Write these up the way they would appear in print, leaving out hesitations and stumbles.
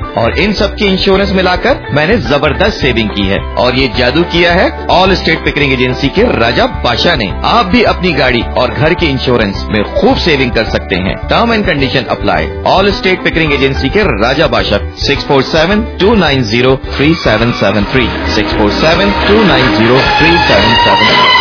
और इन सब की इंश्योरेंस मिलाकर मैंने जबरदस्त सेविंग की है। और ये जादू किया है ऑल स्टेट पिकरिंग एजेंसी के राजा बादशाह ने। आप भी अपनी गाड़ी और घर के इंश्योरेंस में खूब सेविंग कर सकते हैं। Term and condition apply. All state Pickering agency के राजा बादशाह 647-290-3773 647-290-3773।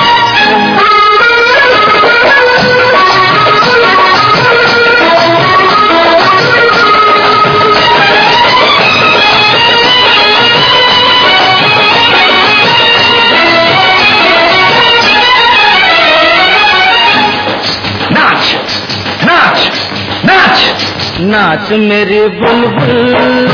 नाच मेरे बुलबुल,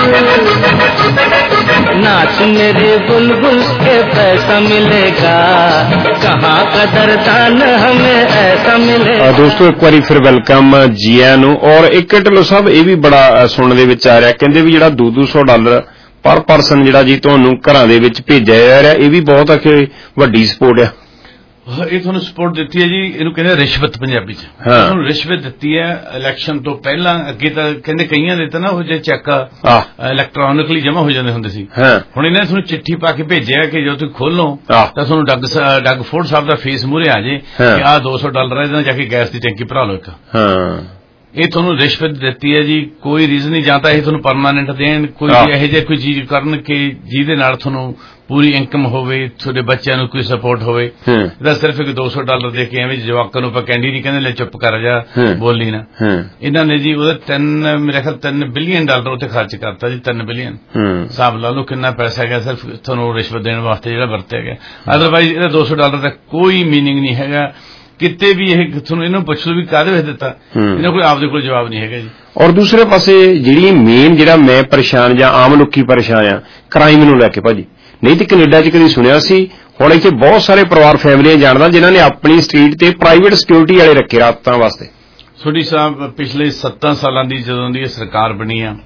नाच मेरे बुलबुल के पैसा मिलेगा, कहाँ कदरदान हमें ऐसा मिलेगा। दोस्तों एक बारी फिर वेलकम जी आया नूं। और एक ढिल्लों साहब ये भी बड़ा सुनने दे विच आ रहा, कहंदे भी जिहड़ा $200 पर परसन जिहड़ा जी तुहानूं घरां दे विच भेजिया जा रहा, ये भी बहुत वड्डी सपोर्ट है। ਇਹ ਤੁਹਾਨੂੰ ਸਪੋਰਟ ਦਿੱਤੀ ਹੈ ਜੀ, ਇਹਨੂੰ ਕਹਿੰਦੇ ਰਿਸ਼ਵਤ ਪੰਜਾਬੀ ਚ। ਤੁਹਾਨੂੰ ਰਿਸ਼ਵਤ ਦਿੱਤੀ ਹੈ ਇਲੈਕਸ਼ਨ ਤੋਂ ਪਹਿਲਾਂ। ਅੱਗੇ ਤਾਂ ਕਹਿੰਦੇ ਕਈਆਂ ਦੇ ਤਾਂ ਨਾ ਉਹ ਜੇ ਚੈੱਕ ਇਲੈਕਟ੍ਰੋਨਿਕਲੀ ਜਮਾ ਹੋ ਜਾਂਦੇ ਹੁੰਦੇ ਸੀ। ਹੁਣ ਇਹਨਾਂ ਨੇ ਤੁਹਾਨੂੰ ਚਿੱਠੀ ਪਾ ਕੇ ਭੇਜਿਆ ਕਿ ਜਦੋਂ ਤੁਸੀਂ ਖੋਲੋ ਤਾਂ ਤੁਹਾਨੂੰ ਡੱਗ ਫੋਰਡ ਸਾਹਿਬ ਦਾ ਫੇਸ ਮੂਹਰੇ ਆ ਜੇ ਕਿ ਆਹ $200 ਇਹਦੇ ਨਾਲ ਜਾ ਕੇ ਗੈਸ ਦੀ ਟੈਂਕੀ ਭਰਾ ਲਓ ਇੱਕ। ਇਹ ਤੁਹਾਨੂੰ ਰਿਸ਼ਵਤ ਦਿੱਤੀ ਹੈ ਜੀ, ਕੋਈ ਰੀਜ਼ਨ ਨਹੀਂ। ਜਾਂ ਤਾਂ ਇਹ ਤੁਹਾਨੂੰ ਪਰਮਾਨੈਂਟ ਦੇਣ, ਕੋਈ ਇਹੋ ਜਿਹੀ ਕੋਈ ਚੀਜ਼ ਕਰਨ ਕਿ ਜਿਹਦੇ ਨਾਲ ਤੁਹਾਨੂੰ ਪੂਰੀ ਇਨਕਮ ਹੋਵੇ, ਤੁਹਾਡੇ ਬੱਚਿਆਂ ਨੂੰ ਕੋਈ ਸਪੋਰਟ ਹੋਵੇ। ਇਹਦਾ ਸਿਰਫ ਇੱਕ $200 ਦੇ ਕੇ ਐਵੇਂ ਜਵਾਕਾਂ ਨੂੰ ਆਪਾਂ ਕੈਂਡੀ ਨਹੀਂ ਕਹਿੰਦੇ ਲੈ ਚੁੱਪ ਕਰ ਜਾ ਬੋਲੀ ਨਾ। ਇਹਨਾਂ ਨੇ ਜੀ ਉਹਦਾ ਮੇਰੇ ਖਿਆਲ $3 ਬਿਲੀਅਨ ਉੱਥੇ ਖਰਚ ਕਰਤਾ ਜੀ। $3 ਬਿਲੀਅਨ ਹਿਸਾਬ ਲਾ ਲਓ ਕਿੰਨਾ ਪੈਸਾ ਹੈਗਾ ਸਿਰਫ ਤੁਹਾਨੂੰ ਰਿਸ਼ਵਤ ਦੇਣ ਵਾਸਤੇ ਜਿਹੜਾ ਵਰਤਿਆ ਗਿਆ। ਅਦਰਵਾਈਜ਼ ਇਹਦਾ $200 ਦਾ ਕੋਈ ਮੀਨਿੰਗ ਨਹੀਂ ਹੈਗਾ ਕਿਤੇ ਵੀ। ਇਹ ਤੁਹਾਨੂੰ ਇਹਨੂੰ ਪੁੱਛ ਲਓ ਵੀ ਕਾਹਦੇ ਵਿੱਚ ਦਿੱਤਾ, ਇਹਨਾਂ ਕੋਈ ਆਪਦੇ ਕੋਲ ਜਵਾਬ ਨਹੀਂ ਹੈਗਾ ਜੀ। ਔਰ ਦੂਸਰੇ ਪਾਸੇ ਜਿਹੜੀ ਮੇਨ ਜਿਹੜਾ ਮੈਂ ਪਰੇਸ਼ਾਨ ਜਾਂ ਆਮ ਲੋਕੀ ਪਰੇਸ਼ਾਨ ਆ ਕ੍ਰਾਈਮ ਨੂੰ ਲੈ ਕੇ ਭਾਜੀ। ਨਹੀਂ ਤੇ ਕੈਨੇਡਾ 'ਚ ਕਦੀ ਸੁਣਿਆ ਸੀ, ਹੁਣ ਇੱਥੇ ਬਹੁਤ ਸਾਰੇ ਪਰਿਵਾਰ ਫੈਮਲੀਆਂ ਜਾਣਦਾ ਜਿਨ੍ਹਾਂ ਨੇ ਆਪਣੀ ਸਟਰੀਟ ਤੇ ਪ੍ਰਾਈਵੇਟ ਸਿਕਿਉਰਿਟੀ ਵਾਲੇ ਰੱਖੇ ਰਾਤਾਂ ਵਾਸਤੇ। ਸੋਢੀ ਸਾਹਿਬ ਪਿਛਲੇ 7 ਸਾਲਾਂ ਦੀ ਜਦੋਂ ਦੀ ਇਹ ਸਰਕਾਰ ਬਣੀ ਆ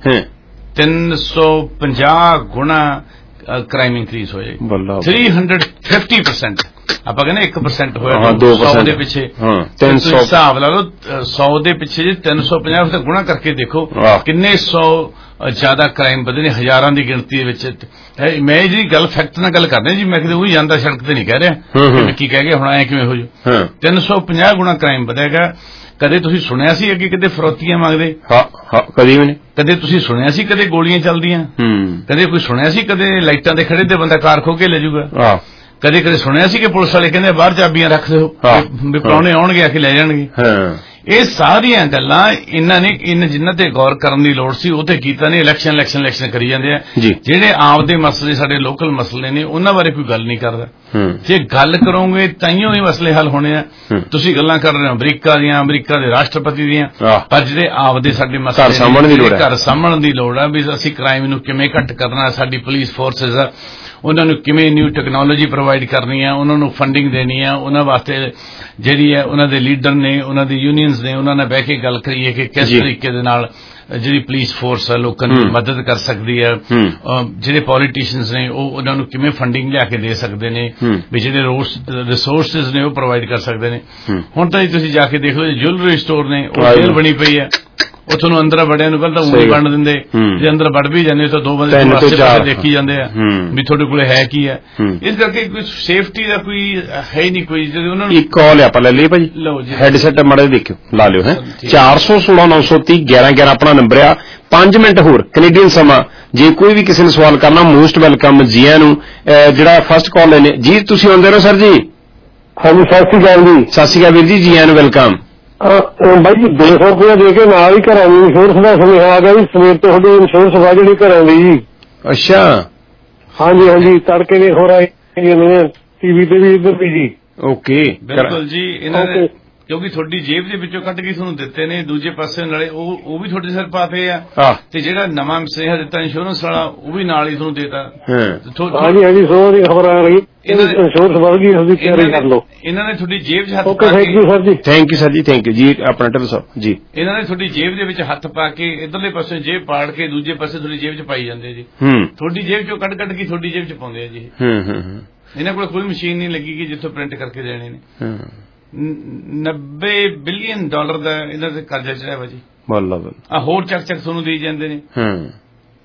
350 ਗੁਣਾ ਕ੍ਰਾਈਮ ਇਨਕਰੀਜ਼ ਹੋਏ। 350%। ਆਪਾਂ ਕਹਿੰਦੇ 1% ਹੋਇਆ 100 ਦੇ ਪਿੱਛੇ 300 ਹਿਸਾਬ ਲਾ ਲਓ। 100 ਦੇ ਪਿੱਛੇ ਜੇ 350 ਗੁਣਾ ਕਰਕੇ ਦੇਖੋ ਕਿੰਨੇ 100 ਜ਼ਿਆਦਾ ਕ੍ਰਾਈਮ ਵਧੇ ਨੇ, ਹਜ਼ਾਰਾਂ ਦੀ ਗਿਣਤੀ ਦੇ ਵਿੱਚ। ਮੈਂ ਜਿਹੜੀ ਗੱਲ ਫੈਕਟ ਨਾਲ ਗੱਲ ਕਰਦਾ ਜੀ, ਮੈਂ ਕਿਤੇ ਉਹੀ ਜਾਂਦਾ ਸੜਕ ਤੇ ਨਹੀਂ ਕਹਿ ਰਿਹਾ ਕੀ ਕਹਿ ਗਿਆ ਹੁਣ ਐ ਕਿਵੇਂ ਹੋ ਜਾਊ। 350 ਗੁਣਾ ਕ੍ਰਾਈਮ ਵਧੇਗਾ। ਕਦੇ ਤੁਸੀਂ ਸੁਣਿਆ ਸੀ ਅੱਗੇ ਕਿਤੇ ਫਰੋਤੀਆਂ ਮੰਗਦੇ? ਕਦੀ ਵੀ ਨਹੀਂ। ਕਦੇ ਤੁਸੀਂ ਸੁਣਿਆ ਸੀ ਕਦੇ ਗੋਲੀਆਂ ਚੱਲਦੀਆਂ? ਕਦੇ ਕੋਈ ਸੁਣਿਆ ਸੀ ਕਦੇ ਲਾਈਟਾਂ ਦੇ ਖੜੇ ਤੇ ਬੰਦਾ ਕਾਰ ਖੋ ਕੇ ਲੈ ਜਾਊਗਾ? ਕਦੇ ਕਦੇ ਸੁਣਿਆ ਸੀ ਕਿ ਪੁਲਿਸ ਵਾਲੇ ਕਹਿੰਦੇ ਬਾਹਰ ਚਾਬੀਆਂ ਰੱਖ ਦਿਓ ਵੀ ਪ੍ਰਾਹੁਣੇ ਆਉਣਗੇ ਆ ਕੇ ਲੈ ਜਾਣਗੇ? ਇਹ ਸਾਰੀਆਂ ਗੱਲਾਂ ਇਹਨਾਂ ਨੇ ਜਿਨ੍ਹਾਂ ਤੇ ਗੌਰ ਕਰਨ ਦੀ ਲੋੜ ਸੀ ਉਹ ਤੇ ਕੀਤਾ ਨਹੀਂ। ਇਲੈਕਸ਼ਨ ਕਰੀ ਜਾਂਦੇ ਆ। ਜਿਹੜੇ ਆਪਦੇ ਮਸਲੇ ਸਾਡੇ ਲੋਕਲ ਮਸਲੇ ਨੇ ਉਹਨਾਂ ਬਾਰੇ ਕੋਈ ਗੱਲ ਨਹੀਂ ਕਰਦਾ। ਜੇ ਗੱਲ ਕਰੋਗੇ ਤਾਈਓ ਇਹ ਮਸਲੇ ਹੱਲ ਹੋਣੇ ਆ। ਤੁਸੀਂ ਗੱਲਾਂ ਕਰ ਰਹੇ ਹੋ ਅਮਰੀਕਾ ਦੇ ਰਾਸ਼ਟਰਪਤੀ ਦੀਆਂ, ਪਰ ਜਿਹੜੇ ਆਪਦੇ ਸਾਡੇ ਮਸਲੇ ਘਰ ਸਾਂਭਣ ਦੀ ਲੋੜ ਆ ਵੀ ਅਸੀਂ ਕ੍ਰਾਈਮ ਨੂੰ ਕਿਵੇਂ ਘੱਟ ਕਰਨਾ, ਸਾਡੀ ਪੁਲਿਸ ਫੋਰਸਿਸ ਆ ਉਹਨਾਂ ਨੂੰ ਕਿਵੇਂ ਨਿਊ ਟੈਕਨੋਲੋਜੀ ਪ੍ਰੋਵਾਈਡ ਕਰਨੀ ਆ, ਉਹਨਾਂ ਨੂੰ ਫੰਡਿੰਗ ਦੇਣੀ ਆ, ਉਹਨਾਂ ਵਾਸਤੇ ਜਿਹੜੀ ਹੈ ਉਹਨਾਂ ਦੇ ਲੀਡਰ ਨੇ, ਉਹਨਾਂ ਦੀ ਯੂਨੀਅਨਸ ਨੇ, ਉਹਨਾਂ ਨਾਲ ਬਹਿ ਕੇ ਗੱਲ ਕਰੀਏ ਕਿ ਕਿਸ ਤਰੀਕੇ ਦੇ ਨਾਲ ਜਿਹੜੀ ਪੁਲਿਸ ਫੋਰਸ ਆ ਲੋਕਾਂ ਦੀ ਮਦਦ ਕਰ ਸਕਦੀ ਹੈ। ਜਿਹੜੇ ਪੋਲੀਟੀਸ਼ੀਅਨਸ ਨੇ ਉਹ ਉਹਨਾਂ ਨੂੰ ਕਿਵੇਂ ਫੰਡਿੰਗ ਲਿਆ ਕੇ ਦੇ ਸਕਦੇ ਨੇ, ਵੀ ਜਿਹੜੇ ਰਿਸੋਰਸਿਸ ਨੇ ਉਹ ਪ੍ਰੋਵਾਈਡ ਕਰ ਸਕਦੇ ਨੇ। ਹੁਣ ਤਾਂ ਤੁਸੀਂ ਜਾ ਕੇ ਦੇਖ ਲਓ ਜੁਐਲਰੀ ਸਟੋਰ ਨੇ ਉਹ ਜੇਲ੍ਹ ਬਣੀ ਪਈ ਹੈ। ਉਹ ਤੁਹਾਨੂੰ ਅੰਦਰ ਵੜਿਆਂ ਨੂੰ ਪਹਿਲਾਂ ਉਂਗਲੀ ਵੰਡ ਦਿੰਦੇ, ਜੇ ਅੰਦਰ ਵੜ ਵੀ ਜਾਂਦੇ ਤਾਂ 2 ਬੰਦੇ ਪਾਸੇ ਦੇਖੀ ਜਾਂਦੇ ਆ ਵੀ ਤੁਹਾਡੇ ਕੋਲੇ ਹੈ ਕੀ ਹੈ। ਇਸ ਕਰਕੇ ਕੋਈ ਸੇਫਟੀ ਦਾ ਕੋਈ ਹੈ ਹੀ ਨਹੀਂ ਕੋਈ। ਜਦੋਂ ਉਹਨਾਂ ਨੂੰ ਇੱਕ ਕਾਲ ਆਪਾਂ ਲੈ ਲਈਏ ਭਾਜੀ, ਹੈਡਸੈਟ ਮਾੜੇ ਦੇਖਿਓ ਲਾ ਲਿਓ। 416-930-1111 ਆਪਣਾ ਨੰਬਰ ਆ। 5 ਮਿੰਟ ਹੋਰ ਕੈਨੇਡੀਅਨ ਸਮਾਂ। ਜੇ ਕੋਈ ਵੀ ਕਿਸੇ ਨੇ ਸਵਾਲ ਕਰਨਾ ਮੋਸਟ ਵੈਲਕਮ ਜੀ ਆਇਆਂ ਨੂੰ। ਜਿਹੜਾ ਫਸਟ ਕਾਲ ਲੈਣੇ ਜੀ ਤੁਸੀਂ ਆਉਂਦੇ ਰਹੋ ਸਰ ਜੀ। ਹਾਂਜੀ ਸਤਿ ਸ਼੍ਰੀ ਅਕਾਲ ਜੀ। ਸਤਿ ਸ਼੍ਰੀ ਅਕਾਲ ਵੀਰ ਜੀ, ਜੀ ਆਇਆਂ ਨੂੰ ਵੈਲਕਮ। ਬਾਈ ਜੀ 200 ਰੁਪਇਆ ਦੇ ਕੇ ਨਾਲ ਹੀ ਘਰਾਂ ਦੀ ਇੰਸ਼ੋਰੈਂਸ ਦਾ ਸੁਨੇਹਾ ਆ ਗਿਆ ਜੀ ਸਵੇਰ ਤੋਂ ਤੁਹਾਡੀ ਇੰਸ਼ੋਰੈਂਸ ਵਾ ਜਿਹੜੀ ਘਰਾਂ ਦੀ ਜੀ। ਅੱਛਾ ਹਾਂਜੀ ਤੜਕੇ ਦੇ ਹੋ ਰਹੇ ਟੀਵੀ ਤੇ ਵੀ ਇੱਧਰ ਵੀ ਜੀ। ਓਕੇ ਬਿਲਕੁਲ ਜੀ। ਇਹਨਾਂ ਨੇ ਕਿਉਂਕਿ ਤੁਹਾਡੀ ਜੇਬ ਦੇ ਵਿੱਚੋਂ ਕੱਢ ਕੇ ਤੁਹਾਨੂੰ ਦਿੱਤੇ ਨੇ, ਦੂਜੇ ਪਾਸੇ ਨਾਲੇ ਉਹ ਵੀ ਤੁਹਾਡੇ ਸਿਰ ਪਾਤੇ ਆ ਤੇ ਜਿਹੜਾ ਨਵਾਂ ਸੁਨੇਹਾ ਦਿੱਤਾ ਇੰਸ਼ੋਰੈਂਸ ਵਾਲਾ ਉਹ ਵੀ ਨਾਲ ਹੀ ਤੁਹਾਨੂੰ ਦੇਤਾ। ਹਾਂਜੀ ਸੋ ਦੀ ਖਬਰ ਆ ਰਹੀ ਇੰਸ਼ੋਰੈਂਸ ਵਧ ਗਈ, ਤੁਸੀਂ ਤਿਆਰੀ ਕਰ ਲਓ। ਇਹਨਾਂ ਨੇ ਤੁਹਾਡੀ ਜੇਬ 'ਚ ਹੱਥ ਪਾ ਕੇ ਥੈਂਕ ਯੂ ਸਰ ਜੀ ਆਪਣਾ ਢਿੱਲੋਂ ਸਾਹਿਬ ਜੀ। ਇਹਨਾਂ ਨੇ ਤੁਹਾਡੀ ਜੇਬ ਦੇ ਵਿੱਚ ਹੱਥ ਪਾ ਕੇ ਇੱਧਰਲੇ ਪਾਸੇ ਜੇਬ ਪਾੜ ਕੇ ਦੂਜੇ ਪਾਸੇ ਤੁਹਾਡੀ ਜੇਬ 'ਚ ਪਾਈ ਜਾਂਦੇ ਜੀ। ਤੁਹਾਡੀ ਜੇਬ 'ਚੋਂ ਕੱਢ ਕੇ ਤੁਹਾਡੀ ਜੇਬ 'ਚ ਪਾਉਂਦੇ ਆ ਜੀ। ਇਹਨਾਂ ਕੋਲ ਕੋਈ ਮਸ਼ੀਨ ਨਹੀਂ ਲੱਗੀ ਕਿ ਜਿੱਥੋਂ ਪ੍ਰਿੰਟ ਕਰਕੇ ਦੇਣੇ ਨੇ। $90 ਬਿਲੀਅਨ ਦਾ ਇਹਨਾਂ ਤੇ ਕਰਜ਼ਾ ਚੜਿਆ ਵਾ ਜੀ। ਹੋਰ ਚੱਕ ਤੁਹਾਨੂੰ ਦੇਈ ਜਾਂਦੇ ਨੇ।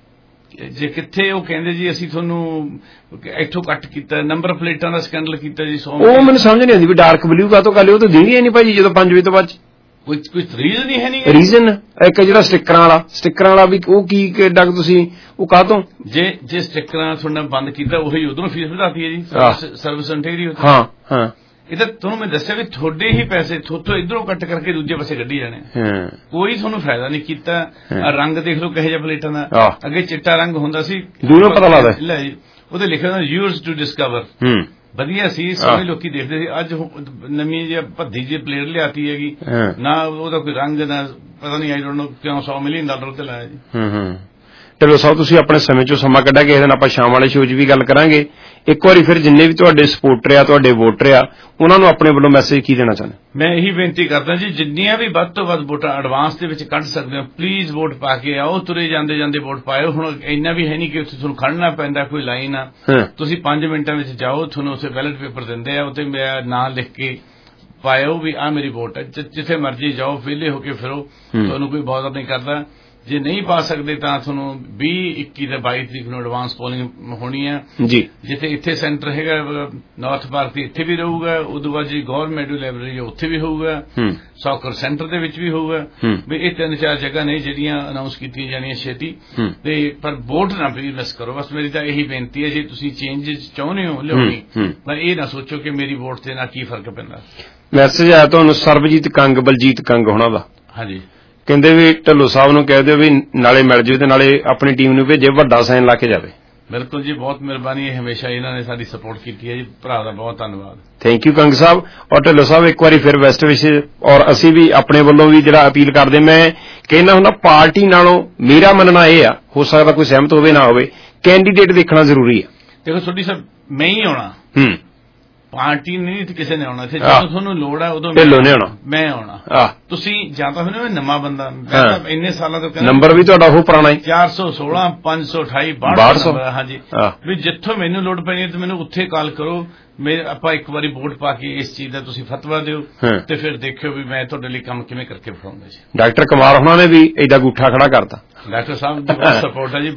ਜੇ ਕਿੱਥੇ ਉਹ ਕਹਿੰਦੇ ਜੀ ਅਸੀਂ ਤੁਹਾਨੂੰ ਇੱਥੋਂ ਕੱਟ ਕੀਤਾ, ਨੰਬਰ ਪਲੇਟਾਂ ਦਾ ਸਕੈਂਡਲ ਕੀਤਾ ਜੀ। ਉਹ ਮੈਨੂੰ ਸਮਝ ਨਹੀਂ ਆਉਂਦੀ ਵੀ ਡਾਰਕ ਬਲੂ ਕਾਹਤੋਂ ਕਰ ਲਿਓ, ਉਹ ਤਾਂ ਦੇਣੀ ਨਹੀਂ ਭਾਜੀ ਜਦੋਂ 5 ਵਜੇ ਤੋਂ ਬਾਅਦ। ਕੋਈ ਰੀਜ਼ਨ ਹੀ ਹੈ ਨਹੀਂ। ਰੀਜ਼ਨ ਇੱਕ ਜਿਹੜਾ ਸਟਿੱਕਰਾਂ ਵਾਲਾ ਵੀ ਉਹ ਕੀ ਕਿੱਡਾ ਤੁਸੀਂ ਉਹ ਕਾਹਤੋਂ? ਜੇ ਸਟਿੱਕਰਾਂ ਤੁਹਾਡਾ ਬੰਦ ਕੀਤਾ ਉਹੀ ਉਧਰੋਂ ਫੀਸ ਵਧਾਤੀ ਹੈ ਜੀ, ਸਰਵਿਸ ਇੰਟੈਗਰੀ। ਹਾਂ ਇਹ ਤਾਂ ਤੁਹਾਨੂੰ ਮੈਂ ਦੱਸਿਆ ਵੀ ਤੁਹਾਡੇ ਹੀ ਪੈਸੇ ਥੋਥੋਂ ਇਧਰੋਂ ਕੱਟ ਕਰਕੇ ਦੂਜੇ ਪਾਸੇ ਕੱਢੀ ਜਾਣੇ, ਕੋਈ ਤੁਹਾਨੂੰ ਫਾਇਦਾ ਨਹੀਂ ਕੀਤਾ। ਰੰਗ ਦੇਖ ਲਓ ਕਿਹੋ ਜਿਹਾ ਪਲੇਟਾਂ ਦਾ, ਅੱਗੇ ਚਿੱਟਾ ਰੰਗ ਹੁੰਦਾ ਸੀ, ਦੂਰੋਂ ਪਤਾ ਲੱਗਦਾ ਲੈ ਜੀ ਉਹਦੇ ਲਿਖਿਆ ਯੂਅਰਸ ਟੂ ਡਿਸਕਵਰ, ਵਧੀਆ ਸੀ, ਸਾਰੇ ਲੋਕੀ ਦੇਖਦੇ ਸੀ। ਅੱਜ ਨਵੀਂ ਜਿਹੀ ਭੱਦੀ ਜਿਹੀ ਪਲੇਟ ਲਿਆਤੀ ਹੈਗੀ, ਨਾ ਉਹਦਾ ਕੋਈ ਰੰਗ, ਨਾ ਪਤਾ ਨਹੀਂ ਆਈ ਡੋਂਟ ਨੋ ਕਿਉਂ $100 ਮਿਲੀਅਨ ਉੱਤੇ ਲਾਇਆ ਜੀ। ਢਿੱਲੋਂ ਸਾਹਿਬ ਤੁਸੀਂ ਆਪਣੇ ਸਮੇਂ ਚੋਂ ਸਮਾਂ ਕੱਢਿਆ, ਕਿਸੇ ਦਿਨ ਆਪਾਂ ਸ਼ਾਮ ਵਾਲੇ ਸ਼ੋਅ 'ਚ ਵੀ ਗੱਲ ਕਰਾਂਗੇ। ਇੱਕ ਵਾਰੀ ਫਿਰ ਜਿੰਨੇ ਵੀ ਤੁਹਾਡੇ ਸਪੋਰਟਰ ਆ, ਤੁਹਾਡੇ ਵੋਟਰ ਆ, ਉਹਨਾਂ ਨੂੰ ਆਪਣੇ ਵੱਲੋਂ ਮੈਸੇਜ ਕੀ ਦੇਣਾ ਚਾਹੁੰਦੇ? ਮੈਂ ਇਹੀ ਬੇਨਤੀ ਕਰਦਾ ਜੀ, ਜਿੰਨੀਆਂ ਵੀ ਵੱਧ ਤੋਂ ਵੱਧ ਵੋਟਾਂ ਐਡਵਾਂਸ ਦੇ ਵਿੱਚ ਕੱਢ ਸਕਦੇ ਹੋ ਪਲੀਜ਼ ਵੋਟ ਪਾ ਕੇ ਆਓ, ਤੁਰੇ ਜਾਂਦੇ ਵੋਟ ਪਾਇਓ। ਹੁਣ ਇੰਨਾ ਵੀ ਹੈ ਨਹੀਂ ਕਿ ਉੱਥੇ ਤੁਹਾਨੂੰ ਖੜਨਾ ਪੈਂਦਾ ਕੋਈ ਲਾਈਨ ਆ, ਤੁਸੀਂ 5 ਮਿੰਟਾਂ ਵਿੱਚ ਜਾਓ, ਤੁਹਾਨੂੰ ਉੱਥੇ ਬੈਲਟ ਪੇਪਰ ਦਿੰਦੇ ਆ, ਉੱਤੇ ਮੇਰਾ ਨਾਂ ਲਿਖ ਕੇ ਪਾਇਓ ਵੀ ਆ ਮੇਰੀ ਵੋਟ ਹੈ। ਜਿੱਥੇ ਮਰਜ਼ੀ ਜਾਓ, ਵਿਹਲੇ ਹੋ ਕੇ ਫਿਰੋ, ਤੁਹਾਨੂੰ ਕੋਈ ਬਹੁਤ ਨਹੀਂ ਕਰਦਾ। ਜੇ ਨਹੀਂ ਪਾ ਸਕਦੇ ਤਾਂ ਤੁਹਾਨੂੰ 20, 21 ਤੇ 22 ਤਰੀਕ ਨੂੰ ਐਡਵਾਂਸ ਪੋਲਿੰਗ ਹੋਣੀ ਹੈ ਜੀ। ਜਿੱਥੇ ਇੱਥੇ ਸੈਂਟਰ ਹੈਗਾ ਨਾਰਥ ਪਾਰਕ ਦੀ, ਇੱਥੇ ਵੀ ਰਹੂਗਾ। ਉਦੋਂ ਬਾਅਦ ਜੀ ਗਵਰਨਮੈਂਟ ਲਾਇਬ੍ਰੇਰੀ ਉੱਥੇ ਵੀ ਹੋਊਗਾ, ਸੌਕਰ ਸੈਂਟਰ ਦੇ ਵਿੱਚ ਵੀ ਹੋਊਗਾ। ਵੀ ਇਹ 3-4 ਜਗ੍ਹਾ ਨੇ ਜਿਹੜੀਆਂ ਅਨਾਉਂਸ ਕੀਤੀਆਂ ਜਾਣੀਆਂ ਛੇਤੀ, ਤੇ ਪਰ ਵੋਟ ਨਾ ਪਲੀਜ਼ ਮਿਸ ਕਰੋ। ਬਸ ਮੇਰੀ ਤਾਂ ਇਹੀ ਬੇਨਤੀ ਹੈ, ਜੇ ਤੁਸੀਂ ਚੇਂਜ ਚਾਹੁੰਦੇ ਹੋ ਲਿਆਉਣੀ, ਪਰ ਇਹ ਨਾ ਸੋਚੋ ਕਿ ਮੇਰੀ ਵੋਟ ਤੇ ਨਾਲ ਕੀ ਫਰਕ ਪੈਂਦਾ। ਮੈਸੇਜ ਆਇਆ ਤੁਹਾਨੂੰ ਸਰਬਜੀਤ ਕੰਗ, ਬਲਜੀਤ ਕੰਗ ਹੋਣਾ ਦਾ, ਹਾਂਜੀ, ਕਹਿੰਦੇ ਵੀ ਢਿੱਲੋਂ ਸਾਹਿਬ ਨੂੰ ਕਹਿ ਦਿਓ ਵੀ ਨਾਲੇ ਮਿਲ ਜਾਓ ਤੇ ਨਾਲੇ ਆਪਣੀ ਟੀਮ ਨੂੰ ਭੇਜੇ, ਵੱਡਾ ਸਾਈਨ ਲਾ ਕੇ ਜਾਵੇ। ਬਿਲਕੁਲ ਜੀ, ਬਹੁਤ ਮਿਹਰਬਾਨੀ ਹੈ, ਹਮੇਸ਼ਾ ਇਹਨਾਂ ਨੇ ਸਾਡੀ ਸਪੋਰਟ ਕੀਤੀ ਹੈ ਜੀ, ਭਰਾ ਦਾ ਬਹੁਤ ਧੰਨਵਾਦ। ਥੈਂਕ ਯੂ ਕੰਗ ਸਾਹਿਬ। ਔਰ ਢਿੱਲੋਂ ਸਾਹਿਬ ਇੱਕ ਵਾਰੀ ਫਿਰ ਬੈਸਟ ਵਿਸ਼ੇ, ਔਰ ਅਸੀਂ ਵੀ ਆਪਣੇ ਵੱਲੋਂ ਵੀ ਜਿਹੜਾ ਅਪੀਲ ਕਰਦੇ, ਮੈਂ ਕਹਿੰਦਾ ਹੁੰਦਾ ਪਾਰਟੀ ਨਾਲੋਂ ਮੇਰਾ ਮੰਨਣਾ ਇਹ ਆ, ਹੋ ਸਕਦਾ ਕੋਈ ਸਹਿਮਤ ਹੋਵੇ ਨਾ ਹੋਵੇ, ਕੈਂਡੀਡੇਟ ਦੇਖਣਾ ਜ਼ਰੂਰੀ ਆ। ਦੇਖੋ ਛੋਟੀ ਸਾਹਿਬ, ਮੈਂ ਹੀ ਆਉਣਾ, ਪਾਰਟੀ ਨਹੀਂ ਕਿਸੇ ਨੇ ਆਉਣਾ। ਜਦੋਂ ਤੁਹਾਨੂੰ ਲੋੜ ਹੈ ਉਦੋਂ ਮੈਂ ਆਉਣਾ। ਤੁਸੀਂ ਜਾਂ ਤਾਂ ਫਿਰ ਨਵਾਂ ਬੰਦਾ, ਮੈਂ ਤਾਂ ਇੰਨੇ ਸਾਲਾਂ ਤੋਂ ਕਹਿੰਦਾ, ਨੰਬਰ ਵੀ ਤੁਹਾਡਾ ਉਹ ਪੁਰਾਣਾ ਹੀ 416 528 62। ਹਾਂਜੀ, ਵੀ ਜਿੱਥੋਂ ਮੈਨੂੰ ਲੋੜ ਪੈਣੀ ਹੈ ਮੈਨੂੰ ਉੱਥੇ ਕਾਲ ਕਰੋ। ਆਪਾਂ ਇੱਕ ਵਾਰੀ ਵੋਟ ਪਾ ਕੇ ਇਸ ਚੀਜ਼ ਦਾ ਤੁਸੀਂ ਫਤਵਾ ਦਿਓ, ਤੇ ਫਿਰ ਦੇਖਿਓ ਵੀ ਮੈਂ ਤੁਹਾਡੇ ਲਈ ਕੰਮ ਕਿਵੇਂ ਕਰਕੇ ਵਿਖਾਉਂਗਾ ਜੀ। ਡਾਕਟਰ ਕੁਮਾਰ ਹੋਣਾ ਨੇ ਵੀ ਏਡਾ ਗੁੱਠਾ ਖੜਾ ਕਰਤਾ। ਡਾਕਟਰ ਸਾਹਿਬ ਦੀ ਬਹੁਤ ਸਪੋਰਟ ਹੈ ਜੀ।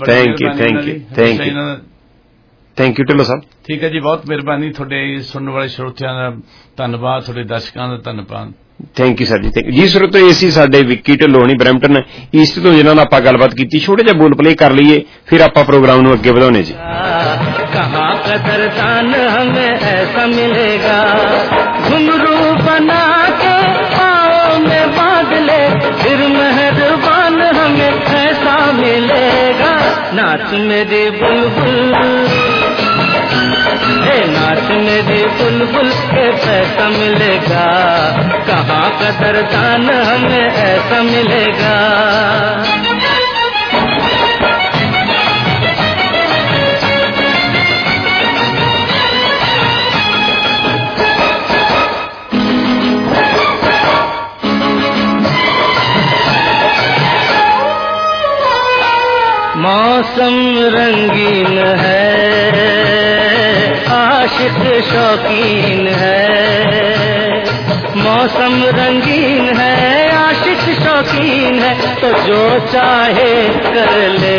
ਥੈਂਕ ਯੂ ਢਿੱਲੋਂ ਸਾਹਿਬ। ਠੀਕ ਹੈ ਜੀ, ਬਹੁਤ ਮਿਹਰਬਾਨੀ। ਤੁਹਾਡੇ ਸੁਣਨ ਵਾਲੇ ਸਰੋਤਿਆਂ ਦਾ ਧੰਨਵਾਦ, ਤੁਹਾਡੇ ਦਰਸ਼ਕਾਂ ਦਾ ਧੰਨਵਾਦ। ਥੈਂਕ ਯੂ ਸਰ ਜੀ, ਥੈਂਕ ਯੂ ਜੀ। ਸਰੋਤੋ ਇਹ ਸੀ ਸਾਡੇ ਵਿੱਕੀ ਢਿੱਲੋਂ ਨਹੀਂ, ਬਰੈਂਪਟਨ ਈਸਟ ਤੋਂ, ਜਿਨ੍ਹਾਂ ਨਾਲ ਆਪਾਂ ਗੱਲਬਾਤ ਕੀਤੀ। ਛੋਟੇ ਜਿਹਾ ਬੋਲ ਪਲੇ ਕਰ ਲਈਏ, ਫਿਰ ਆਪਾਂ ਪ੍ਰੋਗਰਾਮ ਨੂੰ ਅੱਗੇ ਵਧਾਉਣੇ ਜੀ। कहाँ कदरदान हमें ऐसा मिलेगा, घुंघरू बना के पाँव में बांध ले, फिर मेहरबान हमें ऐसा मिलेगा। नाच मेरी बुलबुल, नाच मेरी बुलबुल के पैसा मिलेगा, कहाँ कदरदान हमें ऐसा मिलेगा। मौसम रंगीन है, आशिक शौकीन है। मौसम रंगीन है, आशिक शौकीन है, तो जो चाहे कर ले,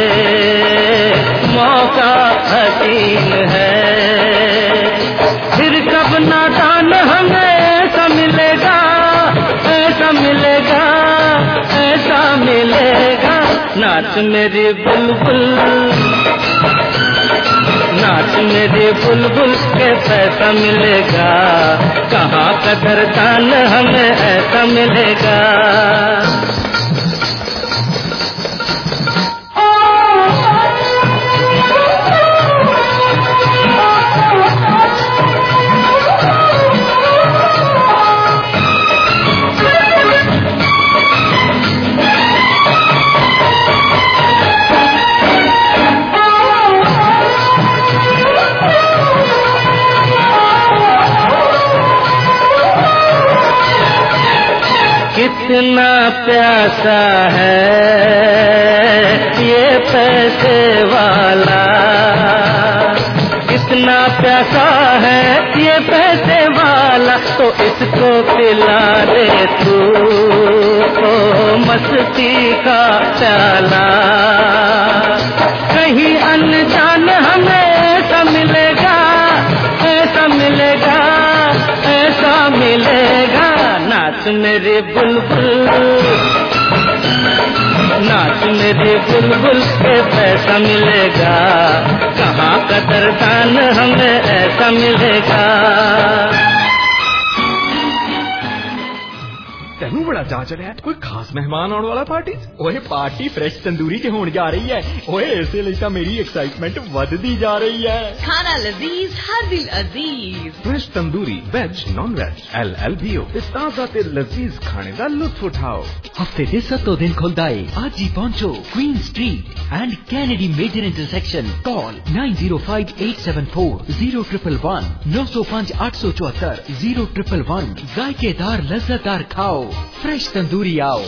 मौका हसीन है। फिर कब नादान हमें ऐसा मिलेगा, ऐसा मिलेगा, ऐसा मिलेगा। नाच मेरी बुलबुल, नाच मेरी बुलबुल के पैसा मिलेगा, कहाँ कदरदान हमें ऐसा मिलेगा। कितना प्यासा है ये पैसे वाला, कितना प्यासा है ये पैसे वाला, तो इसको पिला दे तू मस्ती का प्याला। मेरे बुलबुल, नाच मेरे बुलबुल के पैसा मिलेगा, कहाँ कदरदान हमें ऐसा मिलेगा। तेनू बड़ा चाह चढ़िया कोई खास मेहमान आने वाला पार्टी? ओए पार्टी फ्रेश तंदूरी च होने जा रही है। ओए इसे लिए तो मेरी एक्साइटमेंट बढ़ती जा रही है। खाना लजीज हर दिल अजीज। Fresh tandoori veg non veg LLBO इस ताज़ा ते लजीज खाने का लुत्फ उठाओ। हफ्ते दे 7 दिन खुलदा है। आज ही पहुंचो Queen Street and Kennedy major intersection. Call 9058740111 905 874 0111। जायकेदार लज्जतदार खाओ, फ्रेश तंदूरी आओ।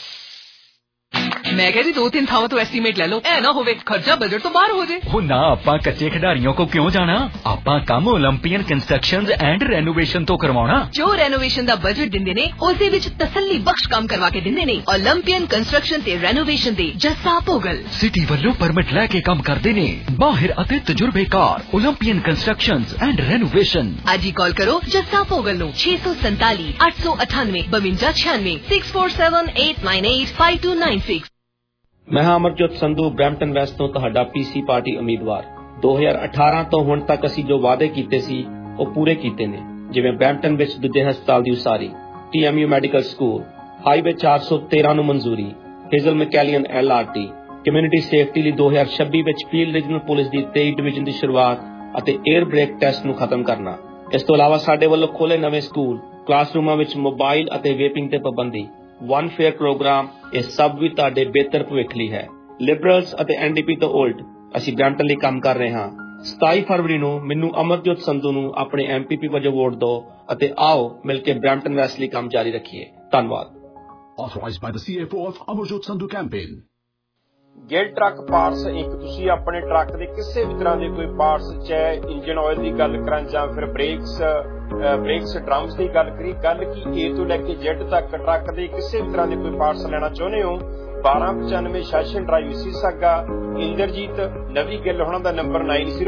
मैं कह रही 2-3 थावों तो एस्टीमेट ले लो, ऐ ना होवे खर्चा बजट तो बाहर हो जाए। हो ना आपा कच्चे खिडारियों को क्यों जाना, आपा काम ओलंपियन कंस्ट्रक्शंस एंड रेनोवेशन तो करवाना। जो रेनोवेशन दा बजट दिंदे ने उसदे विच तसल्ली बख्श काम करवा के दिंदे ने। ओलंपियन कंस्ट्रक्शन ते रेनोवेशन दे जस्सा पोगल सिटी वालों परमिट लैके काम करते ने। माहिर अते तजुर्बेकार ओलंपियन कंस्ट्रक्शंस एंड रेनोवेशन। आज ही कॉल करो जस्सा पोगल नो 647 898 52 96 647 898 5296। मैं हाँ अमरजोत संधू ब्रैम्पटन वैस्ट ਤੋਂ ਤੁਹਾਡਾ ਪੀਸੀ ਪਾਰਟੀ ਉਮੀਦਵਾਰ। 2018 ਤੋਂ ਹੁਣ ਤੱਕ ਅਸੀਂ ਜੋ ਵਾਅਦੇ ਕੀਤੇ ਸੀ ਉਹ ਪੂਰੇ ਕੀਤੇ ਨੇ, ਜਿਵੇਂ ਬ੍ਰੈਂਪਟਨ ਵਿੱਚ ਦੂਜੇ ਹਸਪਤਾਲ ਦੀ ਉਸਾਰੀ, TMU ਮੈਡੀਕਲ ਸਕੂਲ, ਹਾਈਵੇ 413 ਨੂੰ ਮਨਜ਼ੂਰੀ, Hazel McCallion LRT, community safety ਲਈ 2026 ਵਿੱਚ ਫੀਲਡ ਰੀਜਨਲ ਪੁਲਿਸ ਦੀ 23 ਡਿਵੀਜ਼ਨ ਦੀ ਸ਼ੁਰੂਆਤ ਅਤੇ 에ਅਰ ਬ੍ਰੇਕ ਟੈਸਟ ਨੂੰ ਖਤਮ ਕਰਨਾ। ਇਸ ਤੋਂ ਇਲਾਵਾ ਸਾਡੇ ਵੱਲੋਂ ਖੋਲੇ ਨਵੇਂ ਸਕੂਲ, ਕਲਾਸਰੂਮਾਂ ਵਿੱਚ ਮੋਬਾਈਲ ਅਤੇ ਵੇਪਿੰਗ ਤੇ ਪਾਬੰਦੀ, वन फेयर प्रोग्राम, ये सब भी ਤੁਹਾਡੇ ਬਿਹਤਰ ਭਵਿੱਖ ਲਈ ਹੈ। ਲਿਬਰਲਸ ਅਤੇ NDP ਤੋਂ ਉਲਟ ਅਸੀਂ ਬ੍ਰੈਂਪਟਨ ਲਈ ਕੰਮ ਕਰ ਰਹੇ ਹਾਂ। 27 ਫਰਵਰੀ ਨੂੰ ਮੈਨੂੰ ਅਮਰਜੋਤ ਸੰਧੂ ਨੂੰ ਆਪਣੇ MPP ਵਜੋਂ ਵੋਟ ਦਿਓ ਅਤੇ ਆਓ ਮਿਲ ਕੇ ਬ੍ਰੈਂਪਟਨ ਵੈਸਟ ਲਈ ਕੰਮ ਜਾਰੀ ਰੱਖੀਏ। ਧੰਨਵਾਦ। Authorized by the CFO of Amarjot Sandhu campaign। Gill truck parts Inc. ਤੁਸੀਂ ਆਪਣੇ ਟਰੱਕ ਦੇ ਕਿਸੇ ਵੀ ਤਰ੍ਹਾਂ ਦੇ ਕੋਈ ਪਾਰਟਸ, ਚਾਹੇ ਇੰਜਨ ਆਇਲ ਦੀ ਗੱਲ ਕਰਾਂ ਜਾਂ ਫਿਰ ਬ੍ਰੇਕਸ ਡਰਮਸ ਦੀ ਗੱਲ ਕਰੀ, ਗੱਲ ਕੀ A ਤੋਂ ਲੈ ਕੇ Z ਤੱਕ ਟਰੱਕ ਦੇ ਕਿਸੇ ਵੀ ਤਰ੍ਹਾਂ ਦੇ ਕੋਈ ਪਾਰਟਸ ਲੈਣਾ ਚਾਹੁੰਦੇ ਹੋ, 1295 ਸੈਸ਼ਨ ਡਰਾਈਵ ਸੀਸਾਗਾ। ਇੰਦਰਜੀਤ ਨਵੀ ਗਿੱਲ ਹੋਣਾ ਦਾ ਨੰਬਰ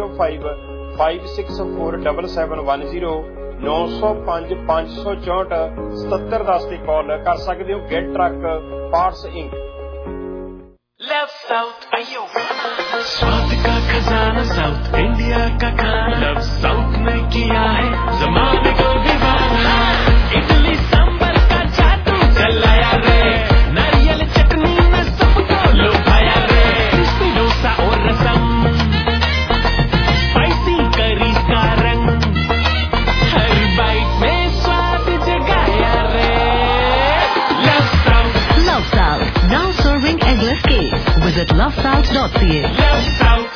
9055647710 905 564 7710 ਤੇ ਕਾਲ ਕਰ ਸਕਦੇ ਹੋ। Gill truck parts Inc. Love south आयो स्वाद का खजाना साउथ इंडिया का खाना, लव साउथ में किया है जमाने को दीवाना। इडली सांबर का जादू चलाया रे, नारियल चटनी में सबको लुभाया रे। क्रिस्पी डोसा और रसम, स्पाइसी करी का रंग, हर बाइट में स्वाद जगाया रे। Love south now serving endless cake. Visit lovesouth.ca. Love South.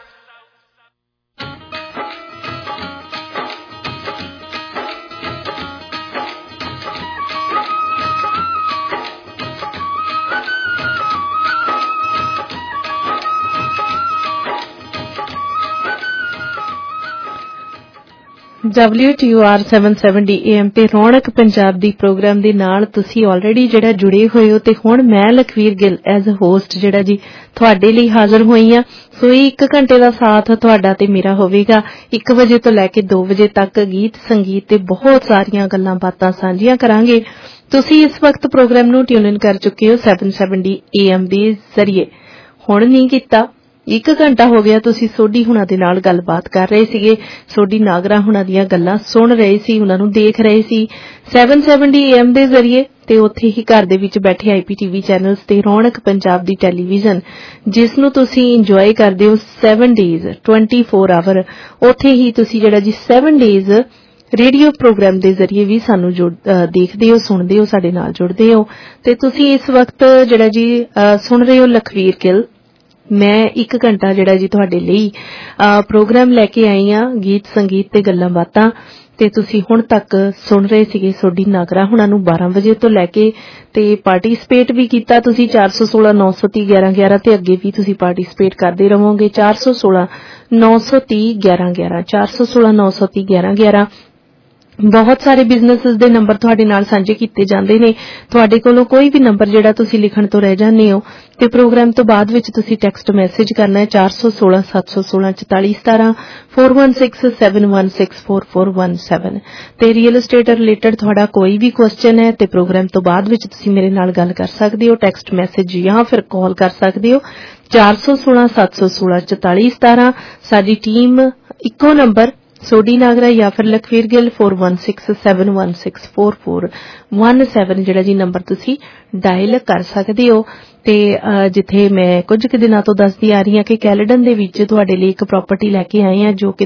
WTOR 770 AM ਤੇ ਰੌਣਕ ਪੰਜਾਬ ਦੀ ਪ੍ਰੋਗਰਾਮ ਦੇ ਨਾਲ ਤੁਸੀਂ ਆਲਰੇਡੀ ਜਿਹੜਾ ਜੁੜੇ ਹੋਏ ਹੋ ਤੇ ਹੁਣ ਮੈਂ Lakhvir Gill as a host ਜਿਹੜਾ ਜੀ ਤੁਹਾਡੇ ਲਈ ਹਾਜ਼ਰ ਹੋਈ ਆ। ਸੋ ਇਹ 1 ਘੰਟੇ ਦਾ ਸਾਥ ਤੁਹਾਡਾ ਤੇ ਮੇਰਾ ਹੋਵੇਗਾ। 1 ਵਜੇ ਤੋਂ ਲੈ ਕੇ 2 ਵਜੇ ਤੱਕ ਗੀਤ ਸੰਗੀਤ ਤੇ ਬਹੁਤ ਸਾਰੀਆਂ ਗੱਲਾਂ ਬਾਤਾਂ ਸਾਂਝੀਆਂ ਕਰਾਂਗੇ। ਤੁਸੀਂ ਇਸ ਵਕਤ ਪ੍ਰੋਗਰਾਮ ਨੂੰ ਟਿਊਨ ਇਨ ਕਰ ਚੁੱਕੇ ਹੋ 770 AM ਦੇ ਜ਼ਰੀਏ। ਹੁਣ ਨਹੀਂ ਕੀਤਾ, 1 ਘੰਟਾ ਹੋ ਗਿਆ ਤੁਸੀਂ ਸੋਢੀ ਹੁਣਾਂ ਦੇ ਨਾਲ ਗੱਲਬਾਤ ਕਰ ਰਹੇ ਸੀਗੇ, ਸੋਢੀ ਨਾਗਰਾ ਹੁਣਾਂ ਦੀਆਂ ਗੱਲਾਂ ਸੁਣ ਰਹੇ ਸੀ, ਉਹਨਾਂ ਨੂੰ ਦੇਖ ਰਹੇ ਸੀ 770 AM ਦੇ ਜ਼ਰੀਏ ਤੇ ਉੱਥੇ ਹੀ ਘਰ ਦੇ ਵਿੱਚ ਬੈਠੇ IPTV ਚੈਨਲਸ ਤੇ ਰੌਣਕ ਪੰਜਾਬ ਦੀ ਟੈਲੀਵਿਜ਼ਨ ਜਿਸ ਨੂੰ ਤੁਸੀਂ ਇੰਜੋਏ ਕਰਦੇ ਹੋ 7 ਡੇਜ਼ 24 ਆਵਰ, ਉੱਥੇ ਹੀ ਤੁਸੀਂ ਜਿਹੜਾ ਜੀ 7 ਡੇਜ਼ ਰੇਡੀਓ ਪ੍ਰੋਗਰਾਮ ਦੇ ਜ਼ਰੀਏ ਵੀ ਸਾਨੂੰ ਦੇਖਦੇ ਹੋ, ਸੁਣਦੇ ਹੋ, ਸਾਡੇ ਨਾਲ ਜੁੜਦੇ ਹੋ। ਤੇ ਤੁਸੀਂ ਇਸ ਵਕਤ ਜਿਹੜਾ ਜੀ ਸੁਣ ਰਹੇ ਹੋ ਲਖਵੀਰ ਗਿੱਲ। ਮੈਂ 1 ਘੰਟਾ ਜਿਹੜਾ ਜੀ ਤੁਹਾਡੇ ਲਈ ਪ੍ਰੋਗਰਾਮ ਲੈ ਕੇ ਆਈ ਆ, ਗੀਤ ਸੰਗੀਤ ਤੇ ਗੱਲਾਂ ਬਾਤਾਂ। ਤੇ ਤੁਸੀਂ ਹੁਣ ਤੱਕ ਸੁਣ ਰਹੇ ਸੀਗੇ ਸੋਢੀ ਨਾਗਰਾ ਹੁਣਾਂ ਨੂੰ 12 ਵਜੇ ਤੋਂ ਲੈ ਕੇ ਤੇ ਪਾਰਟਿਸਿਪੇਟ ਵੀ ਕੀਤਾ ਤੁਸੀਂ 416 930 1111 ਤੇ ਅੱਗੇ ਵੀ ਤੁਸੀਂ ਪਾਰਟਿਸਿਪੇਟ ਕਰਦੇ ਰਹੋਗੇ 416 930 1111 416 930 1111। ਬਹੁਤ ਸਾਰੇ ਬਿਜ਼ਨੈਸਸ ਦੇ ਨੰਬਰ ਤੁਹਾਡੇ ਨਾਲ ਸਾਂਝੇ ਕੀਤੇ ਜਾਂਦੇ ਨੇ। ਤੁਹਾਡੇ ਕੋਲੋਂ ਕੋਈ ਵੀ ਨੰਬਰ ਜਿਹੜਾ ਤੁਸੀਂ ਲਿਖਣ ਤੋਂ ਰਹਿ ਜਾਂਦੇ ਹੋ ਤੇ ਪ੍ਰੋਗਰਾਮ ਤੋਂ ਬਾਅਦ ਵਿੱਚ ਤੁਸੀਂ ਟੈਕਸਟ ਮੈਸੇਜ ਕਰਨਾ ਹੈ 416 716 4417 4167164417 ਤੇ ਰੀਅਲ ਏਸਟੇਟ ਰਿਲੇਟਡ ਤੁਹਾਡਾ ਕੋਈ ਵੀ ਕੁਐਸਚਨ ਹੈ ਤੇ ਪ੍ਰੋਗਰਾਮ ਤੋਂ ਬਾਅਦ ਵਿੱਚ ਤੁਸੀਂ ਮੇਰੇ ਨਾਲ ਗੱਲ ਕਰ ਸਕਦੇ ਹੋ, ਟੈਕਸਟ ਮੈਸੇਜ ਜਾਂ ਫਿਰ ਕਾਲ ਕਰ ਸਕਦੇ ਹੋ 416 716 4417। ਸਾਡੀ ਟੀਮ ਇੱਕੋ ਨੰਬਰ ਸੋਢੀ ਨਾਗਰਾ ਜਾਂ ਫਿਰ ਲਖਵੀਰ ਗਿੱਲ 4167164417 ਜਿਹੜਾ ਜੀ ਨੰਬਰ ਤੁਸੀਂ ਡਾਇਲ ਕਰ ਸਕਦੇ ਹੋ। ਤੇ ਜਿੱਥੇ ਮੈਂ ਕੁਝ ਕੁ ਦਿਨਾਂ ਤੋਂ ਦੱਸਦੀ ਆ ਰਹੀ ਹਾਂ ਕਿ ਕੈਲੇਡਨ ਦੇ ਵਿੱਚ ਤੁਹਾਡੇ ਲਈ ਇੱਕ ਪ੍ਰਾਪਰਟੀ ਲੈ ਕੇ ਆਏ ਹਾਂ ਜੋ ਕਿ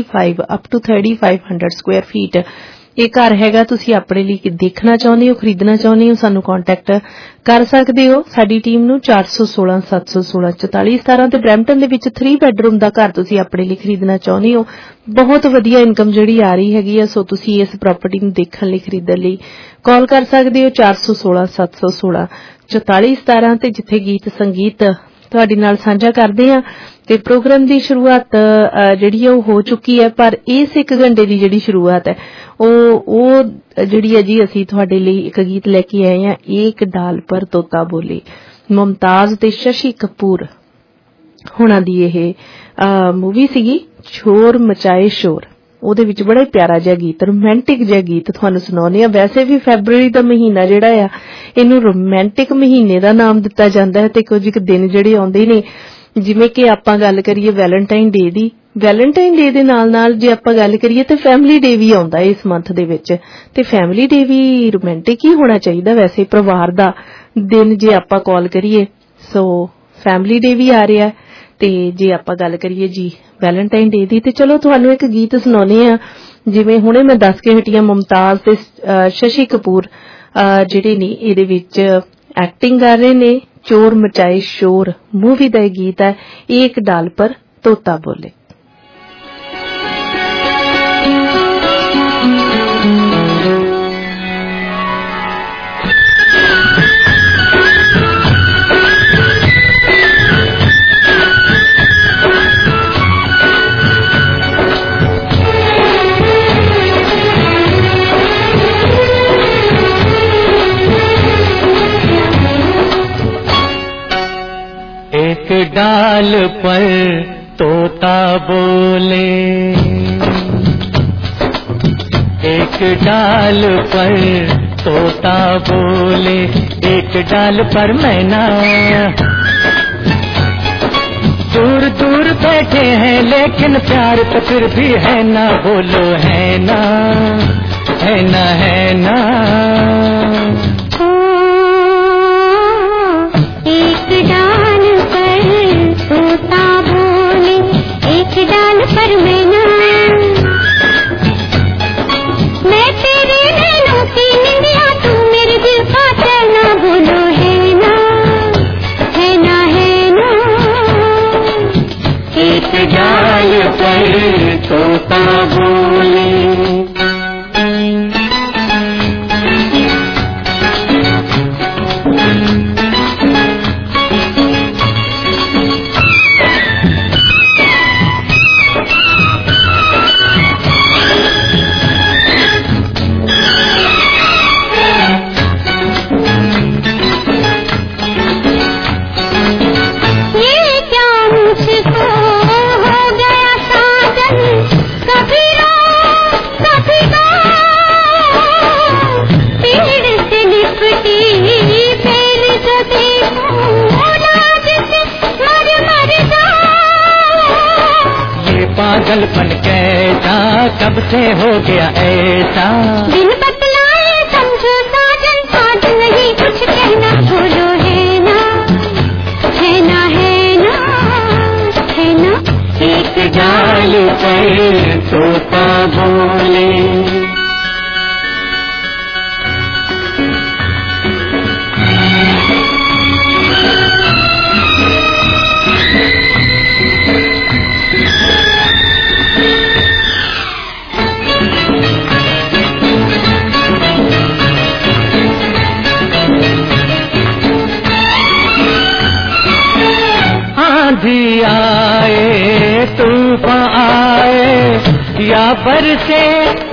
3500 ਸਕੁਆਇਰ ਫੀਟ ਇਹ ਘਰ ਹੈਗਾ। ਤੁਸੀਂ ਆਪਣੇ ਲਈ ਦੇਖਣਾ ਚਾਹੁੰਦੇ ਹੋ, ਖਰੀਦਣਾ ਚਾਹੁੰਦੇ ਹੋ, ਸਾਨੂੰ ਕੰਟੈਕਟ ਕਰ ਸਕਦੇ ਹੋ ਸਾਡੀ ਟੀਮ ਨੂੰ 416 716 4417 ਤੇ ਬਰੈਂਪਟਨ ਦੇ ਵਿੱਚ 3 ਬੈਡਰੂਮ ਦਾ ਘਰ ਤੁਸੀਂ ਆਪਣੇ ਲਈ ਖਰੀਦਣਾ ਚਾਹੁੰਦੇ ਹੋ। ਬਹੁਤ ਵਧੀਆ ਇਨਕਮ ਜਿਹੜੀ ਆ ਰਹੀ ਹੈਗੀ ਆ, ਸੋ ਤੁਸੀਂ ਇਸ ਪ੍ਰਾਪਰਟੀ ਨੂੰ ਦੇਖਣ ਲਈ, ਖਰੀਦਣ ਲਈ ਕਾਲ ਕਰ ਸਕਦੇ ਹੋ 416 716 4417 ਤੇ ਜਿੱਥੇ ਗੀਤ ਸੰਗੀਤ ਤੁਹਾਡੇ ਨਾਲ ਸਾਂਝਾ ਕਰਦੇ ਹਾਂ ਤੇ ਪ੍ਰੋਗਰਾਮ ਦੀ ਸ਼ੁਰੂਆਤ ਜਿਹੜੀ ਉਹ ਹੋ ਚੁੱਕੀ ਹੈ, ਪਰ ਇਸ 1 ਘੰਟੇ ਦੀ ਜਿਹੜੀ ਸ਼ੁਰੂਆਤ ਹੈ ਉਹ ਜਿਹੜੀ ਹੈ ਜੀ ਅਸੀਂ ਤੁਹਾਡੇ ਲਈ ਇੱਕ ਗੀਤ ਲੈ ਕੇ ਆਏ ਹਾਂ, ਏਕ ਡਾਲ ਪਰ ਤੋਤਾ ਬੋਲੇ। ਮੁਮਤਾਜ਼ ਤੇ ਸ਼ਸ਼ੀ ਕਪੂਰ ਹੁਣਾਂ ਦੀ ਇਹ ਮੂਵੀ ਸੀਗੀ ਸ਼ੋਰ ਮਚਾਏ ਸ਼ੋਰ। ਉਹਦੇ ਵਿੱਚ ਬੜਾ ਹੀ ਪਿਆਰਾ ਜਿਹਾ ਗੀਤ, ਰੋਮਾਂਟਿਕ ਜਿਹਾ ਗੀਤ ਤੁਹਾਨੂੰ ਸੁਣਾਉਂਦੇ ਆ। ਵੈਸੇ ਵੀ ਫੈਬਰਵਰੀ ਦਾ ਮਹੀਨਾ ਜਿਹੜਾ ਆ ਇਹਨੂੰ ਰੋਮਾਂਟਿਕ ਮਹੀਨੇ ਦਾ ਨਾਮ ਦਿੱਤਾ ਜਾਂਦਾ ਹੈ ਤੇ ਕੁਝ ਕੁ ਦਿਨ ਜਿਹੜੇ ਆਉਂਦੇ ਨੇ, ਜਿਵੇਂ ਕਿ ਆਪਾਂ ਗੱਲ ਕਰੀਏ ਵੈਲੈਂਟਾਈਨ ਡੇ ਦੀ, ਵੈਲੈਂਟਾਈਨ ਡੇ ਦੇ ਨਾਲ ਨਾਲ ਜੇ ਆਪਾਂ ਗੱਲ ਕਰੀਏ ਤੇ ਫੈਮਿਲੀ ਡੇ ਵੀ ਆਉਂਦਾ ਇਸ ਮੰਥ ਦੇ ਵਿੱਚ ਤੇ ਫੈਮਿਲੀ ਡੇ ਵੀ ਰੋਮਾਂਟਿਕ ਹੀ ਹੋਣਾ ਚਾਹੀਦਾ ਵੈਸੇ, ਪਰਿਵਾਰ ਦਾ ਦਿਨ ਜੇ ਆਪਾਂ ਕਾਲ ਕਰੀਏ। ਸੋ ਫੈਮਿਲੀ ਡੇ ਵੀ ਆ ਰਿਹਾ ਤੇ ਜੇ ਆਪਾਂ ਗੱਲ ਕਰੀਏ ਜੀ ਵੈਲੈਂਟਾਈਨ ਡੇ ਦੀ ਤੇ ਚਲੋ ਤੁਹਾਨੂੰ ਇੱਕ ਗੀਤ ਸੁਣਾਉਂਦੇ ਆ। ਜਿਵੇਂ ਹੁਣੇ ਮੈਂ ਦੱਸ ਕੇ ਹਟੀ ਆ, ਮੁਮਤਾਜ਼ ਤੇ ਸ਼ਸ਼ੀ ਕਪੂਰ ਜਿਹੜੇ ਨੇ ਇਹਦੇ ਵਿੱਚ ਐਕਟਿੰਗ ਕਰ ਰਹੇ ਨੇ। ਚੋਰ ਮਚਾਏ ਸ਼ੋਰ मूवी ਦਾ ਇਹ ਗੀਤ ਹੈ, एक डाल पर तोता बोले। एक डाल पर तोता बोले, एक डाल पर तोता बोले, एक डाल पर मैना दूर दूर बैठे हैं लेकिन प्यार तो फिर भी है ना, बोलो है ना, है ना, है ना। एक डाल पर तोता बोले, एक डाल पर मैना, मैं तेरे नैनों की निंदिया, तू मेरे दिल का चैना, बोलो है ना, है ना, है ना। एक डाल पर तोता बोले। पागलपन कैसा कब से हो गया ऐसा, बिन बतलाए समझो साजन, आज नहीं कुछ कहना, बोलो है ना, है ना, है ना, है ना। एक डाल पर तोता बोले। आंधी आए तूफान आए या बरसे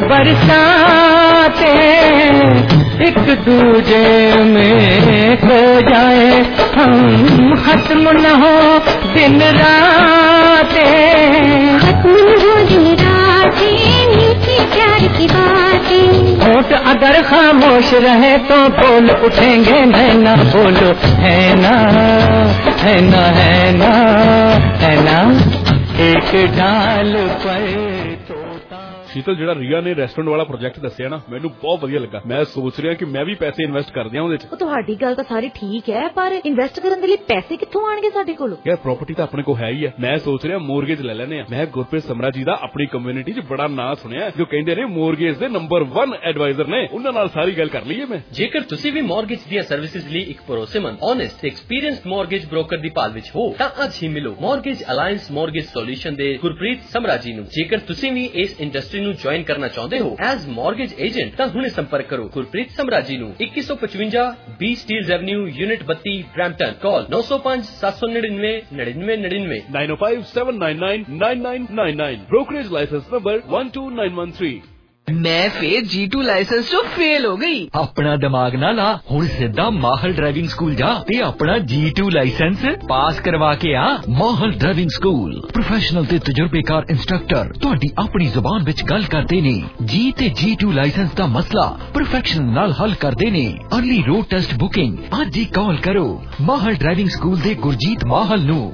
बरसाते एक दूजे में खो जाए, हम खत्म न हो दिन रातें, खत्म न हो दिन रातें, मीठी प्यार की बातें। होठ अगर खामोश रहे तो बोल उठेंगे नैना, बोलो है ना, है ना, है ना, है ना, एक डाल पर। शीतल, ਜਿਹੜਾ ਰੀਆ ਨੇ ਰੈਸਟੋਰੈਂਟ ਵਾਲਾ ਪ੍ਰੋਜੈਕਟ ਦੱਸਿਆ ਨਾ, ਮੈਨੂੰ ਬਹੁਤ ਵਧੀਆ ਲੱਗਾ। ਮੈਂ ਸੋਚ ਰਿਹਾ ਕਿ ਮੈਂ ਵੀ ਪੈਸੇ ਇਨਵੈਸਟ ਕਰ ਦਿਆਂ ਉਹਦੇ 'ਚ। ਉਹ ਤੁਹਾਡੀ ਗੱਲ ਤਾਂ ਸਾਰੀ ਠੀਕ ਹੈ, ਪਰ ਇਨਵੈਸਟ ਕਰਨ ਦੇ ਲਈ ਪੈਸੇ ਕਿੱਥੋਂ ਆਣਗੇ ਸਾਡੇ ਕੋਲ? ਯਾਰ ਪ੍ਰਾਪਰਟੀ ਤਾਂ ਆਪਣੇ ਕੋਲ ਹੈ ਹੀ ਹੈ। ਮੈਂ ਸੋਚ ਰਿਹਾ ਮੋਰਗੇਜ ਲੈ ਲੈਨੇ ਆ। ਮੈਂ ਗੁਰਪ੍ਰੀਤ ਸਮਰਾ ਜੀ ਦਾ ਆਪਣੀ ਕਮਿਊਨਿਟੀ 'ਚ ਬੜਾ ਨਾਂ ਸੁਣਿਆ, ਜੋ ਕਹਿੰਦੇ ਨੇ ਮੋਰਗੇਜ ਦੇ ਨੰਬਰ 1 ਐਡਵਾਈਜ਼ਰ ਨੇ। ਉਹਨਾਂ ਨਾਲ ਸਾਰੀ ਗੱਲ ਕਰ ਲਈਏ ਮੈਂ। ਜੇਕਰ ਤੁਸੀਂ ਵੀ ਮੋਰਗੇਜ ਦੀਆਂ ਸਰਵਿਸਿਜ਼ ਲਈ ਇੱਕ ਭਰੋਸੇਮੰਦ, ਓਨੈਸਟ ਤੇ ਐਕਸਪੀਰੀਅੰਸਡ ਮੋਰਗੇਜ ਬ੍ਰੋਕਰ ਦੀ ਭਾਲ ਵਿੱਚ ਹੋ ਤਾਂ ਅੱਜ ਹੀ ਮਿਲੋ ਮੋਰਗੇਜ ਅਲਾਈਅੰਸ ਮੋਰਗੇਜ ਸੋਲੂਸ਼ਨ ਦੇ ਗੁਰਪ੍ਰੀਤ ਸਮਰਾ ਜੀ ਨੂੰ। ਜੇਕਰ ਤੁਸੀਂ ਵੀ ਇਸ ਇੰਡਸਟਰੀ ਨੂੰ ਜੁਆਇਨ ਕਰਨਾ ਚਾਹੁੰਦੇ ਹੋ ਐਜ਼ ਮੋਰਗੇਜ ਏਜੰਟ ਤਾਂ ਹੁਣੇ ਸੰਪਰਕ ਕਰੋ ਗੁਰਪ੍ਰੀਤ ਸਮਰਾ ਜੀ ਨੂੰ। 2155 B Steeles avenue, unit 32, Brampton. Call 905 799 9999 905 799 9999। Brokerage licence number 12913। मैं फिर G2 लाइसेंस तो फेल हो गई। अपना दिमाग ना ला, हुण सीधा माहल ड्राइविंग स्कूल जा ते अपना G2 लाइसेंस पास करवा के आ। माहल ड्राइविंग स्कूल प्रोफेशनल ते तजुर्बेकार इंस्ट्रक्टर तुहाडी अपनी जुबान विच गल करदे ने। जी ते G2 लाइसेंस दा मसला प्रोफेशनल नाल हल करदे ने। अर्ली रोड टेस्ट बुकिंग अज ही कॉल करो माहल ड्राइविंग स्कूल दे गुरजीत माहल नू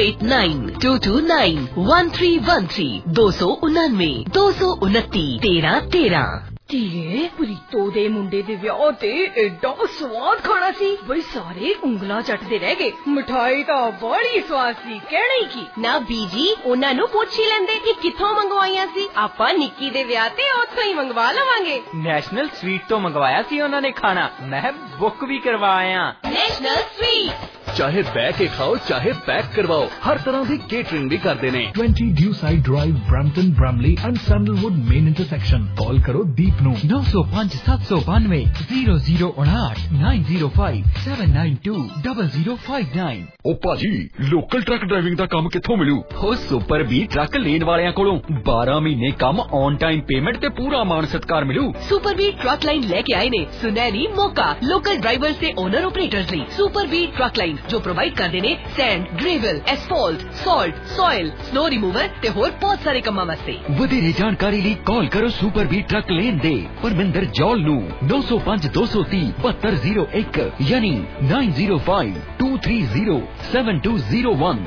2892291313 299 229 13। ਧੀਏ ਪ੍ਰੀਤੋ ਦੇ ਮੁੰਡੇ ਦੇ ਵਿਆਹ ਤੇ ਐਡਾ ਸਵਾਦ ਖਾਣਾ ਸੀ ਬਈ ਸਾਰੇ ਉਂਗਲਾਂ ਚੱਟਦੇ ਰਹਿ ਗਏ। ਮਿਠਾਈ ਤਾਂ ਬੜੀ ਸਵਾਦ ਸੀ, ਕਹਿਣਾ ਹੀ ਕੀ। ਨਾ ਬੀਜੀ ਉਹਨਾਂ ਨੂੰ ਪੁੱਛ ਹੀ ਲੈਂਦੇ ਕਿ ਕਿੱਥੋਂ ਮੰਗਵਾਈਆਂ ਸੀ। ਆਪਾਂ ਨਿੱਕੀ ਦੇ ਵਿਆਹ ਤੇ ਉੱਥੋਂ ਹੀ ਮੰਗਵਾ ਲਵਾਂਗੇ। ਨੈਸ਼ਨਲ ਸਵੀਟ ਤੋਂ ਮੰਗਵਾਇਆ ਸੀ ਉਹਨਾਂ ਨੇ ਖਾਣਾ, ਮੈਂ ਬੁੱਕ ਵੀ ਕਰਵਾਇਆ। ਨੈਸ਼ਨਲ ਸਵੀਟ चाहे बह के खाओ चाहे पैक करवाओ, हर तरह की केटरिंग भी करते हैं। 20 Dewside drive, Brampton, Bramalea and Sandalwood main intersection. Call करो दीप नू 905 792 0059 905 792 0059। ओ भाजी, लोकल ट्रक ड्राइविंग का काम कित्थों मिलू? हो सुपर बी ट्रक लेन वालियां कोलों 12 महीने काम, ऑन टाइम पेमेंट ते पूरा मान सत्कार मिलू। सुपर बी ट्रक लाइन लेके आए ने सुनहरी मौका लोकल ड्राइवर्स ते ओनर ऑपरेटर्स ਲਈ। सुपर बी ट्रक लाइन जो प्रोवाइड करते ने sand, gravel, asphalt, salt, soil, snow remover ते होर बहुत सारे कामां वास्ते। वधेरे जानकारी ਲਈ कॉल करो सुपर बी ट्रक लेन दे परमिंदर जौल नू 905 230 7201 यानी 905 230 7201।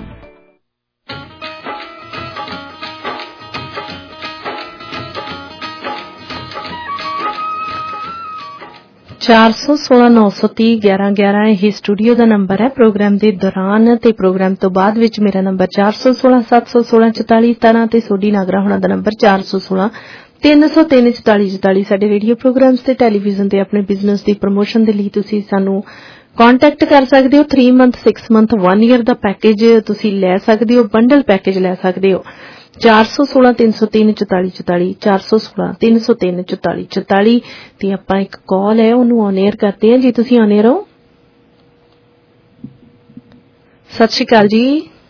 416 930 1111 ਇਹ ਸਟੂਡੀਓ ਦਾ ਨੰਬਰ ਹੈ ਪ੍ਰੋਗਰਾਮ ਦੇ ਦੌਰਾਨ ਤੇ ਪ੍ਰੋਗਰਾਮ ਤੋਂ ਬਾਅਦ ਵਿੱਚ ਮੇਰਾ ਨੰਬਰ 416 716 44 17 ਤੇ ਸੋਡੀ ਨਾਗਰਾ ਹੋਣਾ ਦਾ ਨੰਬਰ 416 303 44 44। ਸਾਡੇ ਰੇਡੀਓ ਪ੍ਰੋਗਰਾਮਸ ਤੇ ਟੈਲੀਵਿਜ਼ਨ ਤੇ ਆਪਣੇ ਬਿਜ਼ਨਸ ਦੀ ਪ੍ਰਮੋਸ਼ਨ ਦੇ ਲਈ ਤੁਸੀਂ ਸਾਨੂੰ ਕੰਟੈਕਟ ਕਰ ਸਕਦੇ ਹੋ। 3 ਮੰਥ 6 ਮੰਥ 1 ਈਅਰ ਦਾ ਪੈਕੇਜ ਤੁਸੀਂ ਲੈ ਸਕਦੇ ਹੋ, ਬੰਡਲ ਪੈਕੇਜ ਲੈ ਸਕਦੇ ਹੋ। 416 303 44 44 416 303 44 44 ਤੇ ਆਪਾਂ ਇੱਕ ਕਾਲ ਹੈ ਉਹਨੂੰ ਔਨ 에ਅਰ ਕਰਦੇ ਹਾਂ ਜੀ। ਤੁਸੀਂ ਔਨ 에ਅਰ ਹੋ? ਸਤਿ ਸ਼੍ਰੀ ਅਕਾਲ ਜੀ।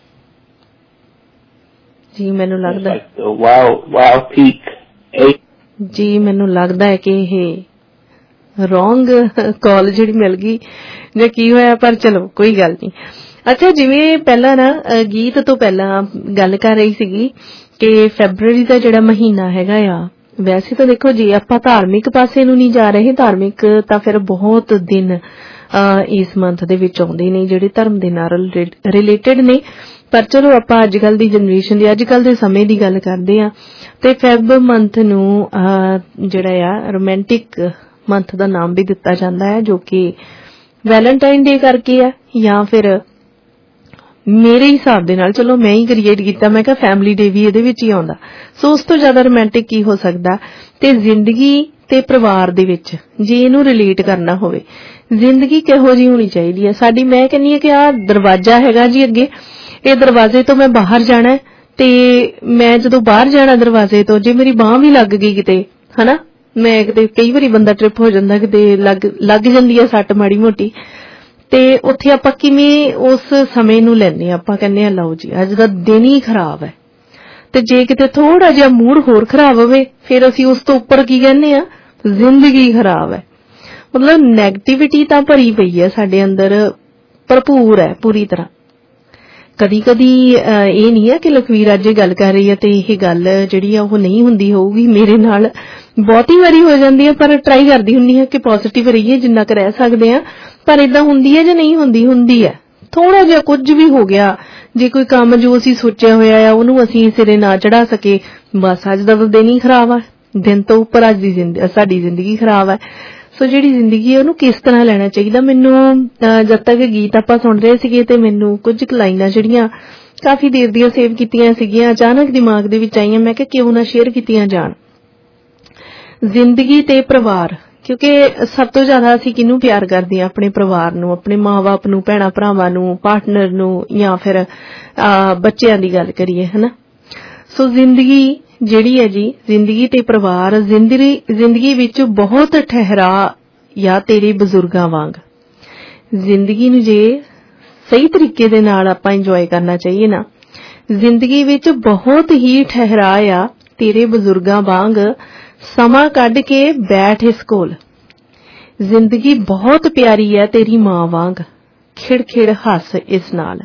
ਜੀ ਮੈਨੂੰ ਲੱਗਦਾ ਵਾਓ ਪੀਕ ਜੀ ਮੈਨੂੰ ਲੱਗਦਾ ਹੈ ਕਿ ਇਹ ਰੋਂਗ ਕਾਲ ਜਿਹੜੀ ਮਿਲ ਗਈ ਜਾਂ ਕੀ ਹੋਇਆ, ਪਰ ਚਲੋ ਕੋਈ ਗੱਲ ਨਹੀਂ। ਅੱਛਾ, ਜਿਵੇਂ ਪਹਿਲਾਂ ਨਾ ਗੀਤ ਤੋਂ ਪਹਿਲਾਂ ਗੱਲ ਕਰ ਰਹੀ ਸੀਗੀ ਕਿ ਫੈਬਰਵਰੀ ਦਾ ਜਿਹੜਾ ਮਹੀਨਾ ਹੈਗਾ ਆ, ਵੈਸੇ ਤਾਂ ਦੇਖੋ ਜੀ ਆਪਾਂ ਧਾਰਮਿਕ ਪਾਸੇ ਨੂੰ ਨਹੀਂ ਜਾ ਰਹੇ, ਧਾਰਮਿਕ ਤਾਂ ਫਿਰ ਬਹੁਤ ਦਿਨ ਇਸ ਮੰਥ ਦੇ ਵਿੱਚ ਆਉਂਦੇ ਨੇ ਜਿਹੜੇ ਧਰਮ ਦੇ ਨਾਲ ਰਿਲੇਟਡ ਨੇ, ਪਰ ਚਲੋ ਆਪਾਂ ਅੱਜ ਕੱਲ ਦੀ ਜਨਰੇਸ਼ਨ ਦੀ ਅੱਜ ਕੱਲ ਦੇ ਸਮੇਂ ਦੀ ਗੱਲ ਕਰਦੇ ਆ ਤੇ ਫੈਬ ਮੰਥ ਨੂੰ ਜਿਹੜਾ ਆ ਰੋਮਾਂਟਿਕ ਮੰਥ ਦਾ ਨਾਮ ਵੀ ਦਿੱਤਾ ਜਾਂਦਾ ਹੈ, ਜੋ ਕਿ ਵੈਲੈਂਟਾਈਨ ਡੇ ਕਰਕੇ ਆ ਜਾਂ ਫਿਰ ਮੇਰੇ ਹਿਸਾਬ ਦੇ ਨਾਲ ਚਲੋ ਮੈਂ ਹੀ ਕ੍ਰੀਏਟ ਕੀਤਾ, ਮੈਂ ਕਿਹਾ ਫੈਮਿਲੀ ਡੇ ਵੀ ਇਹਦੇ ਵਿੱਚ ਹੀ ਆਉਂਦਾ। ਸੋ ਉਸ ਤੋਂ ਜ਼ਿਆਦਾ ਰੋਮਾਂਟਿਕ ਕੀ ਹੋ ਸਕਦਾ। ਤੇ ਜ਼ਿੰਦਗੀ ਤੇ ਪਰਿਵਾਰ ਦੇ ਵਿੱਚ ਜੇ ਇਹਨੂੰ ਰਿਲੇਟ ਕਰਨਾ ਹੋਵੇ, ਜ਼ਿੰਦਗੀ ਕਿਹੋ ਜਿਹੀ ਹੋਣੀ ਚਾਹੀਦੀ ਹੈ ਸਾਡੀ। ਮੈਂ ਕਹਿੰਦੀ ਹਾਂ ਕਿ ਆਹ ਦਰਵਾਜ਼ਾ ਹੈਗਾ ਜੀ ਅੱਗੇ, ਇਹ ਦਰਵਾਜ਼ੇ ਤੋਂ ਮੈਂ ਬਾਹਰ ਜਾਣਾ ਤੇ ਮੈਂ ਜਦੋਂ ਬਾਹਰ ਜਾਣਾ ਦਰਵਾਜ਼ੇ ਤੋਂ, ਜੇ ਮੇਰੀ ਬਾਂਹ ਵੀ ਲੱਗ ਗਈ ਕਿਤੇ ਹਨਾ, ਮੈਂ ਕਿਤੇ ਕਈ ਵਾਰੀ ਬੰਦਾ ਟ੍ਰਿਪ ਹੋ ਜਾਂਦਾ, ਕਿਤੇ ਲੱਗ ਜਾਂਦੀ ਹੈ ਸੱਟ ਮਾੜੀ ਮੋਟੀ, ਤੇ ਉੱਥੇ ਆਪਾਂ ਕਿਵੇਂ ਉਸ ਸਮੇਂ ਨੂੰ ਲੈਂਦੇ ਹਾਂ। ਆਪਾਂ ਕਹਿੰਦੇ ਹਾਂ ਲਓ ਜੀ ਅੱਜ ਦਾ ਦਿਨ ਹੀ ਖਰਾਬ ਹੈ ਤੇ ਜੇ ਕਿਤੇ ਥੋੜਾ ਜਿਹਾ ਮੂਡ ਹੋਰ ਖਰਾਬ ਹੋਵੇ ਫਿਰ ਅਸੀਂ ਉਸ ਤੋਂ ਉੱਪਰ ਕੀ ਕਹਿੰਦੇ ਆ, ਜ਼ਿੰਦਗੀ ਖਰਾਬ ਹੈ। ਮਤਲਬ ਨੈਗੇਟਿਵਿਟੀ ਤਾਂ ਭਰੀ ਪਈ ਹੈ ਸਾਡੇ ਅੰਦਰ, ਭਰਪੂਰ ਹੈ ਪੂਰੀ ਤਰ੍ਹਾਂ। ਕਦੀ ਕਦੀ ਇਹ ਨਹੀਂ ਹੈ ਕਿ ਲਖਵੀਰ ਅੱਜ ਇਹ ਗੱਲ ਕਰ ਰਹੀ ਹੈ ਤੇ ਇਹ ਗੱਲ ਜਿਹੜੀ ਆ ਉਹ ਨਹੀਂ ਹੁੰਦੀ ਹੋਊਗੀ, ਮੇਰੇ ਨਾਲ ਬਹੁਤੀ ਵਾਰੀ ਹੋ ਜਾਂਦੀ ਹੈ, ਪਰ ਟਰਾਈ ਕਰਦੀ ਹੁੰਦੀ ਹਾਂ ਕਿ ਪੋਜ਼ਿਟਿਵ ਰਹੀਏ ਜਿੰਨਾ ਕੁ ਰਹਿ ਸਕਦੇ ਆ। ਪਰ ਏਦਾਂ ਹੁੰਦੀ ਹੈ ਜਾਂ ਨਹੀਂ ਹੁੰਦੀ? ਹੁੰਦੀ ਹੈ। ਥੋੜਾ ਜਿਹਾ ਕੁਝ ਵੀ ਹੋ ਗਿਆ, ਜੇ ਕੋਈ ਕੰਮ ਜੋ ਅਸੀਂ ਸੋਚਿਆ ਹੋਇਆ ਆ ਉਹਨੂੰ ਅਸੀਂ ਸਿਰੇ ਨਾ ਚੜਾ ਸਕੇ, ਬਸ ਅੱਜ ਦਾ ਦਿਨ ਹੀ ਖਰਾਬ ਆ, ਦਿਨ ਤੋਂ ਉੱਪਰ ਅੱਜ ਦੀ ਸਾਡੀ ਜ਼ਿੰਦਗੀ ਖਰਾਬ ਹੈ। ਸੋ ਜਿਹੜੀ ਜ਼ਿੰਦਗੀ ਹੈ ਉਹਨੂੰ ਕਿਸ ਤਰ੍ਹਾਂ ਲੈਣਾ ਚਾਹੀਦਾ। ਮੈਨੂੰ ਜਦ ਤੱਕ ਗੀਤ ਆਪਾਂ ਸੁਣ ਰਹੇ ਸੀਗੇ ਤੇ ਮੈਨੂੰ ਕੁਝ ਕੁ ਲਾਈਨਾਂ ਜਿਹੜੀਆਂ ਕਾਫੀ ਦੇਰ ਦੀਆਂ ਸੇਵ ਕੀਤੀਆਂ ਸੀਗੀਆਂ, ਅਚਾਨਕ ਦਿਮਾਗ ਦੇ ਵਿੱਚ ਆਈਆਂ, ਮੈਂ ਕਿਹਾ ਕਿਉਂ ਨਾ ਸ਼ੇਅਰ ਕੀਤੀਆਂ ਜਾਣ। ਜ਼ਿੰਦਗੀ ਤੇ ਪਰਿਵਾਰ, ਕਿਉਂਕਿ ਸਭ ਤੋਂ ਜ਼ਿਆਦਾ ਅਸੀਂ ਕਿਹਨੂੰ ਪਿਆਰ ਕਰਦੇ ਹਾਂ? ਆਪਣੇ ਪਰਿਵਾਰ ਨੂੰ, ਆਪਣੇ ਮਾਂ-ਬਾਪ ਨੂੰ, ਭੈਣਾਂ ਭਰਾਵਾਂ ਨੂੰ, ਪਾਰਟਨਰ ਨੂੰ, ਜਾਂ ਫਿਰ ਬੱਚਿਆਂ ਦੀ ਗੱਲ ਕਰੀਏ, ਹਨਾ। ਸੋ ਜ਼ਿੰਦਗੀ ਜਿਹੜੀ ਹੈ ਜੀ, ਜ਼ਿੰਦਗੀ ਤੇ ਪਰਿਵਾਰ, ਜ਼ਿੰਦਗੀ ਵਿੱਚ ਬਹੁਤ ਠਹਿਰਾ ਜਾਂ ਤੇਰੇ ਬਜ਼ੁਰਗਾਂ ਵਾਂਗ। ਜ਼ਿੰਦਗੀ ਨੂੰ ਜੇ ਸਹੀ ਤਰੀਕੇ ਦੇ ਨਾਲ ਆਪਾਂ ਇੰਜੋਏ ਕਰਨਾ ਚਾਹੀਏ ਨਾ, ਜ਼ਿੰਦਗੀ ਵਿੱਚ ਬਹੁਤ ਹੀ ਠਹਿਰਾ ਆ ਤੇਰੇ ਬਜ਼ੁਰਗਾਂ ਵਾਂਗ, ਸਮਾਂ ਕੱਢ ਕੇ ਬੈਠ ਇਸ ਕੋਲ। ਜ਼ਿੰਦਗੀ ਬਹੁਤ ਪਿਆਰੀ ਹੈ ਤੇਰੀ ਮਾਂ ਵਾਂਗ, ਖਿੜ-ਖਿੜ ਹੱਸ ਇਸ ਨਾਲ।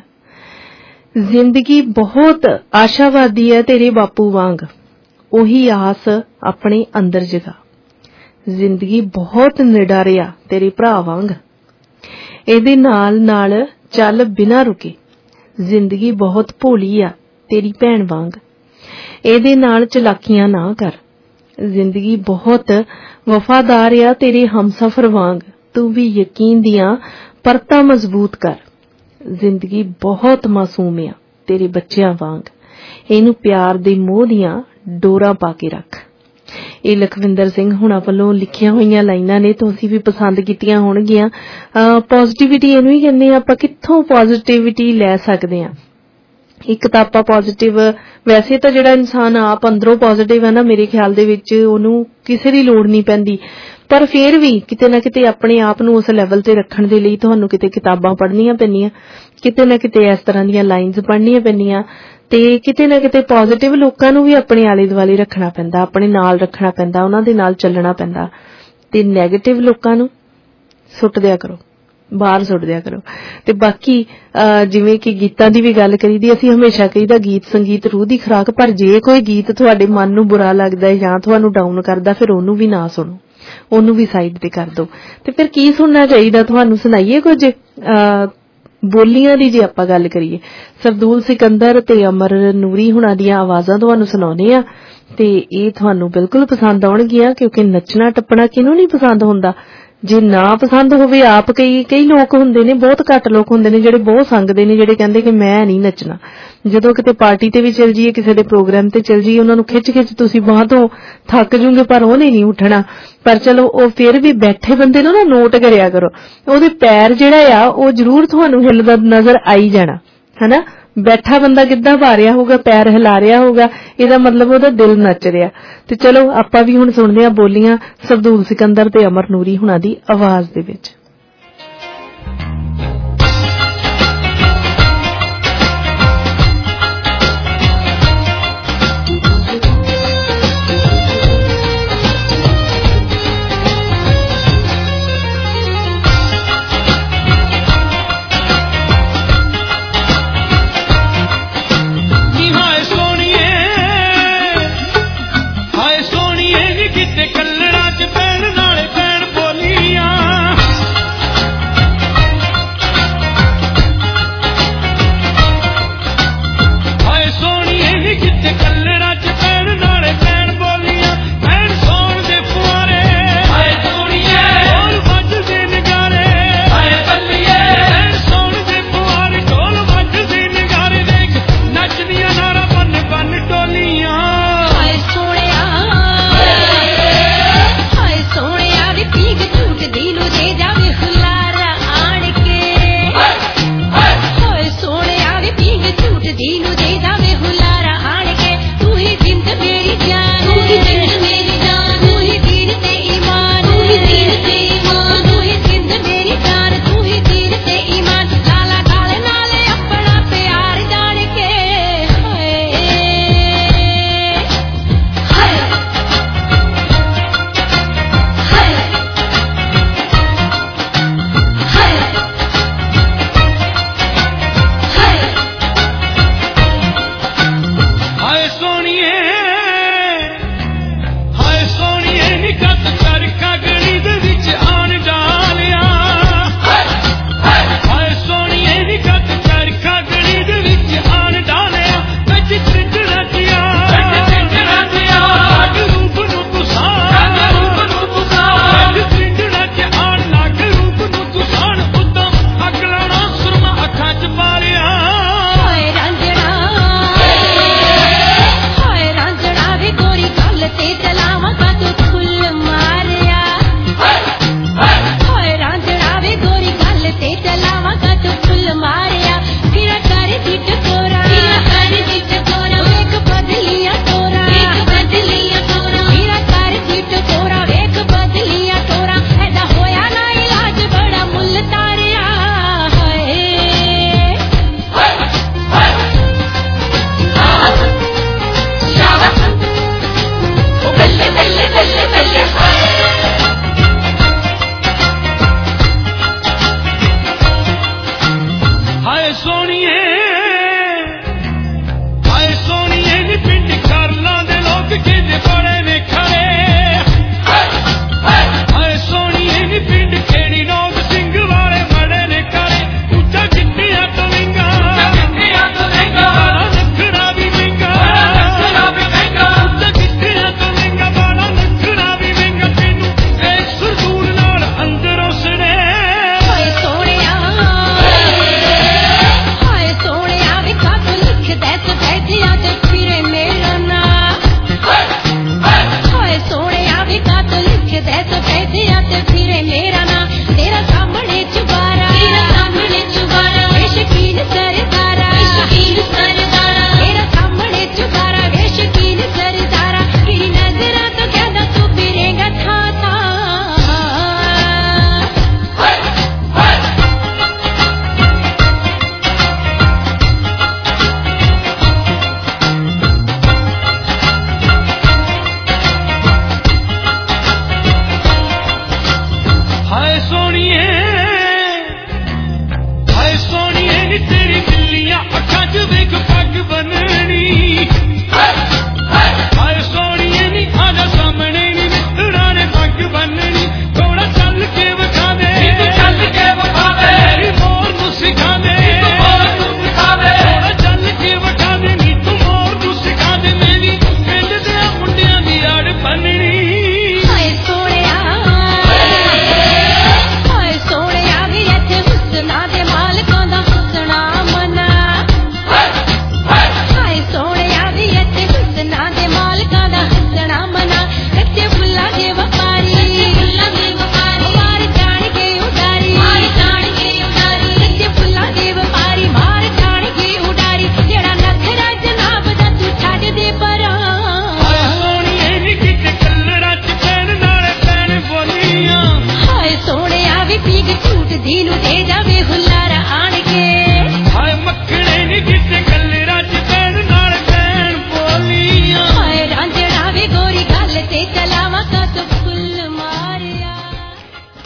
ਜ਼ਿੰਦਗੀ ਬਹੁਤ ਆਸ਼ਾਵਾਦੀ ਹੈ ਤੇਰੇ ਬਾਪੂ ਵਾਂਗ, ਉਹੀ ਆਸ ਆਪਣੇ ਅੰਦਰ ਜਗਾ। ਜ਼ਿੰਦਗੀ ਬਹੁਤ ਨਿਡਰ ਆ ਤੇਰੇ ਭਰਾ ਵਾਂਗ, ਇਹਦੇ ਨਾਲ ਨਾਲ ਚੱਲ ਬਿਨਾਂ ਰੁਕੇ। ਜ਼ਿੰਦਗੀ ਬਹੁਤ ਭੋਲੀ ਆ ਤੇਰੀ ਭੈਣ ਵਾਂਗ, ਇਹਦੇ ਨਾਲ ਚਲਾਕੀਆਂ ਨਾ ਕਰ। ਜ਼ਿੰਦਗੀ ਬਹੁਤ ਵਫਾਦਾਰ ਆ ਤੇਰੇ ਹਮਸਫਰ ਵਾਂਗ, ਤੂੰ ਵੀ ਯਕੀਨ ਦੀਆਂ ਪਰਤਾਂ ਮਜ਼ਬੂਤ ਕਰ। ਜ਼ਿੰਦਗੀ ਬਹੁਤ ਮਾਸੂਮ ਆ ਤੇਰੇ ਬੱਚਿਆਂ ਵਾਂਗ, ਇਹਨੂੰ ਪਿਆਰ ਦੇ ਮੋਹ ਦੀਆਂ ਡੋਰਾਂ ਪਾ ਕੇ ਰੱਖ। ਇਹ ਲਖਵਿੰਦਰ ਸਿੰਘ ਹੁਣਾਂ ਵੱਲੋਂ ਲਿਖੀਆਂ ਹੋਈਆਂ ਲਾਈਨਾਂ ਨੇ, ਤੁਸੀਂ ਵੀ ਪਸੰਦ ਕੀਤੀਆਂ ਹੋਣਗੀਆਂ। ਪੋਜ਼ਿਟਿਵਿਟੀ ਇਹਨੂੰ ਹੀ ਕਹਿੰਦੇ ਆ। ਆਪਾਂ ਕਿੱਥੋਂ ਪੋਜ਼ਿਟਿਵਿਟੀ ਲੈ ਸਕਦੇ ਹਾਂ? ਇੱਕ ਤਾਂ ਆਪਾਂ ਪੋਜ਼ਿਟਿਵ, ਵੈਸੇ ਤਾਂ ਜਿਹੜਾ ਇਨਸਾਨ ਆਪ ਅੰਦਰੋਂ ਪੋਜ਼ਿਟਿਵ ਹੈ ਨਾ, ਮੇਰੇ ਖਿਆਲ ਦੇ ਵਿੱਚ ਉਹਨੂੰ ਕਿਸੇ ਦੀ ਲੋੜ ਨਹੀਂ ਪੈਂਦੀ, ਪਰ ਫਿਰ ਵੀ ਕਿਤੇ ਨਾ ਕਿਤੇ ਆਪਣੇ ਆਪ ਨੂੰ ਉਸ ਲੈਵਲ ਤੇ ਰੱਖਣ ਦੇ ਲਈ ਤੁਹਾਨੂੰ ਕਿਤੇ ਕਿਤਾਬਾਂ ਪੜ੍ਹਨੀਆਂ ਪੈਂਦੀਆਂ, ਕਿਤੇ ਨਾ ਕਿਤੇ ਇਸ ਤਰ੍ਹਾਂ ਦੀਆਂ ਲਾਈਨਸ ਪੜ੍ਹਨੀਆਂ ਪੈਂਦੀਆਂ, ਤੇ ਕਿਤੇ ਨਾ ਕਿਤੇ ਪੋਜ਼ਿਟਿਵ ਲੋਕਾਂ ਨੂੰ ਵੀ ਆਪਣੇ ਆਲੇ ਦੁਆਲੇ ਰੱਖਣਾ ਪੈਂਦਾ, ਆਪਣੇ ਨਾਲ ਰੱਖਣਾ ਪੈਂਦਾ, ਉਹਨਾਂ ਦੇ ਨਾਲ ਚੱਲਣਾ ਪੈਂਦਾ, ਤੇ ਨੈਗੇਟਿਵ ਲੋਕਾਂ ਨੂੰ ਸੁੱਟ ਦਿਆ ਕਰੋ, ਬਾਹਰ ਸੁੱਟ ਦਿਆ ਕਰੋ। ਤੇ ਬਾਕੀ ਜਿਵੇਂ ਕਿ ਗੀਤਾਂ ਦੀ ਵੀ ਗੱਲ ਕਰੀਦੀ, ਅਸੀਂ ਹਮੇਸ਼ਾ ਕਹੀਦਾ ਗੀਤ ਸੰਗੀਤ ਰੂਹ ਦੀ ਖੁਰਾਕ, ਪਰ ਜੇ ਕੋਈ ਗੀਤ ਤੁਹਾਡੇ ਮਨ ਨੂੰ ਬੁਰਾ ਲੱਗਦਾ ਹੈ ਜਾਂ ਤੁਹਾਨੂੰ ਡਾਊਨ ਕਰਦਾ, ਫਿਰ ਉਹਨੂੰ ਵੀ ਨਾ ਸੁਣੋ, ਉਹਨੂੰ ਵੀ ਸਾਈਡ ਤੇ ਕਰ ਦਿਓ। ਤੇ ਫਿਰ ਕੀ ਸੁਣਨਾ ਚਾਹੀਦਾ ਤੁਹਾਨੂੰ? ਸੁਣਾਈਏ ਕੁਝ ਬੋਲੀਆਂ ਦੀ। ਜੇ ਆਪਾਂ ਗੱਲ ਕਰੀਏ, ਸਰਦੂਲ ਸਿਕੰਦਰ ਤੇ ਅਮਰ ਨੂਰੀ ਹੁਣਾਂ ਦੀਆਂ ਆਵਾਜ਼ਾਂ ਤੁਹਾਨੂੰ ਸੁਣਾਉਂਦੇ ਆ, ਤੇ ਇਹ ਤੁਹਾਨੂੰ ਬਿਲਕੁਲ ਪਸੰਦ ਆਉਣਗੀਆਂ, ਕਿਉਂਕਿ ਨੱਚਣਾ ਟੱਪਣਾ ਕਿਹਨੂੰ ਨਹੀਂ ਪਸੰਦ ਹੁੰਦਾ। ਜੇ ਨਾ ਪਸੰਦ ਹੋਵੇ, ਆਪ ਕਈ ਲੋਕ ਹੁੰਦੇ ਨੇ, ਬਹੁਤ ਘੱਟ ਲੋਕ ਹੁੰਦੇ ਨੇ ਜਿਹੜੇ ਬਹੁਤ ਸੰਗਦੇ ਨੇ, ਜਿਹੜੇ ਕਹਿੰਦੇ ਕਿ ਮੈਂ ਨਹੀਂ ਨੱਚਣਾ। ਜਦੋਂ ਕਿਤੇ ਪਾਰਟੀ ਤੇ ਵੀ ਚਲ ਜਾਈਏ, ਕਿਸੇ ਦੇ ਪ੍ਰੋਗਰਾਮ ਤੇ ਚਲ ਜਾਈਏ, ਉਹਨਾਂ ਨੂੰ ਖਿੱਚ ਤੁਸੀਂ ਬਾਂਹ ਤੋਂ ਥੱਕ ਜੂਗੇ, ਪਰ ਉਹਨੇ ਨਹੀਂ ਉੱਠਣਾ। ਪਰ ਚਲੋ ਉਹ ਫਿਰ ਵੀ ਬੈਠੇ ਬੰਦੇ ਨੂੰ ਨਾ ਨੋਟ ਕਰਿਆ ਕਰੋ, ਉਹਦੇ ਪੈਰ ਜਿਹੜਾ ਆ ਉਹ ਜ਼ਰੂਰ ਤੁਹਾਨੂੰ ਹਿੱਲਦਾ ਨਜ਼ਰ ਆਈ ਜਾਣਾ, ਹਨਾ। ਬੈਠਾ ਬੰਦਾ ਗਿੱਧਾ ਪਾ ਰਿਹਾ ਹੋਊਗਾ, ਪੈਰ ਹਿਲਾ ਰਿਹਾ ਹੋਊਗਾ, ਇਹਦਾ ਮਤਲਬ ਉਹਦਾ ਦਿਲ ਨੱਚ ਰਿਹਾ। ਤੇ ਚਲੋ ਆਪਾਂ ਵੀ ਹੁਣ ਸੁਣਦੇ ਹਾਂ ਬੋਲੀਆਂ ਸਰਦੂਲ ਸਿਕੰਦਰ ਤੇ ਅਮਰ ਨੂਰੀ ਹੁਣਾਂ ਦੀ ਆਵਾਜ਼ ਦੇ ਵਿੱਚ।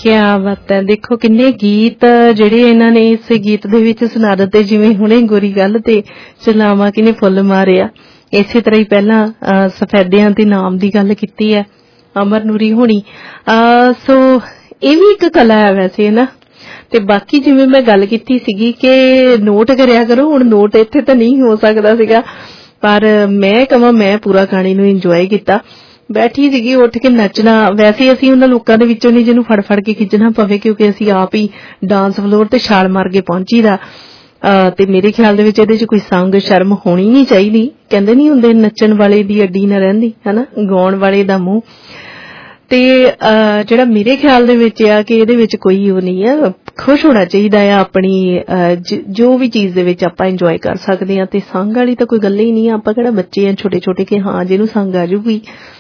ਕਿਆ ਬਾਤ ਹੈ। ਦੇਖੋ ਕਿੰਨੇ ਗੀਤ ਜਿਹੜੇ ਇਹਨਾਂ ਨੇ ਇਸ ਗੀਤ ਦੇ ਵਿੱਚ ਸੁਣਾ ਦਿੱਤੇ, ਜਿਵੇਂ ਹੁਣੇ ਗੋਰੀ ਗੱਲ ਤੇ ਚਲਾਵਾ ਕਿਨੇ ਫੁੱਲ ਮਾਰਿਆ, ਇਸੇ ਤਰ੍ਹਾਂ ਹੀ ਪਹਿਲਾਂ ਸਫੈਦਿਆਂ ਦੇ ਨਾਮ ਦੀ ਗੱਲ ਕੀਤੀ ਹੈ ਅਮਰ ਨੂਰੀ ਹੋਣੀ। ਸੋ ਇਹ ਵੀ ਇੱਕ ਕਲਾ ਹੈ ਵੈਸੇ ਨਾ। ਤੇ ਬਾਕੀ ਜਿਵੇਂ ਮੈਂ ਗੱਲ ਕੀਤੀ ਸੀਗੀ ਕਿ ਨੋਟ ਕਰਿਆ ਕਰੋ, ਹੁਣ ਨੋਟ ਇੱਥੇ ਤਾਂ ਨਹੀਂ ਹੋ ਸਕਦਾ ਸੀਗਾ, ਪਰ ਮੈਂ ਕਹਾਂ ਮੈਂ ਪੂਰਾ ਗਾਣੇ ਨੂੰ ਇੰਜੋਏ ਕੀਤਾ। ਬੈਠੀ ਸੀਗੀ, ਉੱਠ ਕੇ ਨੱਚਣਾ। ਵੈਸੇ ਅਸੀਂ ਉਹਨਾਂ ਲੋਕਾਂ ਦੇ ਵਿੱਚੋਂ ਨਹੀਂ ਜਿਹਨੂੰ ਫੜ ਕੇ ਖਿੱਚਣਾ ਪਵੇ, ਕਿਉਂਕਿ ਅਸੀਂ ਆਪ ਹੀ ਡਾਂਸ ਫਲੋਰ ਤੇ ਛਾਲ ਮਾਰ ਕੇ ਪਹੁੰਚੀਦਾ। ਤੇ ਮੇਰੇ ਖਿਆਲ ਦੇ ਵਿੱਚ ਇਹਦੇ 'ਚ ਕੋਈ ਸੰਗ ਸ਼ਰਮ ਹੋਣੀ ਨਹੀਂ ਚਾਹੀਦੀ। ਕਹਿੰਦੇ ਨਹੀਂ ਹੁੰਦੇ ਨੱਚਣ ਵਾਲੇ ਦੀ ਅੱਡੀ ਨਾ ਰਹਿੰਦੀ, ਹਨਾ, ਗਾਉਣ ਵਾਲੇ ਦਾ ਮੂੰਹ। ਤੇ ਜਿਹੜਾ ਮੇਰੇ ਖਿਆਲ ਦੇ ਵਿੱਚ ਆ ਕਿ ਇਹਦੇ ਵਿੱਚ ਕੋਈ ਉਹ ਨਹੀਂ ਆ, ਖੁਸ਼ ਹੋਣਾ ਚਾਹੀਦਾ ਆ ਆਪਣੀ ਜੋ ਵੀ ਚੀਜ਼ ਦੇ ਵਿੱਚ ਆਪਾਂ ਇੰਜੋਏ ਕਰ ਸਕਦੇ ਹਾਂ। ਤੇ ਸੰਗ ਵਾਲੀ ਤਾਂ ਕੋਈ ਗੱਲ ਹੀ ਨਹੀਂ ਆ, ਆਪਾਂ ਕਿਹੜਾ ਬੱਚੇ ਆ ਛੋਟੇ ਛੋਟੇ ਕਿ ਹਾਂ ਜਿਹਨੂੰ ਸੰਗ ਆ ਜੂਗੀ।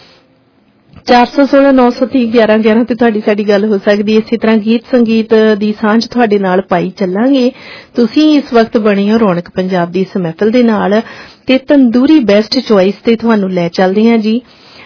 416 930 11 11 ਤੇ ਤੁਹਾਡੀ ਸਾਡੀ ਗੱਲ ਹੋ ਸਕਦੀ। ਇਸੇ ਤਰ੍ਹਾਂ ਗੀਤ ਸੰਗੀਤ ਦੀ ਸਾਂਝ ਤੁਹਾਡੇ ਨਾਲ ਪਾਈ ਚੱਲਾਂਗੇ। ਤੁਸੀਂ ਇਸ ਵਕਤ ਬਣੇ ਹੋ ਰੌਣਕ ਪੰਜਾਬ ਦੀ ਇਸ ਮਹਿਫਲ ਦੇ ਨਾਲ, ਤੇ ਤੰਦੂਰੀ ਬੈਸਟ ਚੁਆਇਸ ਤੇ ਤੁਹਾਨੂੰ ਲੈ ਚੱਲਦੇ ਹਾਂ ਜੀ।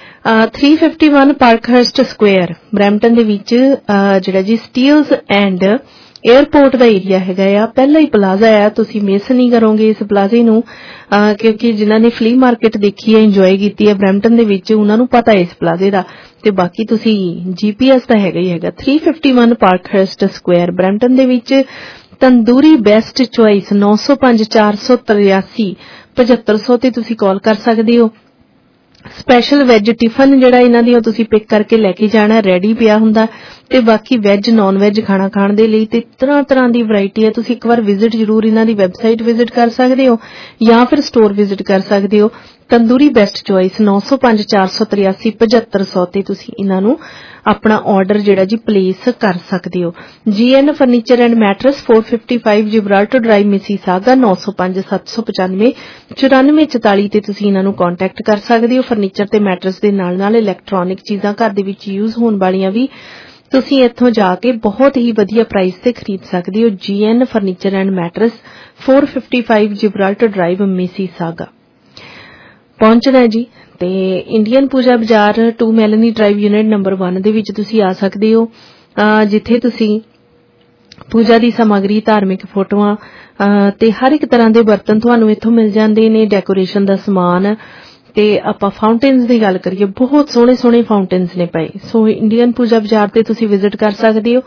351 ਪਾਰਕਹਰਸਟ ਸਕੁਆਇਰ ਬਰੈਂਪਟਨ ਦੇ ਵਿੱਚ ਜਿਹੜਾ ਜੀ ਸਟੀਲਸ ਐਂਡ ਏਅਰਪੋਰਟ ਦਾ ਏਰੀਆ ਹੈਗਾ ਆ। ਪਹਿਲਾ ਹੀ ਪਲਾਜ਼ਾ ਆ, ਤੁਸੀਂ ਮਿਸ ਨਹੀਂ ਕਰੋਗੇ ਇਸ ਪਲਾਜ਼ੇ ਨੂੰ, ਕਿਉਂਕਿ ਜਿਨ੍ਹਾਂ ਨੇ ਫਲੀ ਮਾਰਕੀਟ ਦੇਖੀ ਹੈ, ਇੰਜੋਏ ਕੀਤੀ ਹੈ ਬਰੈਂਪਟਨ ਦੇ ਵਿੱਚ, ਉਹਨਾਂ ਨੂੰ ਪਤਾ ਇਸ ਪਲਾਜ਼ੇ ਦਾ। ਤੇ ਬਾਕੀ ਤੁਸੀਂ GPS ਤਾਂ ਹੈਗਾ ਹੀ ਹੈਗਾ। 351 ਪਾਰਕਹਰਸਟ ਸਕੁਆਇਰ ਬਰੈਂਪਟਨ ਦੇ ਵਿੱਚ ਤੰਦੂਰੀ ਬੈਸਟ ਚੁਆਇਸ 905 483 7500 ਤੇ ਤੁਸੀਂ ਕਾਲ ਕਰ ਸਕਦੇ ਹੋ। ਸਪੈਸ਼ਲ ਵੈਜ ਟਿਫਨ ਜਿਹੜਾ ਇਹਨਾਂ ਦੀ ਉਹ ਤੁਸੀਂ ਪਿਕ ਕਰਕੇ ਲੈ ਕੇ ਜਾਣਾ, ਰੈਡੀ ਪਿਆ ਹੁੰਦਾ। ਤੇ ਬਾਕੀ ਵੈਜ ਨੌਨ ਵੈਜ ਖਾਣਾ ਖਾਣ ਦੇ ਲਈ ਤੇ ਤਰ੍ਹਾਂ ਤਰ੍ਹਾਂ ਦੀ ਵੈਰਾਈਟੀ ਹੈ। ਤੁਸੀਂ ਇੱਕ ਵਾਰ ਵਿਜ਼ਿਟ ਜ਼ਰੂਰ ਇਹਨਾਂ ਦੀ ਵੈਬਸਾਈਟ ਵਿਜ਼ਿਟ ਕਰ ਸਕਦੇ ਹੋ ਜਾਂ ਫਿਰ ਸਟੋਰ ਵਿਜ਼ਿਟ ਕਰ ਸਕਦੇ ਹੋ। ਤੰਦੂਰੀ ਬੈਸਟ ਚੁਆਇਸ 905 483 7500 ਤੇ ਤੁਸੀਂ ਇਹਨਾਂ ਨੂੰ ਆਪਣਾ ਆਰਡਰ ਜਿਹੜਾ ਜੀ ਪਲੇਸ ਕਰ ਸਕਦੇ ਹੋ। GN furniture and mattress 455 Gibraltar drive Mississauga 905 795 9444 ਤੇ ਤੁਸੀਂ ਇਹਨਾਂ ਨੂੰ ਕੰਟੈਕਟ ਕਰ ਸਕਦੇ ਹੋ। ਫਰਨੀਚਰ ਤੇ ਮੈਟਰਸ ਦੇ ਨਾਲ ਨਾਲ ਇਲੈਕਟ੍ਰੋਨਿਕ ਚੀਜ਼ਾਂ ਘਰ ਦੇ ਵਿੱਚ ਯੂਜ਼ ਹੋਣ ਵਾਲੀਆਂ ਵੀ ਤੁਸੀਂ ਇੱਥੋਂ ਜਾ ਕੇ ਬਹੁਤ ਹੀ ਵਧੀਆ ਪ੍ਰਾਈਸ ਤੇ ਖਰੀਦ ਸਕਦੇ ਹੋ। GN furniture and mattress 455 Gibraltar drive Mississauga ਪਹੁੰਚਣਾ ਹੈ ਜੀ। ਤੇ ਇੰਡੀਅਨ ਪੂਜਾ ਬਾਜ਼ਾਰ 2 ਮੈਲਨੀ ਡਰਾਈਵ ਯੂਨਿਟ ਨੰਬਰ 1 ਦੇ ਵਿੱਚ ਤੁਸੀਂ ਆ ਸਕਦੇ ਹੋ, ਜਿੱਥੇ ਤੁਸੀਂ ਪੂਜਾ ਦੀ ਸਮੱਗਰੀ, ਧਾਰਮਿਕ ਫੋਟੋਆਂ ਤੇ ਹਰ ਇੱਕ ਤਰ੍ਹਾਂ ਦੇ ਬਰਤਨ ਤੁਹਾਨੂੰ ਇੱਥੋਂ ਮਿਲ ਜਾਂਦੇ ਨੇ, ਡੈਕੋਰੇਸ਼ਨ ਦਾ ਸਮਾਨ। ਤੇ ਆਪਾਂ ਫਾਊਂਟੇਨਸ ਦੀ ਗੱਲ ਕਰੀਏ, ਬਹੁਤ ਸੋਹਣੇ ਸੋਹਣੇ ਫਾਊਂਟੇਨਸ ਨੇ ਪਏ। ਸੋ ਇੰਡੀਅਨ ਪੂਜਾ ਬਾਜ਼ਾਰ ਤੇ ਤੁਸੀਂ ਵਿਜ਼ਿਟ ਕਰ ਸਕਦੇ ਹੋ।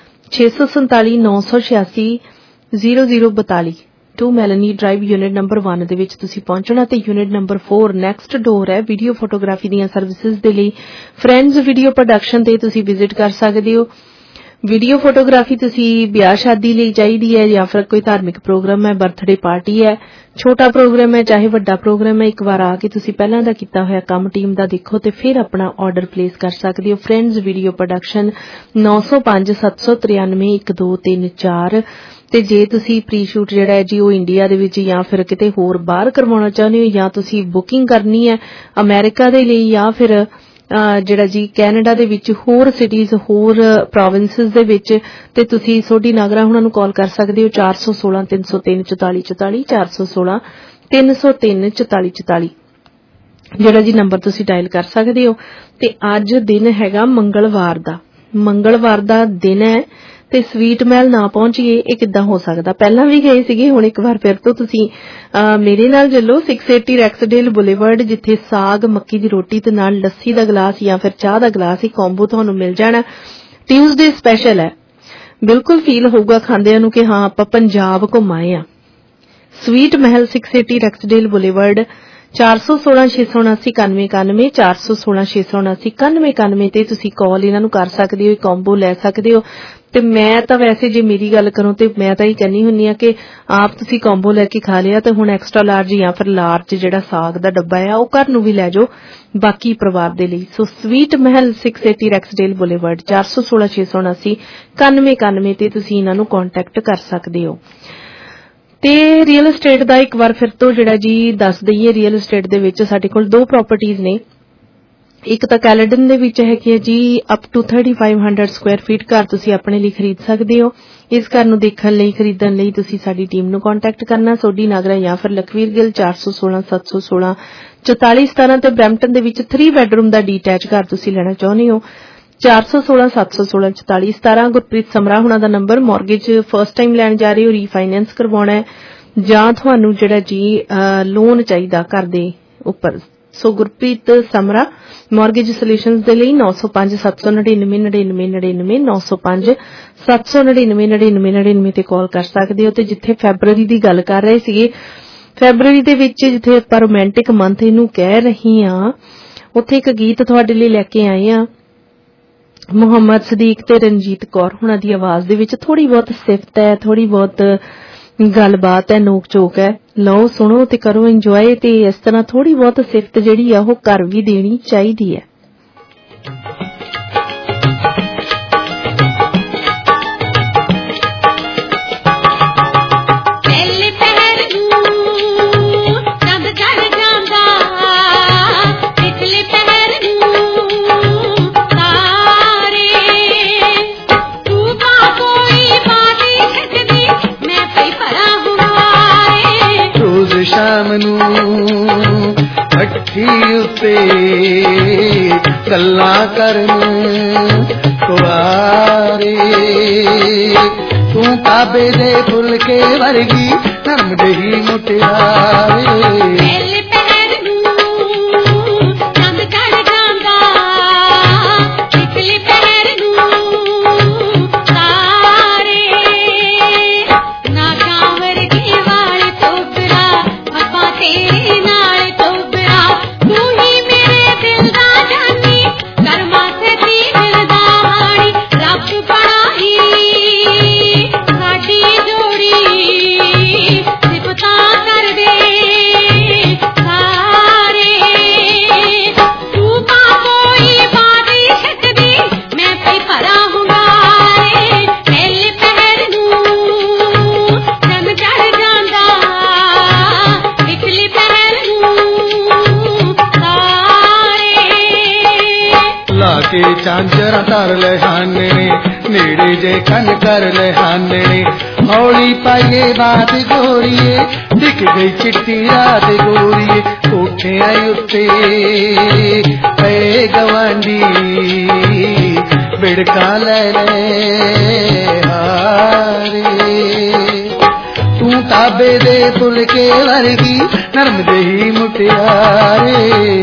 647 986 0042 2 ਮੈਲਨੀ ਡਰਾਈਵ ਯੂਨਿਟ ਨੰਬਰ 1 ਦੇ ਵਿੱਚ ਤੁਸੀਂ ਪਹੁੰਚਣਾ। ਤੇ ਯੂਨਿਟ ਨੰਬਰ 4 ਨੈਕਸਟ ਡੋਰ ਹੈ ਵੀਡੀਓ ਫੋਟੋਗ੍ਰਾਫੀ ਦੀਆਂ ਸਰਵਿਸਿਜ਼ ਦੇ ਲਈ। ਫਰੈਂਡਸ ਵੀਡੀਓ ਪ੍ਰੋਡਕਸ਼ਨ ਤੇ ਤੁਸੀਂ ਵਿਜ਼ਿਟ ਕਰ ਸਕਦੇ ਹੋ। ਵੀਡੀਓ ਫੋਟੋਗ੍ਰਾਫੀ ਤੁਸੀਂ ਵਿਆਹ ਸ਼ਾਦੀ ਲਈ ਚਾਹੀਦੀ ਹੈ ਜਾਂ ਫਿਰ ਕੋਈ ਧਾਰਮਿਕ ਪ੍ਰੋਗਰਾਮ ਹੈ, ਬਰਥਡੇ ਪਾਰਟੀ ਹੈ, ਛੋਟਾ ਪ੍ਰੋਗਰਾਮ ਹੈ ਚਾਹੇ ਵੱਡਾ ਪ੍ਰੋਗਰਾਮ ਹੈ, ਇੱਕ ਵਾਰ ਆ ਕੇ ਤੁਸੀਂ ਪਹਿਲਾਂ ਦਾ ਕੀਤਾ ਹੋਇਆ ਕੰਮ ਟੀਮ ਦਾ ਦੇਖੋ ਤੇ ਫਿਰ ਆਪਣਾ ਆਰਡਰ ਪਲੇਸ ਕਰ ਸਕਦੇ ਹੋ। Friends video production 905 793 1234। ਤੇ ਜੇ ਤੁਸੀਂ ਪ੍ਰੀ ਸ਼ੂਟ ਜਿਹੜਾ ਹੈ ਜੀ ਉਹ ਇੰਡੀਆ ਦੇ ਵਿੱਚ ਜਾਂ ਫਿਰ ਕਿਤੇ ਹੋਰ ਬਾਹਰ ਕਰਵਾਉਣਾ ਚਾਹੁੰਦੇ ਹੋ, ਜਾਂ ਤੁਸੀਂ ਬੁਕਿੰਗ ਕਰਨੀ ਹੈ ਅਮਰੀਕਾ ਦੇ ਲਈ ਜਾਂ ਫਿਰ ਜਿਹੜਾ ਜੀ ਕੈਨੇਡਾ ਦੇ ਵਿੱਚ ਹੋਰ ਸਿਟੀਜ਼, ਹੋਰ ਪ੍ਰੋਵਿੰਸਿਸ ਦੇ ਵਿੱਚ, ਤੇ ਤੁਸੀਂ ਸੋਢੀ ਨਾਗਰਾ ਉਹਨਾਂ ਨੂੰ ਕਾਲ ਕਰ ਸਕਦੇ ਹੋ 416 303 44 44 416 303 44 44 ਜਿਹੜਾ ਜੀ ਨੰਬਰ ਤੁਸੀਂ ਡਾਇਲ ਕਰ ਸਕਦੇ ਹੋ। ਤੇ ਅੱਜ ਦਿਨ ਹੈਗਾ ਮੰਗਲਵਾਰ ਦਾ ਦਿਨ ਹੈ ਤੇ ਸਵੀਟ ਮਹਿਲ ਨਾ ਪਹੁੰਚੀਏ ਇਹ ਕਿੱਦਾਂ ਹੋ ਸਕਦਾ। ਪਹਿਲਾਂ ਵੀ ਗਏ ਸੀਗੇ, ਹੁਣ ਇੱਕ ਵਾਰ ਫਿਰ ਤੋਂ ਤੁਸੀਂ ਮੇਰੇ ਨਾਲ ਚੱਲੋ 680 ਰੈਕਸਡੇਲ ਬੁਲੇਵਰਡ, ਜਿੱਥੇ ਸਾਗ, ਮੱਕੀ ਦੀ ਰੋਟੀ ਤੇ ਨਾਲ ਲੱਸੀ ਦਾ ਗਲਾਸ ਜਾਂ ਫਿਰ ਚਾਹ ਦਾ ਗਲਾਸ ਹੀ ਕੰਬੋ ਤੁਹਾਨੂੰ ਮਿਲ ਜਾਣਾ। ਟਿਊਜ਼ਡੇ ਸਪੈਸ਼ਲ ਹੈ, ਬਿਲਕੁਲ ਫੀਲ ਹੋਊਗਾ ਖਾਂਦਿਆਂ ਨੂੰ ਕਿ ਹਾਂ ਆਪਾਂ ਪੰਜਾਬ ਘੁੰਮਾਏ ਆ। ਸਵੀਟ ਮਹਿਲ 680 ਰੈਕਸਡੇਲ ਬੁਲੇਵਰਡ 416 679 9191 416 679 9191 ਤੇ ਤੁਸੀਂ ਕਾਲ ਇਹਨਾਂ ਨੂੰ ਕਰ ਸਕਦੇ ਹੋ, ਕੰਬੋ ਲੈ ਸਕਦੇ ਹੋ। ਤੇ ਮੈਂ ਤਾਂ ਵੈਸੇ ਜੇ ਮੇਰੀ ਗੱਲ ਕਰੂੰ ਤੇ ਮੈਂ ਤਾਂ ਇਹ ਕਹਿੰਦੀ ਹੁੰਦੀ ਆ ਕਿ ਆਪ ਤੁਸੀਂ ਕੰਬੋ ਲੈ ਕੇ ਖਾ ਲਿਆ ਤੇ ਹੁਣ ਐਕਸਟਰਾ ਲਾਰਜ ਜਾਂ ਫਿਰ ਲਾਰਜ ਜਿਹੜਾ ਸਾਗ ਦਾ ਡੱਬਾ ਆ ਉਹ ਘਰ ਨੂੰ ਵੀ ਲੈ ਜਾਓ ਬਾਕੀ ਪਰਿਵਾਰ ਦੇ ਲਈ। So sweet Mahal 680 Rexdale boulevard 416 679 9191 ਤੇ ਤੁਸੀਂ ਇਹਨਾਂ ਨੂੰ ਕੰਟੈਕਟ ਕਰ ਸਕਦੇ ਹੋ। ਤੇ ਰੀਅਲ ਏਸਟੇਟ ਦਾ ਇੱਕ ਵਾਰ ਫਿਰ ਤੋਂ ਜਿਹੜਾ ਜੀ ਦੱਸ ਦਈਏ, ਰੀਅਲ ਏਸਟੇਟ ਦੇ ਵਿੱਚ ਸਾਡੇ ਕੋਲ 2 ਪ੍ਰਾਪਰਟੀਆਂ ਨੇ। ਇੱਕ ਤਾਂ ਕੈਲੇਡਨ ਦੇ ਵਿੱਚ ਹੈਗੀ ਹੈ ਜੀ ਅਪ ਟੂ 3500 ਸਕੁਆਇਰ ਫੀਟ ਘਰ ਤੁਸੀਂ ਆਪਣੇ ਲਈ ਖਰੀਦ ਸਕਦੇ ਹੋ। ਇਸ ਘਰ ਨੂੰ ਦੇਖਣ ਲਈ, ਖਰੀਦਣ ਲਈ ਤੁਸੀਂ ਸਾਡੀ ਟੀਮ ਨੂੰ ਕੰਟੈਕਟ ਕਰਨਾ, ਸੋਢੀ ਨਾਗਰਾ ਜਾਂ ਫਿਰ ਲਖਵੀਰ ਗਿੱਲ 416 716 4417 ਤੇ ਬਰੈਂਪਟਨ ਦੇ ਵਿੱਚ 3 ਬੈਡਰੂਮ ਦਾ ਡੀਟੈਚ ਘਰ ਤੁਸੀਂ ਲੈਣਾ ਚਾਹੁੰਦੇ ਹੋ 416-716-4417। ਗੁਰਪ੍ਰੀਤ ਸਮਰਾ ਹੁਣਾਂ ਦਾ ਨੰਬਰ। ਮੌਰਗੇਜ ਫਸਟ ਟਾਈਮ ਲੈਣ ਜਾ ਰਹੇ ਹੋ, ਰੀਫਾਈਨੈਂਸ ਕਰਵਾਉਣਾ ਹੈ ਜਾਂ ਤੁਹਾਨੂੰ ਜਿਹੜਾ ਜੀ ਲੋਨ ਚਾਹੀਦਾ ਘਰ ਦੇ ਉੱਪਰ, so Gurpreet Samra mortgage solutions ਦੇ ਲਈ 905-799-9999 905-799-9999 ਤੇ ਕਾਲ ਕਰ ਸਕਦੇ ਹੋ। ਤੇ ਜਿੱਥੇ ਫੈਬਰਵਰੀ ਦੀ ਗੱਲ ਕਰ ਰਹੇ ਸੀਗੇ, ਫੈਬਰਵਰੀ ਦੇ ਵਿੱਚ ਜਿੱਥੇ ਆਪਾਂ ਰੋਮਾਂਟਿਕ ਮੰਥ ਇਹਨੂੰ ਕਹਿ ਰਹੀ ਹਾਂ, ਉੱਥੇ ਇੱਕ ਗੀਤ ਤੁਹਾਡੇ ਲਈ ਲੈ ਕੇ ਆਏ ਆ ਮੁਹੰਮਦ ਸਦੀਕ ਤੇ ਰਣਜੀਤ ਕੌਰ ਹੁਣਾਂ ਦੀ ਆਵਾਜ਼ ਦੇ ਵਿੱਚ। ਥੋੜੀ ਬਹੁਤ ਸਿਫਤ ਹੈ, ਥੋੜੀ ਬਹੁਤ ਗੱਲਬਾਤ ਹੈ, ਨੋਕ ਝੋਕ ਹੈ। ਲਓ ਸੁਣੋ ਤੇ ਕਰੋ ਇੰਜੋਏ। ਤੇ ਇਸ ਤਰ੍ਹਾਂ ਥੋੜੀ ਬਹੁਤ ਸਿਫਤ ਜਿਹੜੀ ਆ ਉਹ ਕਰ ਵੀ ਦੇਣੀ ਚਾਹੀਦੀ ਹੈ। ਸ਼ਾਮ ਨੂੰ ਅੱਖੀ ਉੱਤੇ ਗੱਲਾਂ ਕਰਨ ਕੁਆਰੇ, ਤੂੰ ਕਾਬੇ ਦੇ ਫੁਲਕੇ ਵਰਗੀ ਨਰਮ ਜਿਹੀ ਮੁਟਿਆਰੇ। ਕੇ ਚਾਂਜਰਾਂ ਧਰ ਲੈ ਹਾਨਣੇ, ਨੇੜੇ ਜੇ ਕੰਨ ਕਰ ਲੈ ਹਾਨਣੇ। ਹੌਲੀ ਪਾਈਏ ਬਾਤ ਗੋਰੀਏ, ਦਿਖ ਗਈ ਚਿੱਟੀ ਰਾਤ ਗੋਰੀਏ। ਕੋਠਿਆਂ ਉੱਤੇ ਪਏ ਗਵਾਂਢੀ ਬਿੜਕਾ ਲੈ ਲੈ ਹਾਰੇ, ਤੂੰ ਤਾਬੇ ਦੇ ਫੁਲਕੇ ਵਰਗੀ ਨਰਮ ਜਿਹੀ ਮੁਟਿਆਰੇ।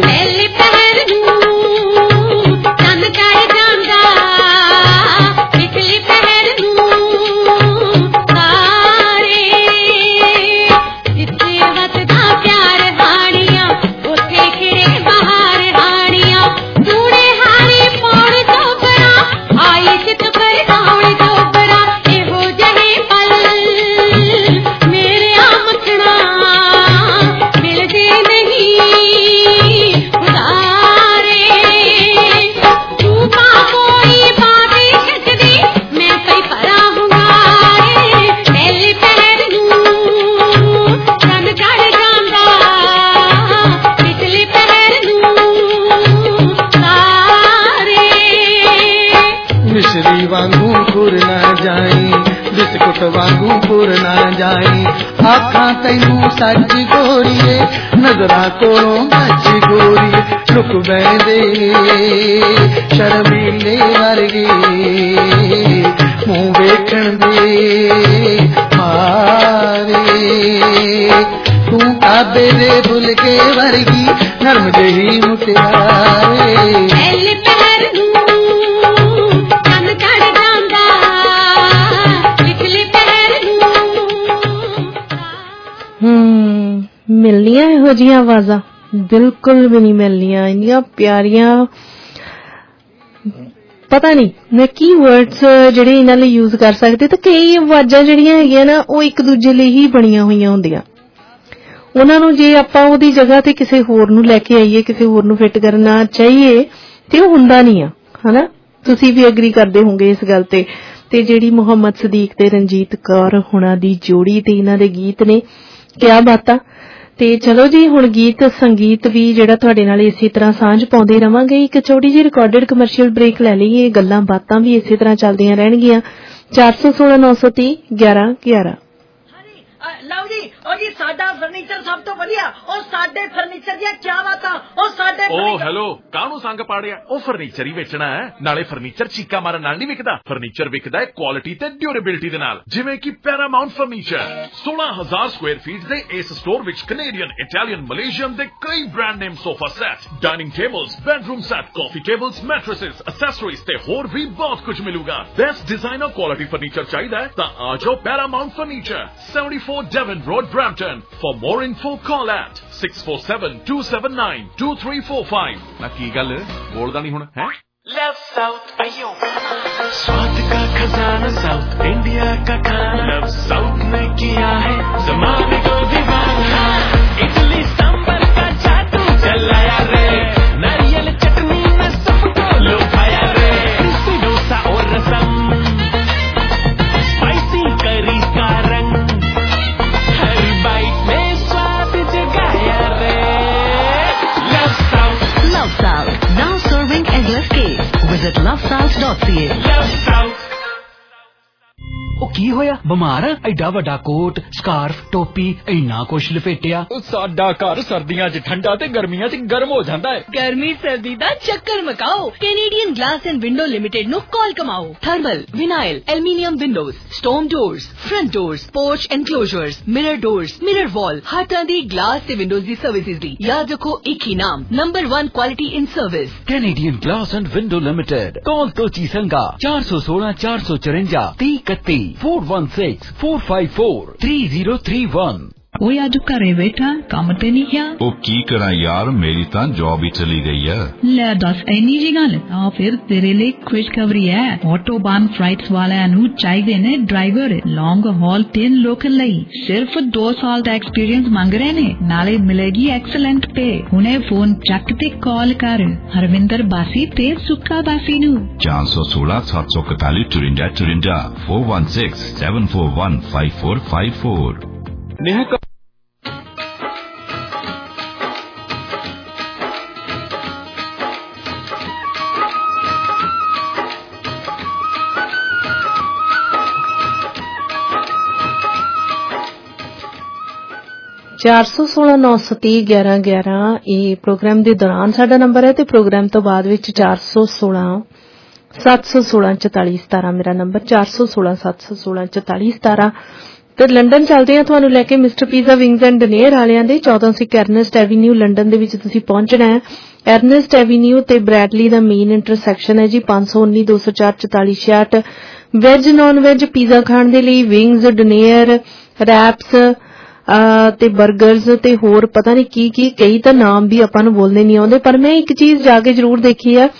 ਆਖਾਂ ਤੈਨੂੰ ਸੱਚ ਗੋਰੀਏ, ਨਜ਼ਰਾਂ ਕੋਲੋਂ ਮੱਚ ਗੋਰੀਏ। ਲੁਕ ਬੈਂਦੇ ਸ਼ਰਮੀਲੇ ਵਰਗੇ, ਮੂੰਹ ਵੇਖਣ ਦੇ ਮਾਰੇ। ਤੂੰ ਕਾਬੇ ਦੇ ਫੁਲਕੇ ਵਰਗੀ ਨਰਮ ਜਿਹੀ ਮੁਟਿਆਰੇ। ਮਿਲਣੀਆਂ ਇਹੋ ਜਿਹੀਆਂ ਆਵਾਜ਼ਾਂ ਬਿਲਕੁਲ ਵੀ ਨਹੀਂ ਮਿਲਣੀਆਂ, ਇੰਨੀਆਂ ਪਿਆਰੀਆਂ। ਪਤਾ ਨਹੀਂ ਮੈਂ ਕੀ ਵਰਡਸ ਜਿਹੜੇ ਇਹਨਾਂ ਲਈ ਯੂਜ਼ ਕਰ ਸਕਦੇ। ਤਾਂ ਕਈ ਆਵਾਜ਼ਾਂ ਜਿਹੜੀਆਂ ਹੈਗੀਆਂ ਨਾ ਉਹ ਇੱਕ ਦੂਜੇ ਲਈ ਹੀ ਬਣੀਆਂ ਹੋਈਆਂ ਹੁੰਦੀਆਂ। ਉਹਨਾਂ ਨੂੰ ਜੇ ਆਪਾਂ ਉਹਦੀ ਜਗ੍ਹਾ ਤੇ ਕਿਸੇ ਹੋਰ ਨੂੰ ਲੈ ਕੇ ਆਈਏ, ਕਿਸੇ ਹੋਰ ਨੂੰ ਫਿੱਟ ਕਰਨਾ ਚਾਹੀਏ ਤੇ ਉਹ ਹੁੰਦਾ ਨਹੀਂ ਆ, ਹਨਾ। ਤੁਸੀਂ ਵੀ ਐਗਰੀ ਕਰਦੇ ਹੋਗੇ ਇਸ ਗੱਲ ਤੇ। ਤੇ ਜਿਹੜੀ ਮੁਹੰਮਦ ਸਦੀਕ ਤੇ ਰਣਜੀਤ ਕੌਰ ਹੁਣਾਂ ਦੀ ਜੋੜੀ ਤੇ ਇਹਨਾਂ ਦੇ ਗੀਤ ਨੇ, ਕਿਆ ਬਾਤਾਂ। ਤੇ ਚਲੋ ਜੀ ਹੁਣ ਗੀਤ ਸੰਗੀਤ ਵੀ ਜਿਹੜਾ ਤੁਹਾਡੇ ਨਾਲ ਇਸੇ ਤਰ੍ਹਾਂ ਸਾਂਝ ਪਾਉਂਦੇ ਰਵਾਂਗੇ। ਇੱਕ ਛੋਟੀ ਜਿਹੀ ਰਿਕਾਰਡਡ ਕਮਰਸ਼ੀਅਲ ਬ੍ਰੇਕ ਲੈ ਲਈਏ। ਗੱਲਾਂ ਬਾਤਾਂ ਵੀ ਇਸੇ ਤਰ੍ਹਾਂ ਚੱਲਦੀਆਂ ਰਹਿਣਗੀਆਂ। 416-930-1111। ਲਓ ਜੀ, ਉਹ ਜੀ ਸਾਡਾ ਫਰਨੀਚਰ ਸਭ ਤੋਂ ਵਧੀਆ। ਉਹ ਸਾਡੇ ਫਰਨੀਚਰ ਦੀਆਂ ਕਿਆ ਬਾਤਾਂ। ਉਹ ਸਾਡੇ ਓ ਹੈਲੋ, ਕਾਹਨੂੰ ਸੰਗ ਪਾੜਿਆ? ਉਹ ਫਰਨੀਚਰ ਹੀ ਵੇਚਣਾ ਹੈ, ਨਾਲੇ ਫਰਨੀਚਰ ਚੀਕਾ ਮਾਰਨ ਨਾਲ ਨਹੀਂ ਵਿਕਦਾ। ਫਰਨੀਚਰ ਵਿਕਦਾ ਹੈ ਕੁਆਲਿਟੀ ਤੇ ਡਿਊਰੇਬਿਲਿਟੀ ਦੇ ਨਾਲ, ਜਿਵੇਂ ਕਿ ਪੈਰਾਮਾਉਂਟ ਫਰਨੀਚਰ। 16,000 ਸਕੁਆਇਰ ਫੀਟ ਦੇ ਇਸ ਸਟੋਰ ਵਿੱਚ ਕੈਨੇਡੀਅਨ, ਇਟਾਲੀਅਨ, ਮਲੇਸ਼ੀਅਨ ਦੇ ਕਈ brand name sofa set, dining tables, bedroom set, coffee tables, mattresses, accessories ਤੇ ਹੋਰ ਵੀ ਬਹੁਤ ਕੁਝ ਮਿਲੂਗਾ। ਬੈਸਟ ਡਿਜ਼ਾਈਨਰ ਕੁਆਲਿਟੀ ਫਰਨੀਚਰ ਚਾਹੀਦਾ ਹੈ ਤਾਂ ਆ ਜਾਓ Paramount furniture, 74 Devon Road, Brampton। For more info, call at 647-279-2345। ਨਾ ਕੀ ਗੱਲ ਬੋਲਦਾ ਨਹੀਂ ਹੁਣ ਹੈ? Love South आइयो, स्वाद का खजाना साउथ इंडिया का खाना, लव साउथ ने किया है जमाने को दीवाना। इडली सांबर का जादू चलाया रे, नारियल चटनी ने सबको लुभाया रे। क्रिस्पी डोसा और रसम, स्पाइसी करी का रंग, हर बाइट में स्वाद जगाया रे। Love South, Love South, now serving endless cake. Visit lovesouth.ca. Love South। ਉਹ ਕੀ ਹੋਇਆ? ਬਿਮਾਰ ਆ? ਐਡਾ ਵੱਡਾ ਕੋਟ, ਸਕਾਰਫ, ਟੋਪੀ, ਇੰਨਾ ਕੁਛ ਲਪੇਟਿਆ। ਸਾਡਾ ਘਰ ਸਰਦੀਆਂ 'ਚ ਠੰਡਾ ਤੇ ਗਰਮੀਆਂ 'ਚ ਗਰਮ ਹੋ ਜਾਂਦਾ ਹੈ। ਗਰਮੀ ਸਰਦੀ ਦਾ ਚੱਕਰ ਮਕਾਓ। Canadian glass and window limited ਨੂੰ ਕਾਲ ਕਮਾਓ। Thermal, vinyl, aluminium windows, storm doors, front doors, porch enclosures, mirror doors, mirror wall, ਹਰ ਤਰ੍ਹਾਂ ਦੀ ਗਲਾਸ ਤੇ ਵਿੰਡੋਜ਼ ਦੀ ਸਰਵਿਸਿਜ਼ ਦੀ ਯਾਦ ਰੱਖੋ ਇੱਕ ਹੀ ਨਾਮ, number 1 quality in service, Canadian glass and window limited. Call Tochi Sanga 416 454 3031 416 454 3031। ਓਏ ਅੱਜ ਘਰੇ ਬੈਠਾ ਕੰਮ ਤੇ ਨਹੀਂ ਗਿਆ? ਉਹ ਕੀ ਕਰਾਂ ਯਾਰ, ਮੇਰੀ ਤਾਂ ਜੌਬ ਹੀ ਚਲੀ ਗਈ ਆ। ਲੈ ਦੱਸ ਇੰਨੀ ਜੀ ਗੱਲ? ਤਾਂ ਫਿਰ ਤੇਰੇ ਲਈ ਖੁਸ਼ਖਬਰੀ ਹੈ। ਆਟੋਬਾਨ ਫਲਾਈਟਸ ਵਾਲਿਆਂ ਨੂੰ ਚਾਹੀਦੇ ਨੇ ਡਰਾਈਵਰ ਲੌਂਗ ਹਾਲ ਤੇ ਲੋਕਲ ਲਈ। ਸਿਰਫ 2 ਸਾਲ ਦਾ ਐਕਸਪੀਰੀਅੰਸ ਮੰਗ ਰਹੇ ਨੇ, ਨਾਲੇ ਮਿਲੇਗੀ ਐਕਸਲੈਂਟ ਪੇ। ਹੁਣੇ ਫੋਨ ਚੱਕ ਤੇ ਕਾਲ ਕਰ ਹਰਵਿੰਦਰ ਬਾਸੀ ਤੇ ਸੁੱਕਾ ਬਾਸੀ ਨੂੰ। 416 741 54 416 741 5454। ਚਾਰ 416-930-1111 ਇਹ ਪ੍ਰੋਗਰਾਮ ਦੇ ਦੌਰਾਨ ਸਾਡਾ ਨੰਬਰ ਹੈ ਤੇ ਪ੍ਰੋਗਰਾਮ ਤੋਂ ਬਾਅਦ ਵਿੱਚ 416-716-4417 ਮੇਰਾ ਨੰਬਰ 416-716-4417। ਤੇ ਲੰਡਨ ਚੱਲਦੇ ਆ ਤੁਹਾਨੂੰ ਲੈ ਕੇ mister pizza wings and donair ਵਾਲਿਆਂ ਦੇ 14 ਐਰਨੈਸਟ ਐਵੀਨਿਊ ਲੰਡਨ ਦੇ ਵਿੱਚ ਤੁਸੀਂ ਪਹੁੰਚਣਾ ਹੈ। ਐਰਨੈਸਟ ਐਵੀਨਿਊ ਤੇ ਬ੍ਰੈਡਲੀ ਦਾ ਮੇਨ ਇੰਟਰਸੈਕਸ਼ਨ ਹੈ ਜੀ। 519 204 4466। ਵੈਜ ਨੌਨ ਵੈਜ ਪੀਜ਼ਾ ਖਾਣ ਦੇ ਲਈ ਵਿੰਗਸ, ਡਨੇਅਰ, ਰੈਪਸ ਤੇ 버ਗਰਸ ਤੇ ਹੋਰ ਪਤਾ ਨਹੀਂ ਕੀ ਕਈ ਤਾਂ ਨਾਮ ਵੀ ਆਪਾਂ ਨੂੰ ਬੋਲਣੇ ਨਹੀਂ ਆਉਂਦੇ। ਪਰ ਮੈਂ ਇੱਕ ਚੀਜ਼ ਜਾ ਕੇ ਜ਼ਰੂਰ ਦੇਖੀ ਆ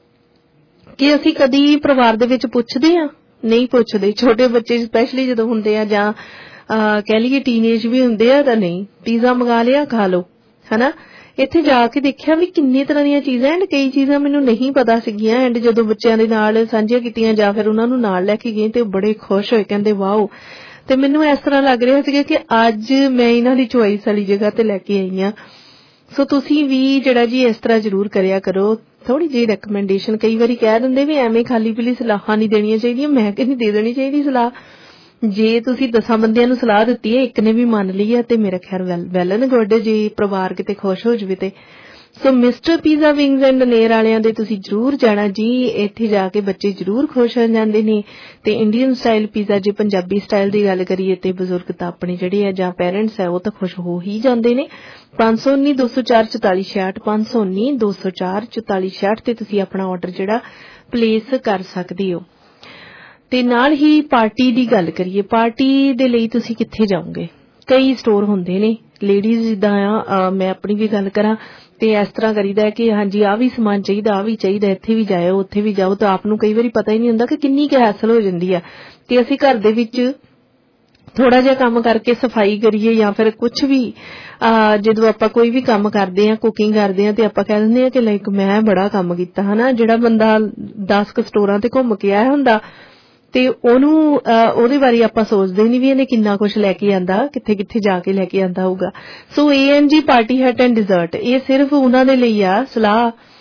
ਕਿ ਅਸੀਂ ਕਦੀ ਪਰਿਵਾਰ ਦੇ ਵਿੱਚ ਪੁੱਛਦੇ ਆ? ਨਹੀਂ ਪੁੱਛਦੇ। ਛੋਟੇ ਬੱਚੇ ਸਪੈਸ਼ਲੀ ਜਦੋਂ ਹੁੰਦੇ ਆ ਜਾਂ ਕਹਿ ਲਈਏ ਟੀਨੇਜ ਵੀ ਹੁੰਦੇ ਆ ਤਾਂ ਨਹੀਂ, ਪੀਜ਼ਾ ਮੰਗਾ ਲਿਆ ਖਾ ਲਓ, ਹਨਾ। ਇੱਥੇ ਜਾ ਕੇ ਦੇਖਿਆ ਵੀ ਕਿੰਨੀ ਤਰ੍ਹਾਂ ਦੀਆਂ ਚੀਜ਼ਾਂ ਐਂਡ ਕਈ ਚੀਜ਼ਾਂ ਮੈਨੂੰ ਨਹੀਂ ਪਤਾ ਸੀਗੀਆਂ ਐਂਡ ਜਦੋਂ ਬੱਚਿਆਂ ਦੇ ਨਾਲ ਸਾਂਝੀਆਂ ਕੀਤੀਆਂ ਜਾਂ ਫਿਰ ਉਹਨਾਂ ਨੂੰ ਨਾਲ ਲੈ ਕੇ ਗਏ ਤੇ ਬੜੇ ਖੁਸ਼ ਹੋਏ, ਕਹਿੰਦੇ ਵਾਓ। ਤੇ ਮੈਨੂੰ ਇਸ ਤਰ੍ਹਾਂ ਲੱਗ ਰਿਹਾ ਸੀਗਾ ਕਿ ਅੱਜ ਮੈਂ ਇਹਨਾਂ ਦੀ ਚੁਆਇਸ ਵਾਲੀ ਜਗ੍ਹਾ ਤੇ ਲੈ ਕੇ ਆਈ ਹਾਂ। ਸੋ ਤੁਸੀਂ ਵੀ ਜਿਹੜਾ ਜੀ ਇਸ ਤਰ੍ਹਾਂ ਜ਼ਰੂਰ ਕਰਿਆ ਕਰੋ। ਥੋੜੀ ਜਿਹੀ ਰეკਮੈਂਡੇਸ਼ਨ, ਕਈ ਵਾਰੀ ਕਹਿ ਦਿੰਦੇ ਵੀ ਐਵੇਂ ਖਾਲੀ ਪੀਲੀ ਸਲਾਹਾਂ ਨਹੀਂ ਦੇਣੀਆਂ ਚਾਹੀਦੀਆਂ। ਮੈਂ ਕਹਿੰਦੀ ਦੇ ਦੇਣੀ ਚਾਹੀਦੀ ਸਲਾਹ। ਜੇ ਤੁਸੀਂ 10 ਬੰਦਿਆਂ ਨੂੰ ਸਲਾਹ ਦਿੱਤੀ ਹੈ, ਇੱਕ ਨੇ ਵੀ ਮੰਨ ਲਈ ਹੈ ਤੇ ਮੇਰਾ ਖਿਆਲ ਵੈਲ ਐਂਡ ਗੁੱਡ। ਜੇ ਪਰਿਵਾਰ ਕਿਤੇ ਖੁਸ਼ ਹੋ ਜਾਵੇ ਤੇ so mister pizza wings and donair ਵਾਲਿਆਂ ਦੇ ਤੁਸੀਂ ਜ਼ਰੂਰ ਜਾਣਾ ਜੀ। ਇੱਥੇ ਜਾ ਕੇ ਬੱਚੇ ਜ਼ਰੂਰ ਖੁਸ਼ ਹੋ ਜਾਂਦੇ ਨੇ। ਤੇ ਇੰਡੀਅਨ ਸਟਾਈਲ ਪੀਜ਼ਾ, ਜੇ ਪੰਜਾਬੀ ਸਟਾਈਲ ਦੀ ਗੱਲ ਕਰੀਏ ਤੇ ਬਜ਼ੁਰਗ ਤਾਂ ਆਪਣੇ ਜਿਹੜੇ ਆ ਜਾਂ ਪੇਰੈਂਟਸ ਆ ਉਹ ਤਾਂ ਖੁਸ਼ ਹੋ ਹੀ ਜਾਂਦੇ ਨੇ। 519 204 4466 519 204 4466 ਤੇ ਤੁਸੀਂ ਆਪਣਾ ਆਰਡਰ ਜਿਹੜਾ ਪਲੇਸ ਕਰ ਸਕਦੇ ਹੋ। ਤੇ ਨਾਲ ਹੀ ਪਾਰਟੀ ਦੀ ਗੱਲ ਕਰੀਏ, ਪਾਰਟੀ ਦੇ ਲਈ ਤੁਸੀਂ ਕਿੱਥੇ ਜਾਓਗੇ? ਕਈ ਸਟੋਰ ਹੁੰਦੇ ਨੇ ਲੇਡੀਜ਼ ਜਿੱਦਾਂ ਆ, ਮੈਂ ਆਪਣੀ ਵੀ ਗੱਲ ਕਰਾਂ ਤੇ ਇਸ ਤਰ੍ਹਾਂ ਕਰੀਦਾ ਕਿ ਹਾਂਜੀ ਆਹ ਵੀ ਸਮਾਨ ਚਾਹੀਦਾ, ਆਹ ਵੀ ਚਾਹੀਦਾ, ਇੱਥੇ ਵੀ ਜਾਇਓ ਉੱਥੇ ਵੀ ਜਾਓ ਤਾਂ ਆਪ ਨੂੰ ਕਈ ਵਾਰੀ ਪਤਾ ਹੀ ਨਹੀਂ ਹੁੰਦਾ ਕਿ ਕਿੰਨੀ ਕੁ ਹੈਸਲ ਹੋ ਜਾਂਦੀ ਆ। ਤੇ ਅਸੀਂ ਘਰ ਦੇ ਵਿੱਚ ਥੋੜਾ ਜਿਹਾ ਕੰਮ ਕਰਕੇ ਸਫਾਈ ਕਰੀਏ ਜਾਂ ਫਿਰ ਕੁਝ ਵੀ ਜਦੋਂ ਆਪਾਂ ਕੋਈ ਵੀ ਕੰਮ ਕਰਦੇ ਆ, ਕੁਕਿੰਗ ਕਰਦੇ ਆ ਤੇ ਆਪਾਂ ਕਹਿ ਦਿੰਦੇ ਆ ਕਿ ਲਾਈਕ ਮੈਂ ਬੜਾ ਕੰਮ ਕੀਤਾ, ਹਨਾ। ਜਿਹੜਾ ਬੰਦਾ 10 ਸਟੋਰਾਂ ਤੇ ਘੁੰਮ ਕੇ ਆਇਆ ਹੁੰਦਾ ਤੇ ਉਹਨੂੰ ਉਹਦੇ ਬਾਰੇ ਆਪਾਂ ਸੋਚਦੇ ਨਹੀਂ ਵੀ ਇਹਨੇ ਕਿੰਨਾ ਕੁਝ ਲੈ ਕੇ ਆਂਦਾ, ਕਿੱਥੇ ਕਿੱਥੇ ਜਾ ਕੇ ਲੈ ਕੇ ਆਂਦਾ ਹੋਊਗਾ। So ANG party hut and dessert ਇਹ ਸਿਰਫ ਉਹਨਾਂ ਦੇ ਲਈ ਆ ਸਲਾਹ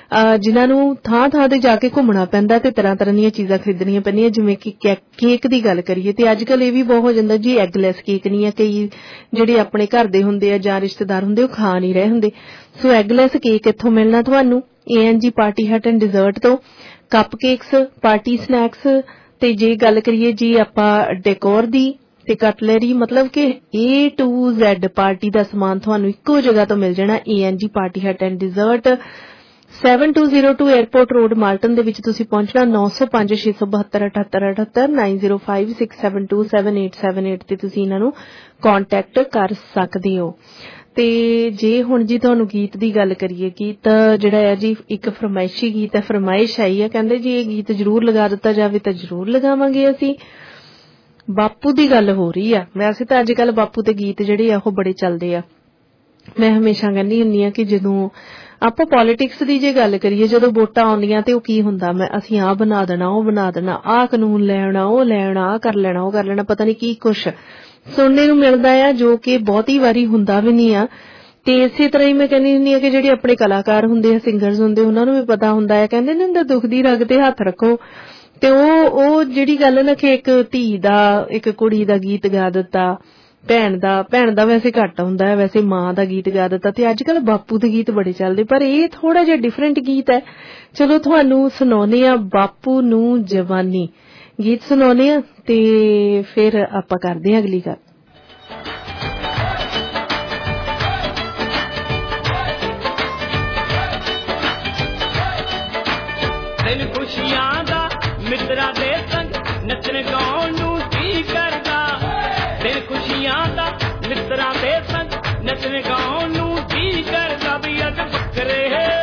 ਜਿਨ੍ਹਾਂ ਨੂੰ ਥਾਂ ਥਾਂ ਤੇ ਜਾ ਕੇ ਘੁੰਮਣਾ ਪੈਂਦਾ ਤੇ ਤਰ੍ਹਾਂ ਤਰ੍ਹਾਂ ਦੀਆਂ ਚੀਜ਼ਾਂ ਖਰੀਦਣੀਆਂ ਪੈਂਦੀਆਂ, ਜਿਵੇਂ ਕਿ ਕੇਕ ਦੀ ਗੱਲ ਕਰੀਏ ਤੇ ਅੱਜ ਕੱਲ ਇਹ ਵੀ ਬਹੁਤ ਹੋ ਜਾਂਦਾ ਜੀ ਐਗਲੈਸ ਕੇਕ ਨਹੀਂ ਆ, ਕਈ ਜਿਹੜੇ ਆਪਣੇ ਘਰ ਦੇ ਹੁੰਦੇ ਆ ਜਾਂ ਰਿਸ਼ਤੇਦਾਰ ਹੁੰਦੇ ਉਹ ਖਾ ਨਹੀਂ ਰਹੇ ਹੁੰਦੇ। ਸੋ ਐਗਲੈਸ ਕੇਕ ਇੱਥੋਂ ਮਿਲਣਾ ਤੁਹਾਨੂੰ ANG party hut and dessert ਤੋਂ। ਕੱਪ ਕੇਕਸ, ਪਾਰਟੀ ਸਨੈਕਸ ਤੇ ਜੇ ਗੱਲ ਕਰੀਏ ਜੀ ਆਪਾਂ ਡੈਕੋਰ ਦੀ ਤੇ ਕਟਲਰੀ, ਮਤਲਬ ਕਿ A to Z ਪਾਰਟੀ ਦਾ ਸਮਾਨ ਤੁਹਾਨੂੰ ਇੱਕੋ ਜਗ੍ਹਾ ਤੋਂ ਮਿਲ ਜਾਣਾ ANG party hut and dessert 7202 airport road Malton ਦੇ ਵਿੱਚ ਤੁਸੀਂ ਪਹੁੰਚਣਾ। 905 672 7878 9056727878 ਤੇ ਤੁਸੀਂ ਇਹਨਾਂ ਨੂੰ ਕੰਟੈਕਟ ਕਰ ਸਕਦੇ ਹੋ। ਤੇ ਜੇ ਹੁਣ ਜੀ ਤੁਹਾਨੂੰ ਗੀਤ ਦੀ ਗੱਲ ਕਰੀਏ, ਗੀਤ ਜਿਹੜਾ ਹੈ ਜੀ ਇੱਕ ਫਰਮਾਇਸ਼ੀ ਗੀਤ ਹੈ, ਫਰਮਾਇਸ਼ ਆਈ ਹੈ, ਕਹਿੰਦੇ ਜੀ ਇਹ ਗੀਤ ਜ਼ਰੂਰ ਲਗਾ ਦਿੱਤਾ ਜਾਵੇ ਤਾਂ ਜ਼ਰੂਰ ਲਗਾਵਾਂਗੇ ਅਸੀਂ। ਬਾਪੂ ਦੀ ਗੱਲ ਹੋ ਰਹੀ ਆ, ਵੈਸੇ ਤਾਂ ਅੱਜ ਕੱਲ ਬਾਪੂ ਦੇ ਗੀਤ ਜਿਹੜੇ ਆ ਉਹ ਬੜੇ ਚੱਲਦੇ ਆ। ਮੈਂ ਹਮੇਸ਼ਾ ਕਹਿੰਦੀ ਹੁੰਦੀ ਆ ਕਿ ਜਦੋਂ ਆਪਾਂ ਪੋਲੀਟਿਕਸ ਦੀ ਜੇ ਗੱਲ ਕਰੀਏ, ਜਦੋਂ ਵੋਟਾਂ ਆਉਂਦੀਆਂ ਤੇ ਉਹ ਕੀ ਹੁੰਦਾ, ਅਸੀਂ ਆਹ ਬਣਾ ਦੇਣਾ, ਉਹ ਬਣਾ ਦੇਣਾ, ਆਹ ਕਾਨੂੰਨ ਲੈ ਆਉਣਾ, ਉਹ ਲੈ ਆਉਣਾ, ਆਹ ਕਰ ਲੈਣਾ, ਉਹ ਕਰ ਲੈਣਾ, ਪਤਾ ਨਹੀਂ ਕੀ ਕੁਛ ਸੁਣਨੇ ਨੂੰ ਮਿਲਦਾ ਆ, ਜੋ ਕਿ ਬਹੁਤੀ ਵਾਰੀ ਹੁੰਦਾ ਵੀ ਨਹੀਂ ਆ। ਤੇ ਇਸੇ ਤਰ੍ਹਾਂ ਹੀ ਮੈਂ ਕਹਿੰਦੀ ਹੁੰਦੀ ਆ ਕਿ ਜਿਹੜੇ ਆਪਣੇ ਕਲਾਕਾਰ ਹੁੰਦੇ ਆ, ਸਿੰਗਰਸ ਹੁੰਦੇ, ਉਹਨਾਂ ਨੂੰ ਵੀ ਪਤਾ ਹੁੰਦਾ ਹੈ, ਕਹਿੰਦੇ ਨੇ ਹੁੰਦਾ ਦੁੱਖ ਦੀ ਰਗ ਤੇ ਹੱਥ ਰੱਖੋ। ਤੇ ਉਹ ਜਿਹੜੀ ਗੱਲ ਨਾ ਕਿ ਇੱਕ ਧੀ ਦਾ, ਇੱਕ ਕੁੜੀ ਦਾ ਗੀਤ ਗਾ ਦਿੱਤਾ, ਭੈਣ ਦਾ ਵੈਸੇ ਘੱਟ ਹੁੰਦਾ ਹੈ, ਵੈਸੇ ਮਾਂ ਦਾ ਗੀਤ ਗਾ ਦਿੱਤਾ, ਤੇ ਅੱਜ ਕੱਲ ਬਾਪੂ ਦੇ ਗੀਤ ਬੜੇ ਚੱਲਦੇ, ਪਰ ਇਹ ਥੋੜਾ ਜਿਹਾ ਡਿਫਰੈਂਟ ਗੀਤ ਹੈ। ਚਲੋ ਤੁਹਾਨੂੰ ਸੁਣਾਉਨੇ ਆ ਬਾਪੂ ਨੂੰ ਜਵਾਨੀ ਗੀਤ ਸੁਣਾਉਨੇ ਆ ਤੇ ਫਿਰ ਆਪਾਂ ਕਰਦੇ ਆ ਅਗਲੀ ਗੱਲ। ਦਿਨ ਖੁਸ਼ੀਆਂ ਦਾ ਮਿੱਤਰਾਂ ਦੇ ਸੰਗ ਨੱਚਣ ਗਾਉਣ ਨੂੰ ਜੀ ਕਰਦਾ, ਦਿਨ ਖੁਸ਼ੀਆਂ ਦਾ ਮਿੱਤਰਾਂ ਦੇ ਸੰਗ ਨੱਚਣ ਗਾਉਣ ਨੂੰ ਜੀ ਕਰਦਾ, ਵੀ ਅੱਜ ਬੱਕਰੇ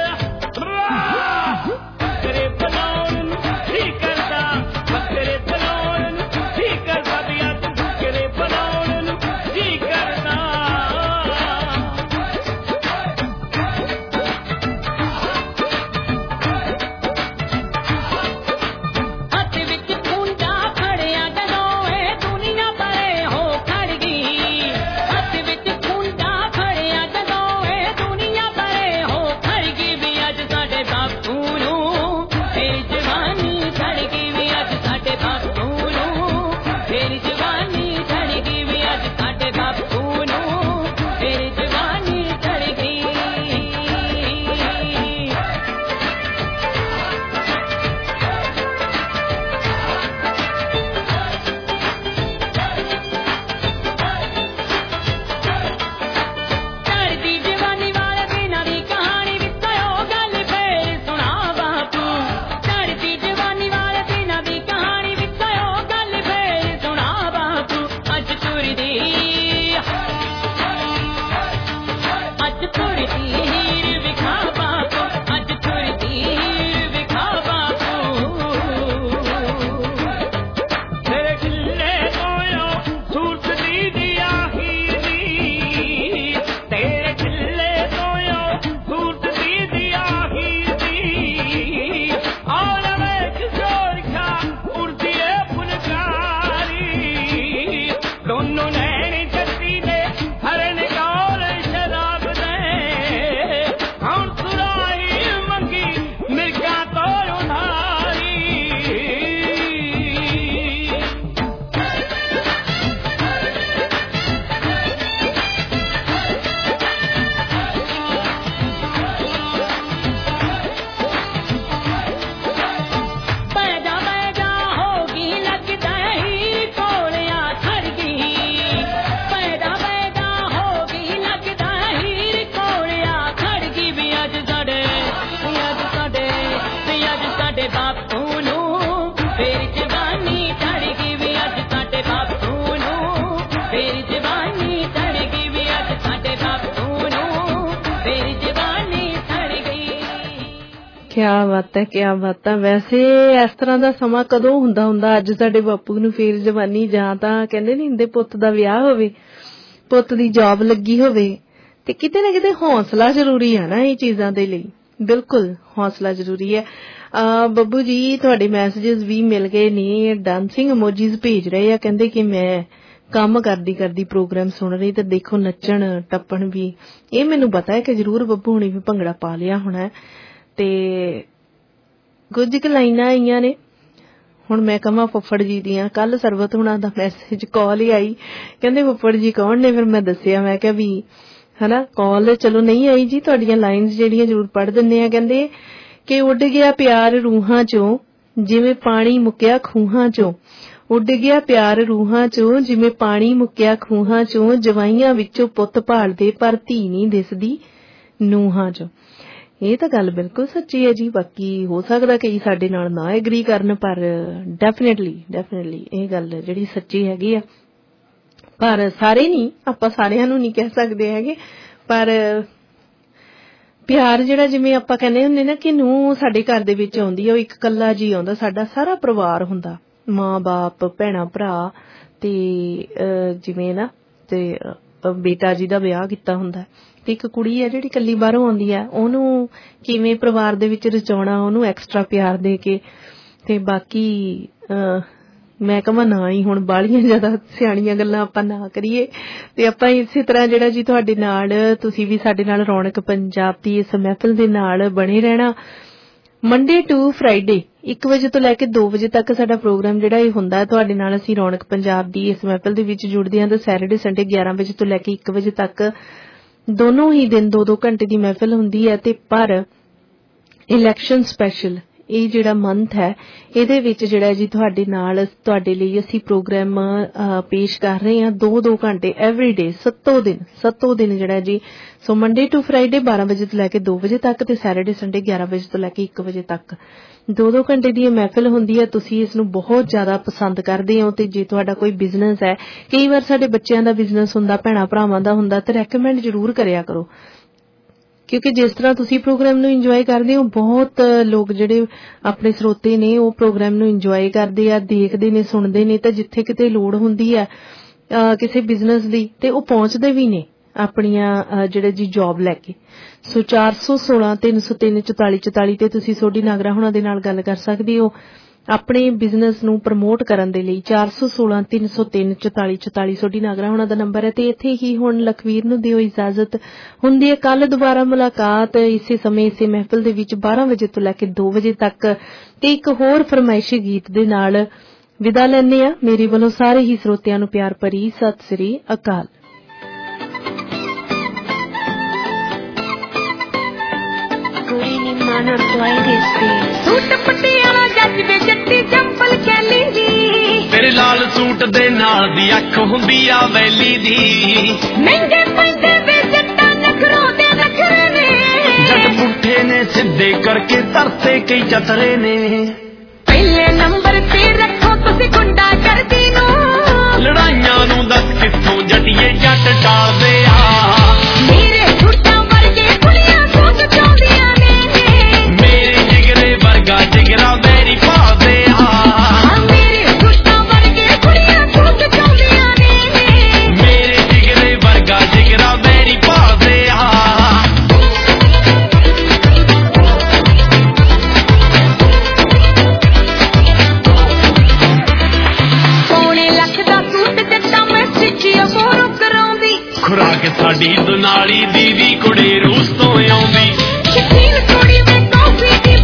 ਬਣਾਉਣ ਨੂੰ ਜੀ ਕਰਦਾ, ਬੱਕਰੇ ਬਣਾਉਣ ਨੂੰ ਜੀ ਕਰਦਾ, ਵੀ ਅੱਜ ਬੱਕਰੇ ਬਣਾਉਣ ਨੂੰ ਜੀ ਕਰਦਾ। ਹੱਥ ਵਿੱਚ ਖੁੰਡਾ ਫੜਿਆ ਜਦੋਂ ਇਹ ਦੁਨੀਆ ਪਰੇ ਹੋ ਖੜ ਗਈ, ਹੱਥ ਵਿੱਚ ਖੁੰਡਾ ਫੜਿਆ ਜਦੋਂ ਇਹ ਦੁਨੀਆ ਪਰੇ ਹੋ ਖੜ ਗਈ, ਵੀ ਅੱਜ ਸਾਡੇ ਬਾਪੂ ਨੂੰ ਫੇਰ ਜਵਾਨੀ ਛੜ ਗਈ, ਵੀ ਅੱਜ ਸਾਡੇ ਬਾਪੂ ਨੂੰ ਫੇਰ ਜਵਾਨੀ ਛੜ ਗਈ, ਵੀ ਅੱਜ ਸਾਡੇ ਬਾਪੂ ਨੂੰ ਫੇਰ ਜਵਾਨੀ ਛੜ ਗਈ। ਚੜ੍ਹਦੀ ਜਵਾਨੀ ਵਾਲੇ ਦਿਨਾਂ ਦੀ ਕਹਾਣੀ ਵਿੱਚ ਉਹ ਗੱਲ ਫੇਰ ਸੁਣਾ ਬਾਪੂ, ਚੜ੍ਹਦੀ ਜਵਾਨੀ ਵਾਲੇ ਦਿਨਾਂ ਦੀ ਕਹਾਣੀ ਵਿੱਚ ਉਹ ਗੱਲ ਫੇਰ ਸੁਣਾ ਬਾਪੂ। ਅੱਜ ਤੁਰਦੀ ਹੀਰ ਵਿਖਾ ਬਾਪੂ, ਅੱਜ ਤੁਰਦੀ ਹੀਰ ਵਿਖਾ ਬਾਪੂ। ਤੇਰੇ ਖਿੱਲੇ ਕੋਲੋਂ ਸੂਰਤ ਦੀ ਦਿਆ ਹੀਰ ਦੀ, ਤੇਰੇ ਖਿੱਲੇ ਕੋਲੋਂ ਸੂਰਤ ਦੀ ਦਿਆ ਹੀਰ ਦੀ, ਆਉਣ ਵੇਖ ਜੋਰਖਾ ਉੜਦੀ ਏ ਫੁਲਕਾਰੀ, ਦੋਨੋਂ ਨੈਣ ਜੱਤੀ ਦੇ ਹਰਨ ਕੌਰ ਸ਼ਰਾਬ ਦੇ, ਹੁਣ ਸੁਰਾਈ ਮੰਗੀ ਮਿਰਗਾ ਤੋਂ ਉਧਾਰੀ। ਪੈਦਾ ਹੋ ਗਈ ਲੱਗਦਾ ਹੀਰ ਕੋਲਿਆ ਖੜ ਗਈ, ਪੈਦਾ ਹੋ ਗਈ ਲੱਗਦਾ ਹੀਰ ਕੋਲਿਆ ਖੜ ਗਈ, ਵੀ ਅੱਜ ਸਾਡੇ ਬਾਪੂ ਨੂੰ ਫੇਰ ਜਵਾਨੀ ਛੜ ਗਈ, ਵੀ ਅੱਜ ਸਾਡੇ ਬਾਪੂ ਨੂੰ ਫੇਰ ਜਵਾਨੀ ਛੜ ਗਈ, ਵੀ ਅੱਜ ਸਾਡੇ ਬਾਪੂ ਨੂੰ ਫੇਰ ਜਵਾਨੀ ਛੜ ਗਈ। ਕਿਆ ਬਾਤ ਹੈ, ਕਿਆ ਬਾਤ ਹੈ। ਵੈਸੇ ਇਸ ਤਰ੍ਹਾਂ ਦਾ ਸਮਾਂ ਕਦੋਂ ਹੁੰਦਾ ਅੱਜ ਸਾਡੇ ਬਾਪੂ ਨੂੰ ਫੇਰ ਜਵਾਨੀ, ਜਾਂ ਤਾਂ ਕਹਿੰਦੇ ਨਹੀਂ ਹੁੰਦੇ ਪੁੱਤ ਦਾ ਵਿਆਹ ਹੋਵੇ, ਪੁੱਤ ਦੀ ਜੌਬ ਲੱਗੀ ਹੋਵੇ, ਤੇ ਕਿਤੇ ਨਾ ਕਿਤੇ ਹੌਸਲਾ ਜ਼ਰੂਰੀ ਹੈ ਨਾ ਇਹ ਚੀਜ਼ਾਂ ਦੇ ਲਈ। ਬਿਲਕੁਲ ਹੌਸਲਾ ਜ਼ਰੂਰੀ ਹੈ। ਬੱਬੂ ਜੀ ਤੁਹਾਡੇ ਮੈਸੇजेस ਵੀ ਮਿਲ ਗਏ ਨੇ, ਡਾਂਸਿੰਗ ਇਮੋਜੀਜ਼ ਭੇਜ ਰਹੇ ਆ, ਕਹਿੰਦੇ ਕਿ ਮੈਂ ਕੰਮ ਕਰਦੀ ਪ੍ਰੋਗਰਾਮ ਸੁਣ ਰਹੀ ਤੇ ਦੇਖੋ ਨੱਚਣ ਟੱਪਣ ਵੀ। ਇਹ ਮੈਨੂੰ ਪਤਾ ਹੈ ਕਿ ਜ਼ਰੂਰ ਬੱਬੂ ਹੁਣੀ ਵੀ ਭੰਗੜਾ ਪਾ ਲਿਆ ਹੋਣਾ, ਤੇ ਕੁਝ ਕੁ ਲਾਈਨਾਂ ਆਈਆਂ ਨੇ। ਹੁਣ ਮੈਂ ਕਹਾਂ ਫੁੱਫੜ ਜੀ ਦੀਆਂ, ਕੱਲ ਸਰਬਤ ਹੁਣਾਂ ਦਾ ਮੈਸੇਜ ਕਾਲ ਹੀ ਆਈ, ਕਹਿੰਦੇ ਫੁੱਫੜ ਜੀ ਕੌਣ ਨੇ? ਫਿਰ ਮੈਂ ਦੱਸਿਆ, ਮੈਂ ਕਿਹਾ ਵੀ ਹਨਾ ਕਾਲ ਚਲੋ ਨਹੀਂ ਆਈ ਜੀ, ਤੁਹਾਡੀਆਂ ਲਾਈਨਸ ਜਿਹੜੀਆਂ ਜ਼ਰੂਰ ਪੜ੍ਹ ਦਿੰਦੇ ਆ। ਕਹਿੰਦੇ ਕਿ ਉੱਡ ਗਿਆ ਪਿਆਰ ਰੂਹਾਂ ਚੋਂ ਜਿਵੇਂ ਪਾਣੀ ਮੁੱਕਿਆ ਖੂਹਾਂ ਚੋਂ, ਉੱਡ ਗਿਆ ਪਿਆਰ ਰੂਹਾਂ ਚੋਂ ਜਿਵੇਂ ਪਾਣੀ ਮੁੱਕਿਆ ਖੂਹਾਂ ਚੋਂ, ਜਵਾਈਆਂ ਵਿੱਚੋਂ ਪੁੱਤ ਭਾਲਦੇ ਪਰ ਧੀ ਨਹੀਂ ਦਿਸਦੀ ਨੂੰਹਾਂ ਚੋਂ। ਇਹ ਤਾਂ ਗੱਲ ਬਿਲਕੁਲ ਸੱਚੀ ਹੈ ਜੀ। ਬਾਕੀ ਹੋ ਸਕਦਾ ਕਈ ਸਾਡੇ ਨਾਲ ਨਾ ਐਗਰੀ ਕਰਨ, ਪਰ ਡੈਫੀਨੇਟਲੀ ਇਹ ਗੱਲ ਜਿਹੜੀ ਸੱਚੀ ਹੈਗੀ ਆ। ਪਰ ਸਾਰੇ ਨਹੀਂ, ਆਪਾਂ ਸਾਰਿਆਂ ਨੂੰ ਨਹੀਂ ਕਹਿ ਸਕਦੇ ਹੈਗੇ, ਪਰ ਪਿਆਰ ਜਿਹੜਾ ਜਿਵੇਂ ਆਪਾਂ ਕਹਿੰਦੇ ਹੁੰਦੇ ਨਾ ਕਿ ਨੂੰਹ ਸਾਡੇ ਘਰ ਦੇ ਵਿੱਚ ਆਉਂਦੀ ਆ, ਉਹ ਇੱਕ ਕੱਲਾ ਜੀ ਆਉਂਦਾ, ਸਾਡਾ ਸਾਰਾ ਪਰਿਵਾਰ ਹੁੰਦਾ, ਮਾਂ ਬਾਪ ਭੈਣਾਂ ਭਰਾ ਤੇ ਜਿਵੇਂ ਨਾ ਤੇ ਬੇਟਾ ਜੀ ਦਾ ਵਿਆਹ ਕੀਤਾ ਹੁੰਦਾ, ਤੇ ਇੱਕ ਕੁੜੀ ਹੈ ਜਿਹੜੀ ਕੱਲੀ ਬਾਹਰੋਂ ਆਉਂਦੀ ਹੈ, ਉਹਨੂੰ ਕਿਵੇਂ ਪਰਿਵਾਰ ਦੇ ਵਿੱਚ ਰਚਾਉਣਾ, ਉਹਨੂੰ ਐਕਸਟਰਾ ਪਿਆਰ ਦੇ ਕੇ। ਤੇ ਬਾਕੀ ਮੈਂ ਕਹਾਂ ਨਾ ਹੀ ਹੁਣ ਬਾਹਲੀਆਂ ਜ਼ਿਆਦਾ ਸਿਆਣੀਆਂ ਗੱਲਾਂ ਆਪਾਂ ਨਾ ਕਰੀਏ, ਤੇ ਆਪਾਂ ਇਸੇ ਤਰ੍ਹਾਂ ਜਿਹੜਾ ਜੀ ਤੁਹਾਡੇ ਨਾਲ, ਤੁਸੀਂ ਵੀ ਸਾਡੇ ਨਾਲ ਰੌਣਕ ਪੰਜਾਬ ਦੀ ਇਸ ਮਹਿਫਿਲ ਦੇ ਨਾਲ ਬਣੇ ਰਹਿਣਾ। ਮੰਡੇ ਟੂ ਫਰਾਈਡੇ 1 ਵਜੇ ਤੋਂ ਲੈ ਕੇ 2 ਵਜੇ ਤੱਕ ਸਾਡਾ ਪ੍ਰੋਗਰਾਮ ਜਿਹੜਾ ਇਹ ਹੁੰਦਾ ਹੈ, ਤੁਹਾਡੇ ਨਾਲ ਅਸੀਂ ਰੌਣਕ ਪੰਜਾਬ ਦੀ ਇਸ ਮਹਿਫਿਲ ਦੇ ਵਿੱਚ ਜੁੜਦੇ ਹਾਂ। ਤੇ ਸੈਟਰਡੇ ਸੰਡੇ 11 ਵਜੇ ਤੋਂ ਲੈ ਕੇ 1 ਵਜੇ ਤੱਕ ਦੋਨੋਂ ਹੀ ਦਿਨ 2-2 ਘੰਟੇ ਦੀ ਮਹਿਫਿਲ ਹੁੰਦੀ ਹੈ। ਤੇ ਪਰ ਇਲੈਕਸ਼ਨ ਸਪੈਸ਼ਲ ਇਹ ਜਿਹੜਾ ਮੰਥ ਹੈ, ਇਹਦੇ ਵਿੱਚ ਜਿਹੜਾ ਜੀ ਤੁਹਾਡੇ ਨਾਲ ਤੁਹਾਡੇ ਲਈ ਅਸੀਂ ਪ੍ਰੋਗਰਾਮ ਪੇਸ਼ ਕਰ ਰਹੇ ਹਾਂ 2-2 ਘੰਟੇ ਐਵਰੀਡੇ 7 ਦਿਨ ਜਿਹੜਾ ਜੀ। ਸੋ ਮੰਡੇ ਟੂ ਫਰਾਈਡੇ 12 ਵਜੇ ਤੋਂ ਲੈ ਕੇ 2 ਵਜੇ ਤੱਕ, ਤੇ ਸੈਟਰਡੇ ਸੰਡੇ 11 ਵਜੇ ਤੋਂ ਲੈ ਕੇ 1 ਵਜੇ ਤੱਕ 2-2 ਘੰਟੇ ਦੀ ਇਹ ਮਹਿਫਿਲ ਹੁੰਦੀ ਹੈ। ਤੁਸੀਂ ਇਸ ਨੂੰ ਬਹੁਤ ਜ਼ਿਆਦਾ ਪਸੰਦ ਕਰਦੇ ਹੋ, ਤੇ ਜੇ ਤੁਹਾਡਾ ਕੋਈ ਬਿਜ਼ਨਸ ਹੈ, ਕਈ ਵਾਰ ਸਾਡੇ ਬੱਚਿਆਂ ਦਾ ਬਿਜ਼ਨਸ ਹੁੰਦਾ, ਭੈਣਾਂ ਭਰਾਵਾਂ ਦਾ ਹੁੰਦਾ, ਤੇ ਰეკਮੈਂਡ ਜ਼ਰੂਰ ਕਰਿਆ ਕਰੋ, ਕਿਉਂਕਿ ਜਿਸ ਤਰ੍ਹਾਂ ਤੁਸੀਂ ਪ੍ਰੋਗਰਾਮ ਨੂੰ ਇੰਜੋਏ ਕਰਦੇ ਹੋ, ਬਹੁਤ ਲੋਕ ਜਿਹੜੇ ਆਪਣੇ ਸਰੋਤੇ ਨੇ ਉਹ ਪ੍ਰੋਗਰਾਮ ਨੂੰ ਇੰਜੋਏ ਕਰਦੇ ਆ, ਦੇਖਦੇ ਨੇ, ਸੁਣਦੇ ਨੇ, ਤਾਂ ਜਿੱਥੇ ਕਿਤੇ ਲੋੜ ਹੁੰਦੀ ਹੈ ਕਿਸੇ ਬਿਜ਼ਨਸ ਦੀ ਤੇ ਉਹ ਪਹੁੰਚਦੇ ਵੀ ਨੇ ਆਪਣੀਆਂ ਜਿਹੜੇ ਜੀ ਜੌਬ ਲੈ ਕੇ। ਸੋ 416-303-4444 ਤੇ ਤੁਸੀਂ ਸੋਢੀ ਨਾਗਰਾ ਹੁਣਾਂ ਦੇ ਨਾਲ ਗੱਲ ਕਰ ਸਕਦੇ ਹੋ ਆਪਣੇ ਬਿਜ਼ਨਸ ਨੂੰ ਪ੍ਰਮੋਟ ਕਰਨ ਦੇ ਲਈ। 416-303-4444 ਸੋਢੀ ਨਾਗਰਾ ਹੁਣਾਂ ਦਾ ਨੰਬਰ ਹੈ। ਤੇ ਇੱਥੇ ਹੀ ਹੁਣ ਲਖਵੀਰ ਨੂੰ ਦਿਓ ਇਜਾਜ਼ਤ, ਹੁੰਦੀ ਹੈ ਕੱਲ ਦੁਬਾਰਾ ਮੁਲਾਕਾਤ ਇਸੇ ਸਮੇਂ ਇਸੇ ਮਹਿਫਿਲ ਦੇ ਵਿੱਚ 12 ਵਜੇ ਤੋਂ ਲੈ ਕੇ 2 ਵਜੇ ਤੱਕ, ਤੇ ਇੱਕ ਹੋਰ ਫਰਮਾਇਸ਼ੀ ਗੀਤ ਦੇ ਨਾਲ ਵਿਦਾ ਲੈਂਦੇ ਆ। ਮੇਰੇ ਵੱਲੋਂ ਸਾਰੇ ਹੀ ਸਰੋਤਿਆਂ ਨੂੰ ਪਿਆਰ ਭਰੀ ਸਤਿ ਸ੍ਰੀ ਅਕਾਲ। ਸੂਟ ਪਟਿਆਲਾ ਜੱਜ ਵੇ ਜੱਟੀ ਜੰਪਲ ਕੈਲੀ ਦੀ, ਤੇਰੇ ਲਾਲ ਸੂਟ ਦੇ ਨਾਲ ਦੀ ਅੱਖ ਹੁੰਦੀ ਆ ਵੈਲੀ ਦੀ, ਮਹਿੰਗੇ ਪੈਸੇ ਵੇ ਜੱਟਾਂ ਨਖਰੋਂ ਦੇ ਨਖਰੇ ਨੇ, ਜੱਟ ਪੁੱਠੇ ਨੇ ਸਿੱਧੇ ਕਰਕੇ ਧਰਤੇ ਕਈ ਚਤਰੇ ਨੇ, ਪਹਿਲੇ ਨੰਬਰ ਤੇ ਰੱਖੋ ਤੁਸੀਂ ਗੁੰਡਾ ਕਰਦੀ ਨੂੰ, ਲੜਾਈਆਂ ਨੂੰ ਦੱਸ ਕਿੱਥੋਂ ਜੱਟੀਏ ਜੱਟ ਟਾਲਦੇ ਆ, ਮੇਰੇ ਛੁੱਟਾਂ ਵਰਗੇ ਕੁੜੀਆਂ ਸੋਚ ਚਾਹੁੰਦੀਆਂ ਨੇ, ਜਿਗਰਾ ਮੇਰੀ ਭਾਦੇ ਆ, ਮੇਰੇ ਛੁੱਟਾਂ ਵਰਗੇ ਕੁੜੀਆਂ ਖੁਦ ਚਾਹੁੰਦੀਆਂ ਨੇ, ਮੇਰੇ ਜਿਗਰੇ ਵਰਗਾ ਜਿਗਰਾ ਮੇਰੀ ਭਾਦੇ ਆ, ਪੌਣੇ ਲੱਖ ਦਾ ਸੂਟ ਦਿੱਤਾ ਮੈਂ ਸਿੱਖਿਆ ਮੋਰੋਂ ਕਰਾਉਂਦੀ, ਖੁਰਾਕ ਸਾਡੀ ਦੁਨਾਲੀ ਦੀ ਵੀ ਕੁੜੀ ਰੂਸ ਤੋਂ ਆਉਂਦੀ, ਸ਼ਕੀਨ ਕੁੜੀ ਦੇ ਕਾਫੀ ਦੀ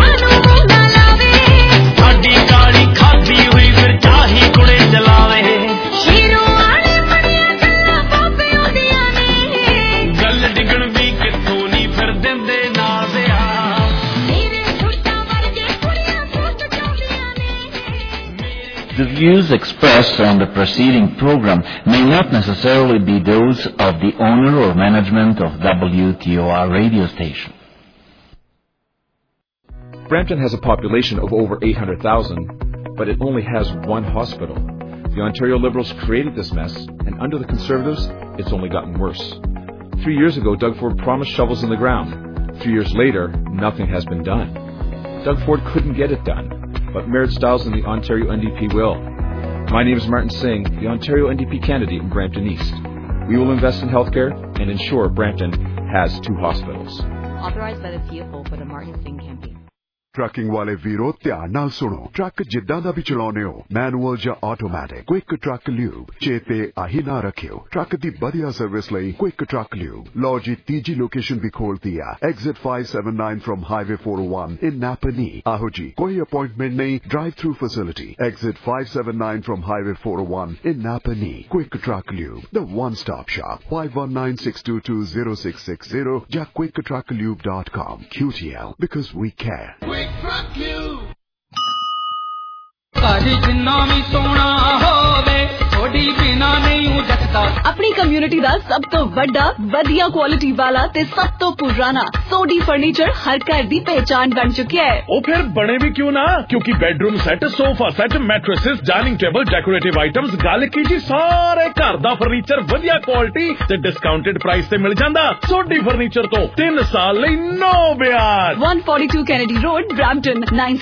The views expressed on the preceding program may not necessarily be those of the owner or management of WTOR radio station. Brampton has a population of over 800,000, but it only has one hospital. The Ontario Liberals created this mess, and under the Conservatives, it's only gotten worse. 3 years ago, Doug Ford promised shovels in the ground. 3 years later, nothing has been done. Doug Ford couldn't get it done, but Merritt Stiles and the Ontario NDP will. My name is Martin Singh, the Ontario NDP candidate in Brampton East. We will invest in healthcare and ensure Brampton has 2 hospitals. Authorized by the CFO for the Martin Singh campaign. Trucking वाले वीरो ध्यान नाल सुनो। Truck जिद्दां दा भी चलाउने हो, manual या ऑटोमैटिक, क्विक ट्रक ल्यूब चेते आही ना रखियो। ट्रक दी बढ़िया सर्विस लई क्विक ट्रक ल्यूब। लो जी तीजी लोकेशन भी खोल दिया, exit 579 from highway 401 in Napanee. आहो जी कोई अपॉइंटमेंट नहीं, drive through facility, exit 579 from highway 401 in Napanee. Quick truck lube, the one stop shop, 5196220660 या quicktrucklube.com। QTL, because we care। अपनी कम्युनिटी दा सब तो वड्डा वधिया क्वालिटी वाला ते सब तो पुराना सोडी फर्नीचर हर घर दी पहचान बन चुका है। ओ फिर बने भी क्यों ना, क्योंकि bedroom set, sofa set, mattresses, dining table, decorative items, गल की जी सारे घर दा फर्नीचर वधिया क्वालिटी ते डिस्काउंटेड प्राइस ते मिल जांदा। सोडी फर्नीचर तो 3 साल लई नो ब्याज। 142 कैनेडी रोड, ब्रैम्पटन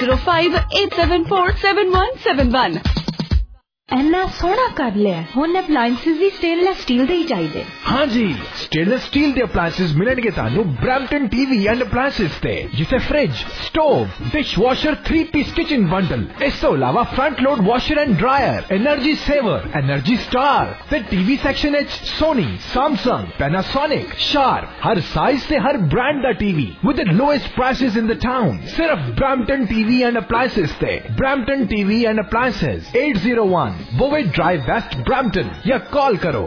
9058747171। इन्ना सोहना कर लिया हुण अप्लायंसेस भी स्टेनलेस स्टील दे ही चाहिए। हाँ जी, स्टेनलेस स्टील के अप्लायंसेस मिलेंगे तानू ब्रैम्पटन टीवी एंड अप्लायंसेस ते, जिसे fridge, stove, dish washer, 3-piece kitchen bundle, इस तो अलावा front load washer and dryer, energy saver, energy star ते टीवी सेक्शन एच सोनी, सैमसंग, पैनासोनिक, शार्प, हर साइज से हर ब्रांड दा TV with the lowest prices in the town. सिर्फ ब्रैम्पटन टीवी एंड अप्लायंसेस ते। ब्रैम्पटन टीवी एंड अप्लायंसेस 801 बोवे drive west, Brampton, या कॉल करो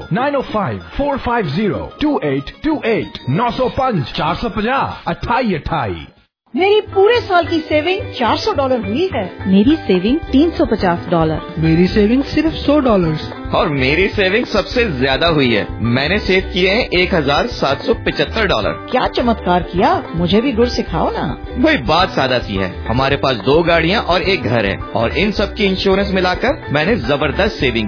905-450-2828 905 450 2828। मेरी पूरे साल की सेविंग $400 हुई है। मेरी सेविंग $350। मेरी सेविंग सिर्फ $100। और मेरी सेविंग सबसे ज्यादा हुई है, मैंने सेव किए हैं $1775। क्या चमत्कार किया, मुझे भी गुर सिखाओ ना। वही बात सादा सी है, हमारे पास 2 गाड़ियाँ और 1 घर है, और इन सब की इंश्योरेंस मिलाकर मैंने जबरदस्त सेविंग